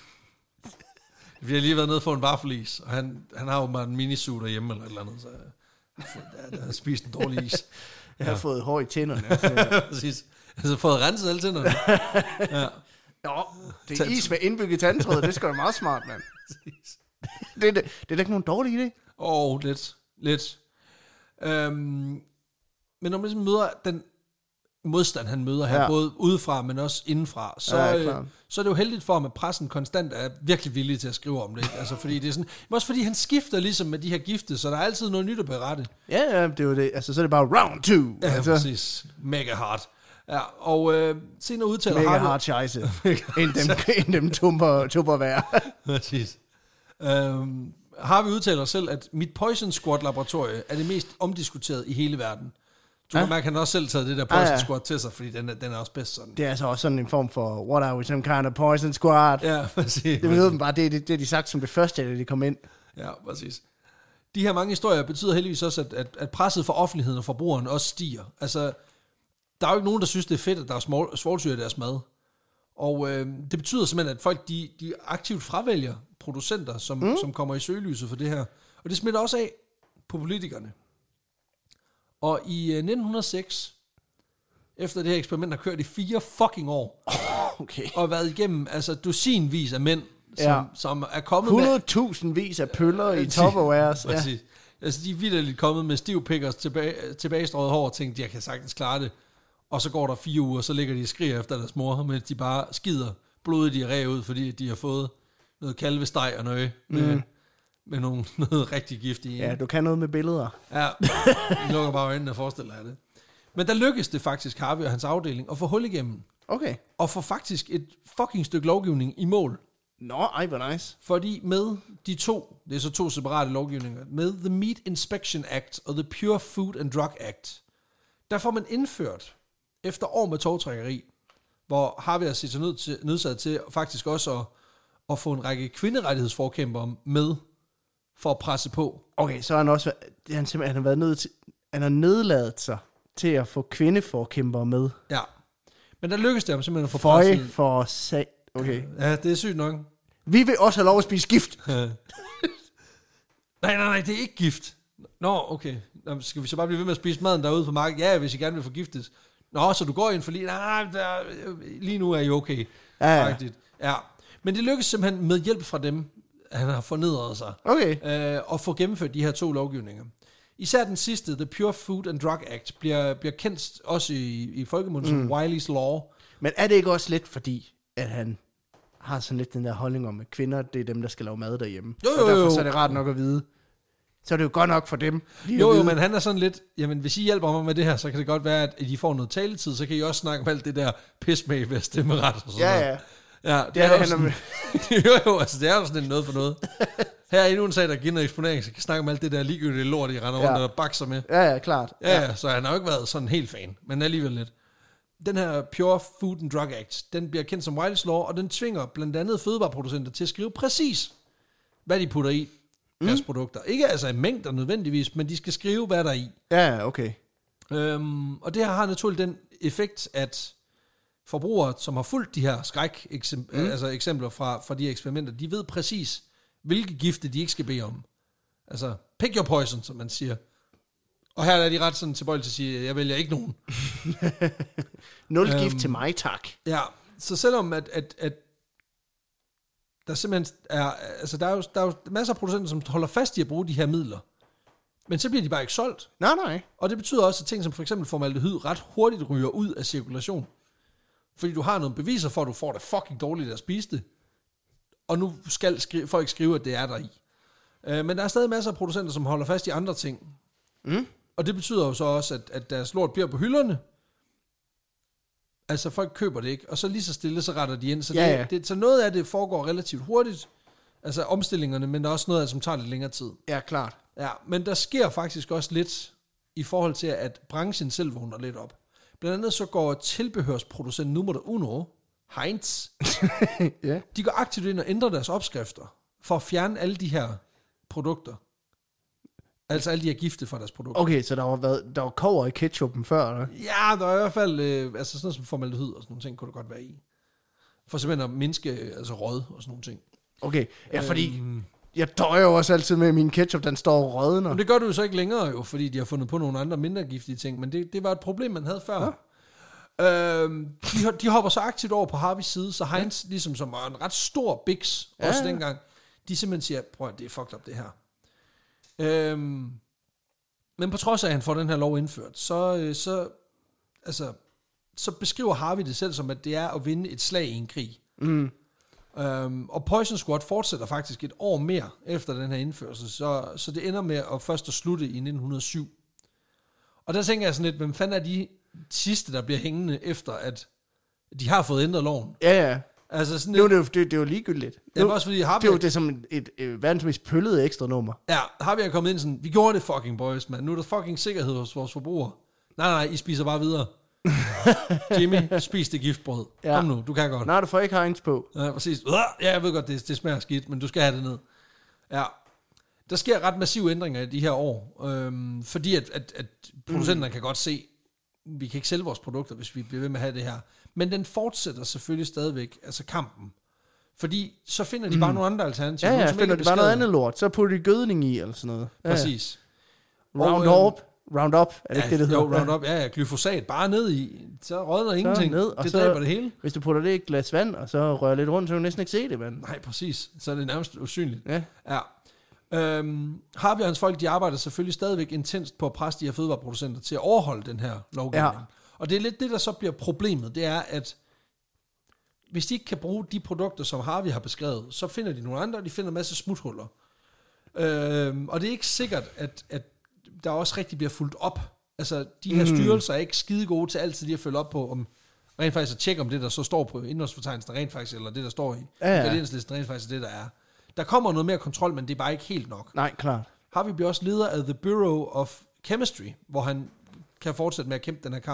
vi har lige været nede for en vaffelis, og han, han har jo bare en minisuit derhjemme eller et eller andet, så jeg har spist en dårlig is. Jeg har ja. fået hår i tænderne. Præcis. Jeg har fået renset alle tænderne. Ja. Jo, det er is med indbygget tandtråd. Det skal da meget smart, mand. det, er, det, det er da ikke nogen dårlig idé. Åh, oh, lidt. Lidt. Øhm, men når man ligesom møder den modstand, han møder her, ja. både udefra, men også indenfra, så, ja, øh, så er det jo heldigt for ham, at pressen konstant er virkelig villig til at skrive om det. Altså, fordi det er sådan, men også fordi han skifter ligesom med de her gifte, så der er altid noget nyt at berette. Ja, ja, det er jo det. Altså, så er det bare round two. Ja, altså. Præcis. Mega hard. Ja, og øh, senere udtaler Mega Harvey... hard scheisse. End dem, end dem tumper, tumper værd. Præcis. Øhm, Harvey udtaler selv, at mit Poison Squad-laboratorie er det mest omdiskuteret i hele verden. Du kan ja. mærke, at han også selv taget det der Poison ah, ja. Squad til sig, fordi den er, den er også bedst sådan. Det er altså også sådan en form for, what are we, some kind of Poison Squad? Ja, præcis. Det betyder bare, det, det, det de sagt som det første, da de kom ind. Ja, præcis. De her mange historier betyder heldigvis også, at, at, at presset for offentligheden og forbrugeren også stiger. Altså, der er jo ikke nogen, der synes, det er fedt, at der er svovlsyre i deres mad. Og øh, det betyder simpelthen, at folk de, de aktivt fravælger producenter, som, mm. som kommer i søgelyset for det her. Og det smitter også af på politikerne. Og i øh, nitten hundrede og seks, efter det her eksperiment har kørt i fire fucking år, okay. og været igennem altså dusinvis af mænd, som, ja. som er kommet hundrede tusind vis af pøller i Tupperwares. Ja. Altså, de er vitterligt kommet med stiv pickers tilbage, tilbagestrøget hår og tænkt, jeg kan sagtens klare det. Og så går der fire uger, så ligger de og skriger efter deres mor, mens de bare skider blodet diarré ud, fordi de har fået noget kalvesteg og noget mm. med, med nogle, noget rigtig gift i. Ja, du kan noget med billeder. Ja, de lukker bare øjnene og forestiller dig det. Men der lykkedes det faktisk, Harvey og hans afdeling, at få hul igennem. Okay. Og få faktisk et fucking stykke lovgivning i mål. Nå, ej, hvor nice. Fordi med de to, det er så to separate lovgivninger, med The Meat Inspection Act og The Pure Food and Drug Act, der får man indført, efter år med tovtrækkeri, hvor Harvey har set sig nød til, nødsaget til faktisk også at, at få en række kvinderettighedsforkæmpere med for at presse på. Okay, så har han også været, han simpelthen han har været nødt til, han har nedladet sig til at få kvindeforkæmpere med. Ja. Men der lykkedes det ham simpelthen at få Føj presset. for sag. Okay. Ja, det er sygt nok. Vi vil også have lov at spise gift. nej, nej, nej, det er ikke gift. Nå, okay. Nå, skal vi så bare blive ved med at spise maden derude på markedet? Ja, hvis I gerne vil forgiftes. Nå, så du går ind for lige... Nej, der, lige nu er I okay. Ja, ja. Rigtigt. Ja. Men det lykkedes simpelthen med hjælp fra dem, han har fornedret sig, Okay. øh, at få gennemført de her to lovgivninger. Især den sidste, The Pure Food and Drug Act, bliver, bliver kendt også i, i folkemunden mm. som Wiley's Law. Men er det ikke også lidt fordi, at han har sådan lidt den der holdning om, at kvinder, det er dem, der skal lave mad derhjemme? Jo, jo, og derfor jo. så er det rart nok at vide. Så er det jo godt nok for dem. De Jo, jo, men han er sådan lidt, jamen hvis I hjælper mig med det her, så kan det godt være, at I får noget taletid, så kan I også snakke om alt det der pis med ved stemmeret og sådan Ja, noget. ja. Ja, det, Det er, er jo det, sådan, jo, jo, altså det er jo sådan noget for noget. Her er endnu en sag, der giver noget eksponering, så kan snakke om alt det der ligegyldige lort, I render Ja. rundt og bakser med. Ja, ja, klart. Ja, ja, så han har jo ikke været sådan helt fan, men alligevel lidt. Den her Pure Food and Drug Act, den bliver kendt som Wiley's Law, og den tvinger blandt andet fødevareproducenter til at skrive præcis, hvad de putter i mm. deres produkter. Ikke altså i mængder nødvendigvis, men de skal skrive, hvad der er i. Ja, okay. Øhm, og det her har naturligt den effekt, at forbrugere, som har fulgt de her skræk eksempler, mm. altså eksempler fra, fra de her eksperimenter, de ved præcis, hvilke gifte de ikke skal bede om. Altså, pick your poison, som man siger. Og her er de ret sådan tilbøjelige til at sige, at jeg vælger ikke nogen. Nul Øhm, gift til mig, tak. Ja, så selvom at, at, at der simpelthen er, altså der er, jo, der er jo masser af producenter, som holder fast i at bruge de her midler, men så bliver de bare ikke solgt. Nej, nej. Og det betyder også, at ting som for eksempel formaldehyd ret hurtigt ryger ud af cirkulation. Fordi du har nogle beviser for, at du får det fucking dårligt at spise det. Og nu skal skri- folk skrive, at det er der i. Øh, men der er stadig masser af producenter, som holder fast i andre ting. Mm. Og det betyder jo så også, at, at deres lort bliver på hylderne. Altså folk køber det ikke, og så lige så stille, så retter de ind. Så, Ja, det, ja. det, så noget af det foregår relativt hurtigt, altså omstillingerne, men der er også noget af det, som tager lidt længere tid. Ja, klart. Ja, men der sker faktisk også lidt i forhold til, at branchen selv vågner lidt op. Blandt andet så går tilbehørsproducent nummer uno, Heinz, Ja. de går aktivt ind og ændrer deres opskrifter, for at fjerne alle de her produkter. Altså alle de her gifte fra deres produkter. Okay, så der var, været, der var kover i ketchupen før, eller? Ja, der er i hvert fald, øh, altså sådan noget som formaldehyd og sådan nogle ting, kunne det godt være i. For simpelthen at mindske altså rød og sådan nogle ting. Okay, ja, fordi Øhm, jeg døjer jo også altid med, at min ketchup, den står og rådner. men det gør du jo så ikke længere jo, fordi de har fundet på nogle andre mindre giftige ting, men det, det var et problem, man havde før. Ja. Øhm, de, de hopper så aktivt over på Harveys side, så Heinz, ja. ligesom som var en ret stor biks, Ja, også ja. dengang, de simpelthen siger, prøv at det er fucked up det her. Øhm, men på trods af, at han får den her lov indført, så, øh, så, altså, så beskriver Harvey det selv som, at det er at vinde et slag i en krig. Mm. Øhm, og Poison Squad fortsætter faktisk et år mere efter den her indførelse, så, så det ender med at først at slutte i nitten hundrede og syv. Og der tænker jeg sådan lidt, hvem fanden er de sidste, der bliver hængende efter, at de har fået ændret loven? Ja, ja. Altså sådan Nu er lidt, det jo, det, det er jo ligegyldigt. ja, Nu, også fordi Harvey, det er jo det er som et, et, et verdens mest pøllede ekstra nummer. ja, Harvey er kommet ind sådan, vi gjorde det fucking boys, man. Nu er der fucking sikkerhed hos vores forbrugere. Nej, nej, I spiser bare videre. Jimmy, spis det giftbrød. Ja. Kom nu, du kan godt. Nej, du får ikke Heinz på. Ja, præcis. Ja, jeg ved godt, det, det smager skidt, men du skal have det ned. Ja. Der sker ret massive ændringer i de her år, øhm, fordi at, at, at producenterne mm. kan godt se, vi kan ikke sælge vores produkter, hvis vi bliver ved med at have det her. Men den fortsætter selvfølgelig stadigvæk, altså kampen. Fordi så finder de bare Mm. nogle andre alternativer. Ja, nogle, ja, som finder ikke de er bare noget beskrevet. andet lort. Så putter de gødning i, eller sådan noget. Ja, ja. Præcis. Og, Roundup. Roundup, er det ja, ikke det, det jo, hedder? Roundup, ja, ja, glyfosat, bare ned i, så rådner ingenting. ned, og det så- dræber det hele. Hvis du putter det i et glas vand, og så rører lidt rundt, så kan du næsten ikke se det, mand. Nej, præcis. Så er det nærmest usynligt. Ja. Ja. Øhm, Harvey og hans folk, de arbejder selvfølgelig stadigvæk intenst på at presse de her fødevareproducenter til at overholde den her lovgivning. Ja. Og det er lidt det, der så bliver problemet, det er, at hvis de ikke kan bruge de produkter, som Harvey har beskrevet, så finder de nogle andre, og de finder en masse smuthuller. Øhm, og det er ikke sikkert, at, at der også rigtig bliver fulgt op. Altså, de her Mm. styrelser er ikke skide gode til altid lige at følge op på, om rent faktisk at tjekke, om det, der så står på indholdsfortegnelsen, rent faktisk, eller det, der står i Ja, ja. ingredienslisten, rent faktisk er det, der er. Der kommer noget mere kontrol, men det er bare ikke helt nok. Nej, klart. Harvey bliver også leder af The Bureau of Chemistry, hvor han kan fortsætte med at kæmpe den her kamp. Og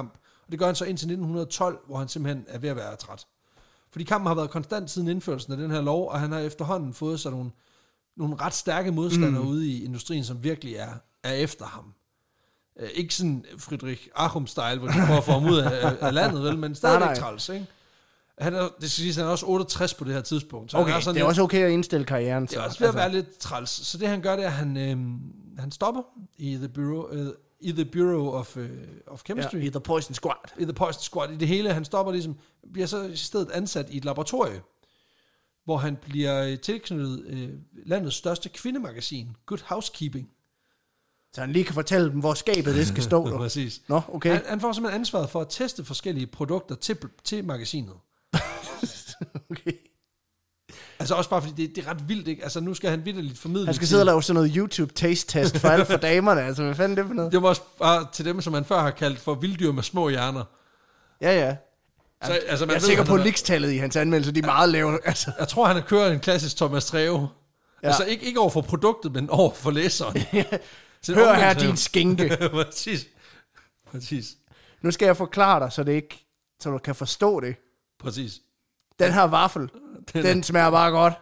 Og det gør han så indtil nitten tolv, hvor han simpelthen er ved at være træt. Fordi kampen har været konstant siden indførelsen af den her lov, og han har efterhånden fået sig nogle, nogle ret stærke modstandere mm. ude i industrien, som virkelig er, er efter ham. Uh, ikke sådan Friedrich Achum-style, hvor de prøver at få ham ud af, af landet, vel, men stadigvæk træls, ikke? Han er, det skal sige, han er også otteogtres på det her tidspunkt. Så okay, han er sådan det er lidt, også okay at indstille karrieren. Det er også ved at være lidt træls. Så det han gør, det er, at han, øh, han stopper i The Bureau, øh, i the Bureau of, øh, of Chemistry. Ja, i The Poison Squad. I The Poison Squad. I det hele. Han stopper ligesom, bliver så i stedet ansat i et laboratorie, hvor han bliver tilknyttet øh, landets største kvindemagasin, Good Housekeeping. Så han lige kan fortælle dem, hvor skabet det skal stå. Præcis. Nå, okay. Han, han får simpelthen ansvaret for at teste forskellige produkter til, til magasinet. Okay. Altså også bare fordi det, det er ret vildt, ikke? Altså nu skal han vitterligt formidle. Han skal sidde og lave sådan noget YouTube taste test for alle for damerne. Altså hvad fanden er det for noget? Det var også bare til dem, som man før har kaldt for vilddyr med små hjerner. Ja, ja. Så, altså, man jeg er ved, sikker på, at har... likstallet i hans anmeldelse, de er meget lave. Altså. Jeg tror, han har kørt en klassisk Thomas Treve. Ja. Altså ikke, ikke over for produktet, men over for læseren. Hør her din skinke. Præcis. Præcis. Nu skal jeg forklare dig, så det ikke, så du kan forstå det. Præcis. Den her vaffel, den, den smager bare godt.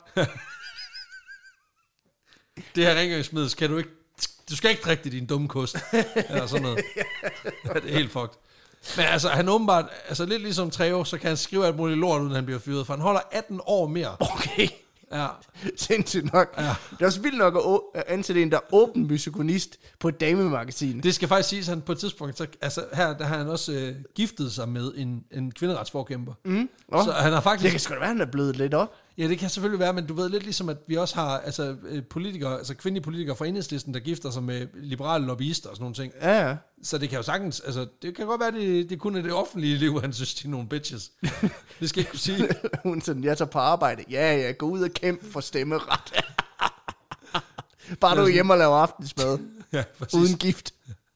Det her rengøringsmiddel skal du ikke, du skal ikke drikke det, din dumme kost. Eller sådan noget. Ja, det er helt fucked. Men altså, han åbenbart, altså lidt ligesom Treve, så kan han skrive alt muligt lort, uden han bliver fyret, for han holder atten år mere. Okay. Ja. Sindssygt nok. Ja. Det er også vildt nok at ansætte en, der er åben mysogonist på et damemagasin. Det skal faktisk siges, at han på et tidspunkt, så, altså her der har han også øh, giftet sig med en, en kvinderetsforkæmper. Mm. Oh. Så han har faktisk... Det kan sgu da være, han er blevet lidt op. Ja, det kan selvfølgelig være, men du ved lidt ligesom, at vi også har altså, politikere, altså kvindelige politikere fra Enhedslisten, der gifter sig med liberale lobbyister og sådan nogle ting. Ja, ja. Så det kan jo sagtens, altså det kan godt være, det, det kun er det offentlige liv, han synes, de er nogle bitches. Det skal jeg ikke kunne sige. Hun sådan, jeg tager på arbejde. Ja, ja, gå ud og kæmpe for stemmeret. Bare du er hjemme og laver aftensmad. Ja, uden gift.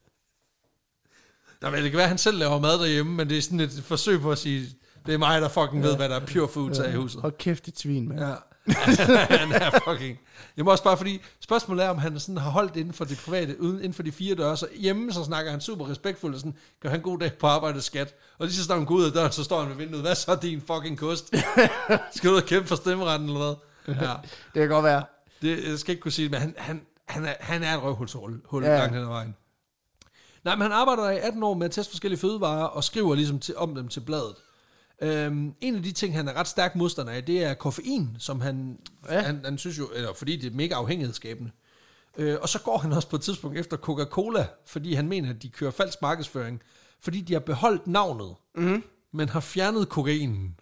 Nå, men det kan være, at han selv laver mad derhjemme, men det er sådan et forsøg på at sige, det er mig, der fucking ja. ved, hvad der er pure food ja. i huset. Hold kæft, det svin, mand. Ja. Han er fucking... Jeg må også bare, fordi spørgsmålet er, om han sådan har holdt inden for det private, uden inden for de fire døre, så hjemme så snakker han super respektfuldt, og sådan, gør han en god dag på arbejde, skat. Og lige så snart han går ud af døren, så står han ved vinduet, hvad så din fucking kost? Skal du ud og kæmpe for stemmeretten, eller hvad? Ja. Det kan godt være. Det, jeg skal ikke kunne sige det, men han, han, han, er, han er et røvhulshul, hul ja. langt hen ad vejen. Nej, men han arbejder i atten år med at teste forskellige fødevarer, og skriver ligesom til, om dem til bladet. Um, en af de ting, han er ret stærk modstander af, det er koffein, som han, ja. han, han synes jo, eller fordi det er mega afhængighedsskabende. Uh, og så går han også på et tidspunkt efter Coca-Cola, fordi han mener, at de kører falsk markedsføring, fordi de har beholdt navnet, mm-hmm. men har fjernet kokainen.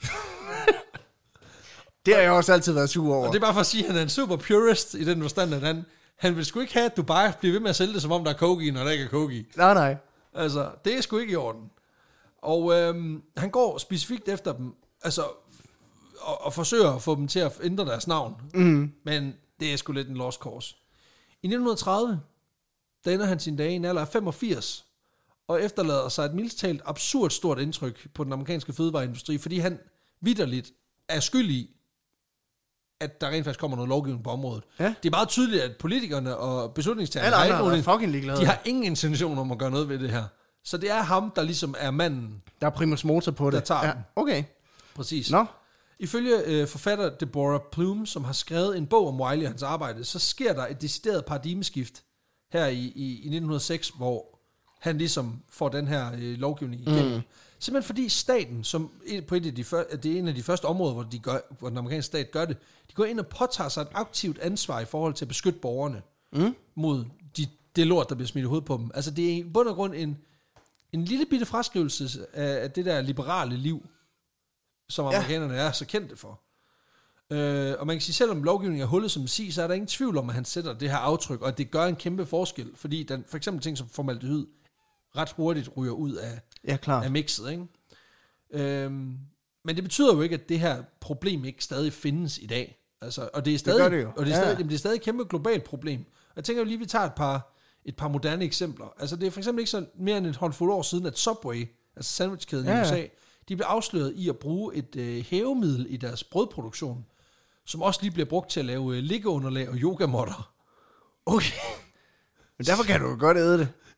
Det har jeg også altid været sur over. Og det er bare for at sige, at han er en super purist i den forstand, at han, han vil sgu ikke have, at du bare bliver ved med at sælge det, som om der er coke i, når der ikke er coke i. Nej, nej. Altså, det er sgu ikke i orden. Og øhm, han går specifikt efter dem, altså, og, og forsøger at få dem til at ændre deres navn. Mm. Men det er sgu lidt en lost cause. I nitten tredive, der ender han sin dag i en alder af femogfirs, og efterlader sig et mildest talt absurd stort indtryk på den amerikanske fødevareindustri, fordi han vitterligt er skyld i, at der rent faktisk kommer noget lovgivning på området. Ja. Det er meget tydeligt, at politikerne og beslutningstagerne har, har, de har ingen intention om at gøre noget ved det her. Så det er ham, der ligesom er manden, der er primus motor på det. Der tager ja, okay. Præcis. Nå. Ifølge øh, forfatter Deborah Plume, som har skrevet en bog om Wiley og hans arbejde, så sker der et decideret paradigmeskift her i, i, i nitten hundrede og seks, hvor han ligesom får den her øh, lovgivning igennem. Mm. Simpelthen fordi staten, som på et af de før, det er en af de første områder, hvor, de gør, hvor den amerikanske stat gør det, de går ind og påtager sig et aktivt ansvar i forhold til at beskytte borgerne mm. mod de, det lort, der bliver smidt i hovedet på dem. Altså det er i bund og grund en En lille bitte fraskrivelse af, af det der liberale liv, som amerikanerne ja. er så kendte for. Øh, og man kan sige, selvom lovgivningen er hullet som sig, så er der ingen tvivl om, at han sætter det her aftryk, og at det gør en kæmpe forskel, fordi den, for eksempel ting som formaldehyd ret hurtigt ryger ud af, ja, af mixet. Ikke? Øh, men det betyder jo ikke, at det her problem ikke stadig findes i dag. Altså, og det er stadig, det det jo. Og det er, ja. stadig, jamen, det er stadig et kæmpe globalt problem. Og jeg tænker jo lige, vi tager et par... et par moderne eksempler. Altså det er for eksempel ikke så mere end et håndfuld år siden, at Subway, altså sandwichkæden ja, ja. i U S A, de blev afsløret i at bruge et øh, hævemiddel i deres brødproduktion, som også lige bliver brugt til at lave øh, liggeunderlag og yogamotter. Okay. Men derfor kan du jo godt æde det.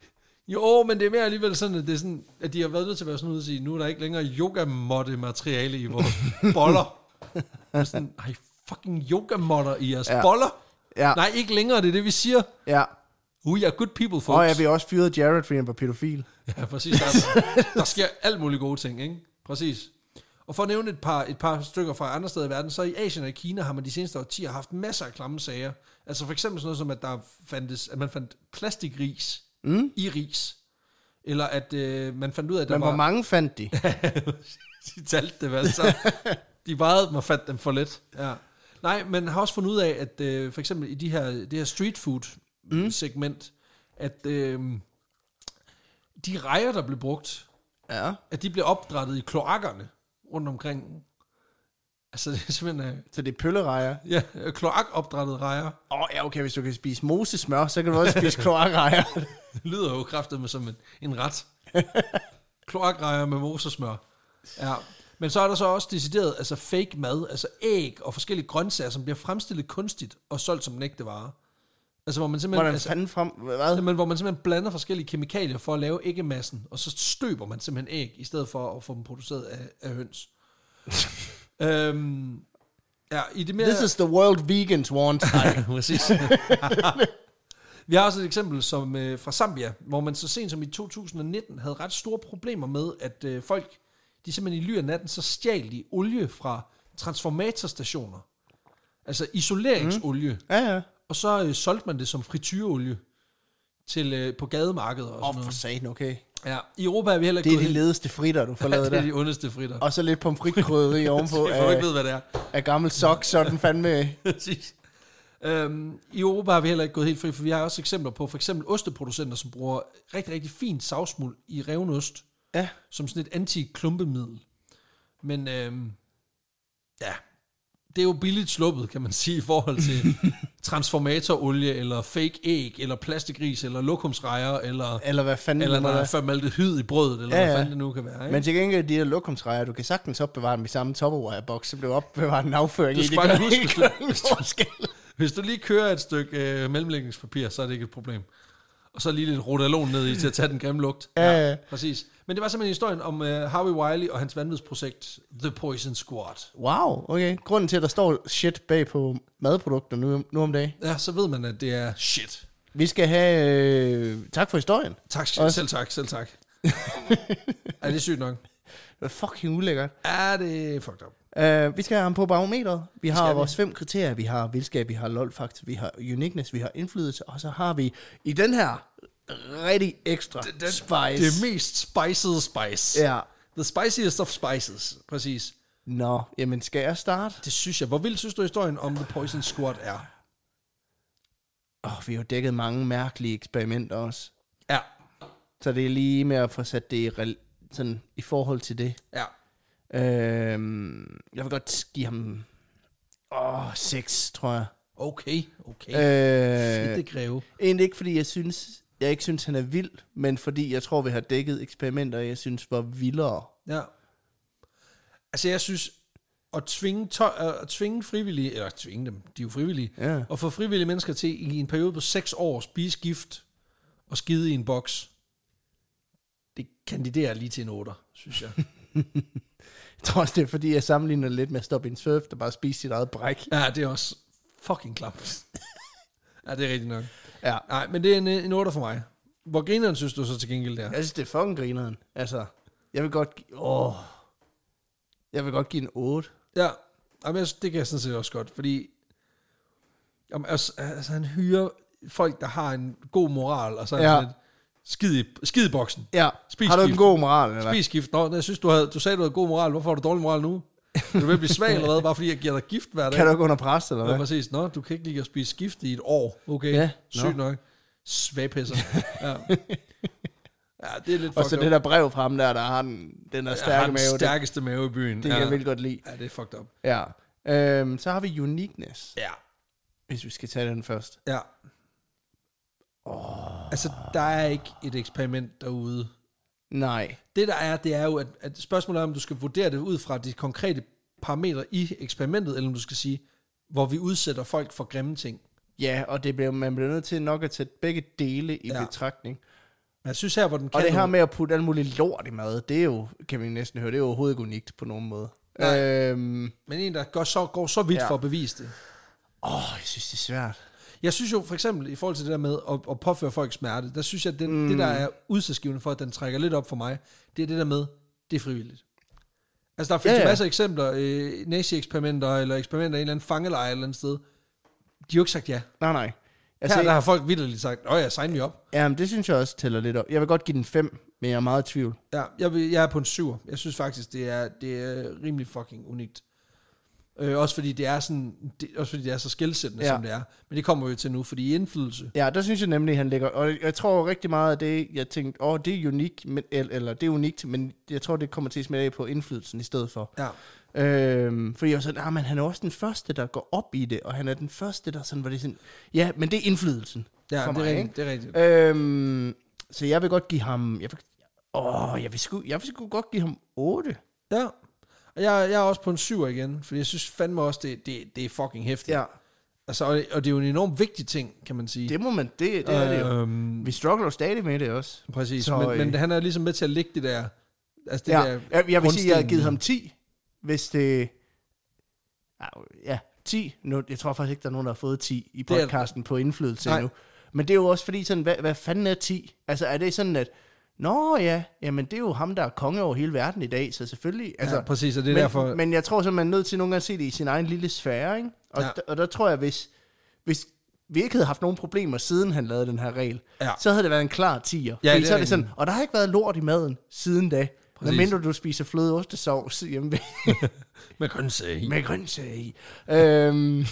Jo, men det er mere alligevel sådan, at, det er sådan, at de har været nødt til at være sådan ud og sige, nu er der ikke længere yoga-modde-materiale i vores boller. Sådan, ej, fucking yoga-modder i jeres ja. boller? Ja. Nej, ikke længere, det er det, vi siger. Ja. We are good people, folks. Og jeg vil også fyret Jared, fordi han var pædofil. Ja, præcis. Der, der sker alt muligt gode ting, ikke? Præcis. Og for at nævne et par, et par stykker fra andre steder i verden, så i Asien og i Kina har man de seneste årtier haft masser af klamme sager. Altså for eksempel sådan noget som, at, der fandtes, at man fandt plastikris mm. i ris. Eller at øh, man fandt ud af, at der Men var... hvor mange fandt de? de talte det vel så. De vejede dem og fandt dem for let. Ja. Nej, man har også fundet ud af, at øh, for eksempel i de her, det her street food mm. segment, at øh, de rejer, der blev brugt, ja. at de blev opdrættet i kloakkerne rundt omkring. Altså det er simpelthen... Øh, så det er pøllerejer? Ja, kloakopdrættede rejer. Åh oh, ja, okay, hvis du kan spise mosesmør, så kan du også spise kloakrejer. Det lyder jo kraftigt med som en, en ret. Kloakrejer med mosesmør. Ja. Men så er der så også decideret altså fake mad, altså æg og forskellige grøntsager, som bliver fremstillet kunstigt og solgt som ægte varer. Altså hvor man simpelthen... Hvordan altså, fanden frem... Hvad? Men hvor man simpelthen blander forskellige kemikalier for at lave æggemassen, og så støber man simpelthen æg, i stedet for at få dem produceret af, af høns. øhm, ja, i det mere... This is the world vegans want. Præcis. Vi har også et eksempel som øh, fra Zambia, hvor man så sent som i to tusind nitten havde ret store problemer med, at øh, folk, de simpelthen i ly af natten, så stjal de olie fra transformatorstationer. Altså isoleringsolie. Mm. Ja, ja. Og så øh, solgte man det som frityreolie til, øh, på gademarkedet og sådan oh, noget. for satan, okay. Ja, i Europa er vi heller ikke det er de ledeste fritter, du får lavet der. Det er de ondeste fritter. Og så lidt pomfritkrydderi ovenpå. Det får du ikke ved, hvad det er. Af gammel sok, så den fandme... Præcis. Øhm, I Europa har vi heller ikke gået helt fri, for vi har også eksempler på for eksempel osteproducenter, som bruger rigtig, rigtig fint savsmuld i revnost, ja. som sådan et anti-klumpemiddel. Men øhm, ja, det er jo billigt sluppet, kan man sige, i forhold til transformatorolie, eller fake æg, eller plastikris, eller lokumsrejer, eller, eller hvad fanden eller der er formaldehyd i brødet, eller ja, ja. hvad fanden det nu kan være. Ikke? Men til gengæld, de her lokumsrejer, du kan sagtens opbevare dem i samme Tupperware-boks, så bliver opbevaret en afføring du i. Du skal bare huske, hvis du, hvis du lige kører et stykke øh, mellemlægningspapir, så er det ikke et problem. Og så lige lidt rotalon ned i til at tage den grimme lugt. Ja, ja, ja. Præcis. Men det var simpelthen historien om uh, Harvey Wiley og hans vanvidsprojekt The Poison Squad. Wow, okay. Grunden til, at der står shit bag på madprodukter nu, nu om dagen. Ja, så ved man, at det er shit. Vi skal have... Øh, tak for historien. Tak, også. selv tak, selv tak. Er det sygt nok? Det er fucking ulækkert. Ja, det er fucked up. Uh, vi skal have ham på barometeret. Vi har vi? vores fem kriterier. Vi har vildskab, vi har lol-faktor, vi har uniqueness, vi har indflydelse, og så har vi i den her rigtig ekstra det, det, spice. Det mest spiced spice. Ja. The spiciest of spices, præcis. Nå, jamen skal jeg starte? Det synes jeg. Hvor vildt synes du historien om The Poison Squad er? Åh, oh, vi har jo dækket mange mærkelige eksperimenter også. Ja. Så det er lige med at få sat det i, re- sådan, i forhold til det. Ja. Øhm, jeg vil godt give ham åh, seks, tror jeg. Okay, okay. Øh, Fedt, det kræve. Egentlig ikke, fordi jeg synes, jeg ikke synes, han er vild, men fordi jeg tror, vi har dækket eksperimenter, jeg synes var vildere. Ja. Altså, jeg synes, at tvinge, tø- at tvinge frivillige, eller tvinge dem, de er jo frivillige, ja. og få frivillige mennesker til i en periode på seks år spise gift og skide i en boks, det kandiderer lige til en otter, synes jeg. Jeg tror også, det er, fordi jeg sammenligner lidt med at stoppe en surf, der bare spiser sit eget bræk. Ja, det er også fucking klamt. Ja, det er rigtigt nok. Ja. Nej, men det er en, en otter for mig. Hvor grineren synes du så til gengæld der? Jeg synes, det er fucking grineren. Altså, jeg vil godt give... Åh. Jeg vil godt give en otte. Ja, jamen, det kan jeg sådan set også godt, fordi jamen, altså, altså, han hyrer folk, der har en god moral, og så er ja. han lidt skid i, skid i boksen. Ja, Spis har du gift. en god moral, eller? Spis gift. Nå, jeg synes, du, havde, du sagde, du havde god moral. Hvorfor har du dårlig moral nu? Er du ved at blive svag eller hvad, bare fordi jeg giver dig gift hver dag? Kan du ikke under pres, eller hvad? Ja, præcis. Nå, du kan ikke lide at spise gift i et år. Okay, ja, sygt nok. Svagpisser. Ja. Ja, det er lidt og så det der brev fra ham der, der har den, den der stærke den mave. Den stærkeste mave i byen. Det kan ja. jeg virkelig godt lide. Ja, det er fucked up. Ja. Øhm, så har vi uniqueness. Ja. Hvis vi skal tage den først. Ja. Oh. Altså, der er ikke et eksperiment derude. Nej. Det der er, det er jo, at, at spørgsmålet er, om du skal vurdere det ud fra de konkrete parametre i eksperimentet, eller om du skal sige, hvor vi udsætter folk for grimme ting. Ja, og det bliver, man bliver nødt til nok at tage begge dele i ja. betragtning. Jeg synes her, hvor den kan Og det her noget- med at putte alt muligt lort i mad, det er jo, kan vi næsten høre, det er jo overhovedet ikke unikt på nogen måde. Nej. Øhm, Men en, der går så, går så vidt Ja. for at bevise det. åh, jeg synes, det er svært. Jeg synes jo for eksempel, i forhold til det der med at, at påføre folk smerte, der synes jeg, at den, mm. det der er udsatsgivende for, at den trækker lidt op for mig, det er det der med, det er frivilligt. Altså der findes Ja, ja, ja. masser af eksempler, øh, nazi-eksperimenter, eller eksperimenter i en eller anden fangelejr et eller andet sted. De har jo ikke sagt ja. Nej, nej. Altså, Altså, her der har folk vitterligt sagt, åh ja, sign me op. jamen, det synes jeg også tæller lidt op. Jeg vil godt give den fem, men jeg er meget i tvivl. Ja, jeg, vil, jeg er på en syver. Jeg synes faktisk, det er, det er rimelig fucking unikt. Øh, også fordi det er sådan, det, også fordi det er så skelsættende, Ja. ja. som det er. Men det kommer vi jo til nu, fordi indflydelse. Ja, der synes jeg nemlig, han ligger... Og jeg tror rigtig meget af det, jeg tænkte, åh, det er unikt, men, eller, eller det er unikt, men jeg tror, det kommer til at smage af på indflydelsen i stedet for. Ja. Øhm, fordi jeg var sådan, ah, men han er også den første, der går op i det, og han er den første, der sådan, var det sådan, ja, men det er indflydelsen Ja, for det er mig, rigtigt. Det er rigtigt. ikke? Øhm, så jeg vil godt give ham, jeg vil, åh, jeg vil, sgu, jeg vil sgu godt give ham otte. Ja. Og jeg, jeg er også på en syver igen, fordi jeg synes fandme også, det, det, det er fucking hæftigt. Ja, Altså, og, og det er jo en enormt vigtig ting, kan man sige. det må man, det, det er det jo. Øhm, Vi struggler stadig med det også. præcis, så, men, øh, men han er ligesom med til at lægge det der... Altså det Ja, der jeg, jeg vil sige, at jeg har grundstenen. givet ham ti, hvis det... Ja, ti. Nu, jeg tror faktisk ikke, der er nogen, der har fået ti i Det er- podcasten på indflydelse Nej. endnu. Men det er jo også fordi, sådan, hvad, hvad fanden er ti? Altså, er det sådan, at... Nå ja, jamen det er jo ham, der er konge over hele verden i dag, så selvfølgelig... Altså, Ja, præcis, og det er men, derfor... men jeg tror så, man er nødt til nogle gange at se det i sin egen lille sfære, ikke? Og, Ja. ja. og der tror jeg, hvis, hvis vi ikke havde haft nogen problemer, siden han lavede den her regel, Ja. så havde det været en klar tier. Ja, Fordi det så er er det sådan, rigtigt. og der har ikke været lort i maden siden da. Præcis. Medmindre du spiser fløde ostesovs hjemme Med grøntsager i. med grøntsager i. øhm,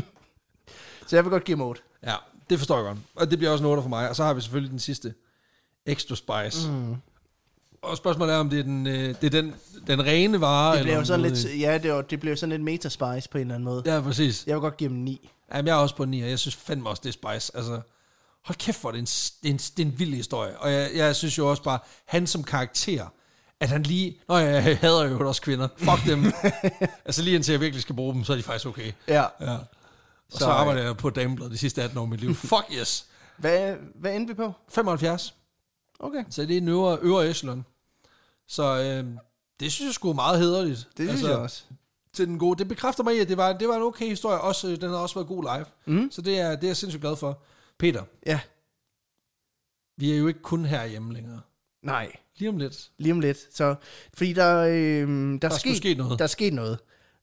så jeg vil godt give ham otte. Ja, det forstår jeg godt. Og det bliver også en otter for mig. Og så har vi selvfølgelig den sidste. Extra spice. Mm. Og spørgsmålet er, om det er den, øh, det er den, den rene vare. Det bliver jo om sådan noget- lidt, ja, det, var, det bliver jo sådan lidt metaspice på en eller anden måde. Ja, præcis. Jeg vil godt give ham ni. Jamen, jeg er også på en ni, og jeg synes fandme også, det er spice. Altså, hold kæft, hvor det er en, det er en, det er en vild historie. Og jeg, jeg synes jo også bare, han som karakter, at han lige... Nå, jeg hader jo også kvinder. Fuck dem. Altså lige indtil jeg virkelig skal bruge dem, så er de faktisk okay. Ja. Ja. Og så, Så, så arbejder jeg på Damebladet de sidste atten år af mit liv. Fuck yes. Hvad, hvad endte vi på? femoghalvfjerds. Okay. Så det er en øvre, øvre echelon. Så øh, det synes jeg sgu er meget hæderligt. Det synes altså, jeg også. Til den gode. Det bekræfter mig i, at det var, det var en okay historie. Også, øh, den har også været god live. Mm. Så det er, det er jeg sindssygt glad for. Peter, Ja. vi er jo ikke kun herhjemme længere. Nej. Lige om lidt. Lige om lidt. Så, fordi der, øh, der, Der er er sgu sket noget. Der er sket noget.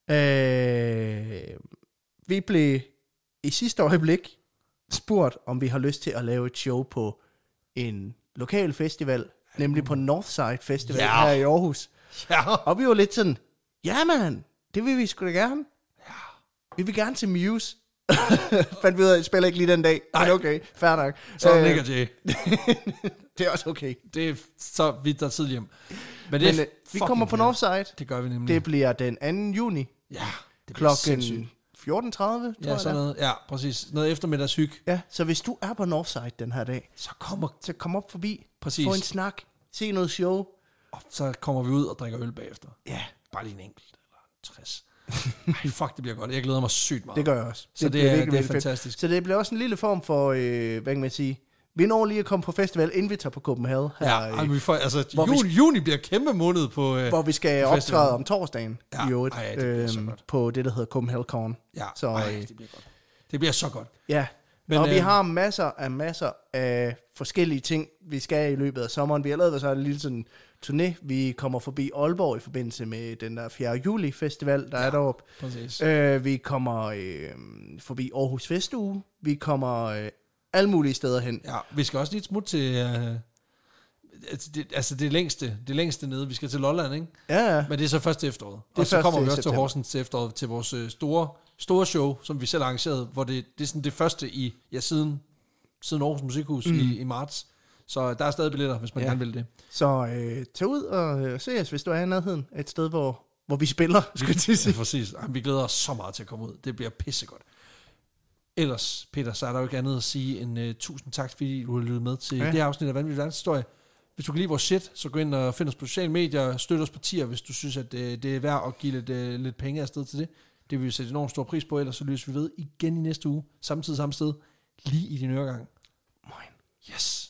Øh, vi blev i sidste øjeblik spurgt, om vi har lyst til at lave et show på en lokal festival, nemlig på Northside Festival Ja. her i Aarhus. Ja. Og vi var lidt sådan, ja man, det vil vi sgu da gerne. Ja. Vi vil gerne til Muse. Fandt vi ud af, at jeg spiller ikke lige den dag. Nej. Men okay, fair nok. Så Øh, nikker Jay. det er også okay. Det er så vidt, der er tidligere. Men, det Men er øh, vi fucking kommer på fedt. Northside. Det gør vi nemlig. Det bliver den anden juni. ja, det bliver sindssygt. Klokken fjorten tredive, tror Ja, jeg sådan det er. noget. Ja, præcis. Noget eftermiddagshyg. Ja, så hvis du er på Northside den her dag, Så kommer, så kom op forbi. Præcis. Få en snak. Se noget show. og så kommer vi ud og drikker øl bagefter. Ja, Bare lige en enkelt, eller en tres. Ej, fuck, det bliver godt. Jeg glæder mig sygt meget. det gør jeg også. Så det, bliver er, virkelig, det er virkelig fedt. fantastisk. Så det bliver også en lille form for, øh, hvad kan man sige, vi når lige at komme på festival, inden vi tager på Copenhagen. Her, Ja, øh, ej, vi får, altså, hvor vi juni, juni bliver kæmpe måned på... Øh, hvor vi skal på festivalen. optræde om torsdagen Ja, i øvrigt, ej, det bliver så godt. på det, der hedder Copenhagen Con. ja, så, så, ej, øh, det bliver godt. Det bliver så godt. Ja, Men, Men, og vi øh, har masser af masser af forskellige ting, vi skal i løbet af sommeren. Vi har lavet så en lille sådan turné. Vi kommer forbi Aalborg i forbindelse med den der fjerde juli festival, der ja, er deroppe. Præcis. Øh, vi kommer øh, forbi Aarhus Festuge. Vi kommer øh, alle mulige steder hen. Ja, vi skal også lige smutte til... Øh, altså, det, altså det længste, det længste nede. Vi skal til Lolland, ikke? Ja, ja. Men det er så først til efteråret. er Og så først kommer til vi også til september. Horsens til efteråret, til vores øh, store, store show, som vi selv har arrangeret, hvor det, det er sådan det første i, ja, siden, siden Aarhus Musikhus mm. i, i marts. Så der er stadig billetter, hvis man Ja. gerne vil det. Så øh, tag ud og øh, se os, hvis du er i nærheden af et sted, hvor, hvor vi spiller, skulle jeg til at Ja, sige. præcis. Jamen, vi glæder os så meget til at komme ud. Det bliver pissegodt. Ellers, Peter, så er der jo ikke andet at sige end uh, tusind tak, fordi du har lyttet med til Ja. ja. det her afsnit af Vanvittig Verdenshistorie. Hvis du kan lide vores shit, så gå ind og find os på sociale medier, støt os på tier, hvis du synes, at det, det er værd at give lidt, uh, lidt penge afsted til det. Det vil vi sætte enormt stor pris på, ellers så løser vi ved igen i næste uge, samme tid, samme sted, lige i din øregang. Moin. Yes.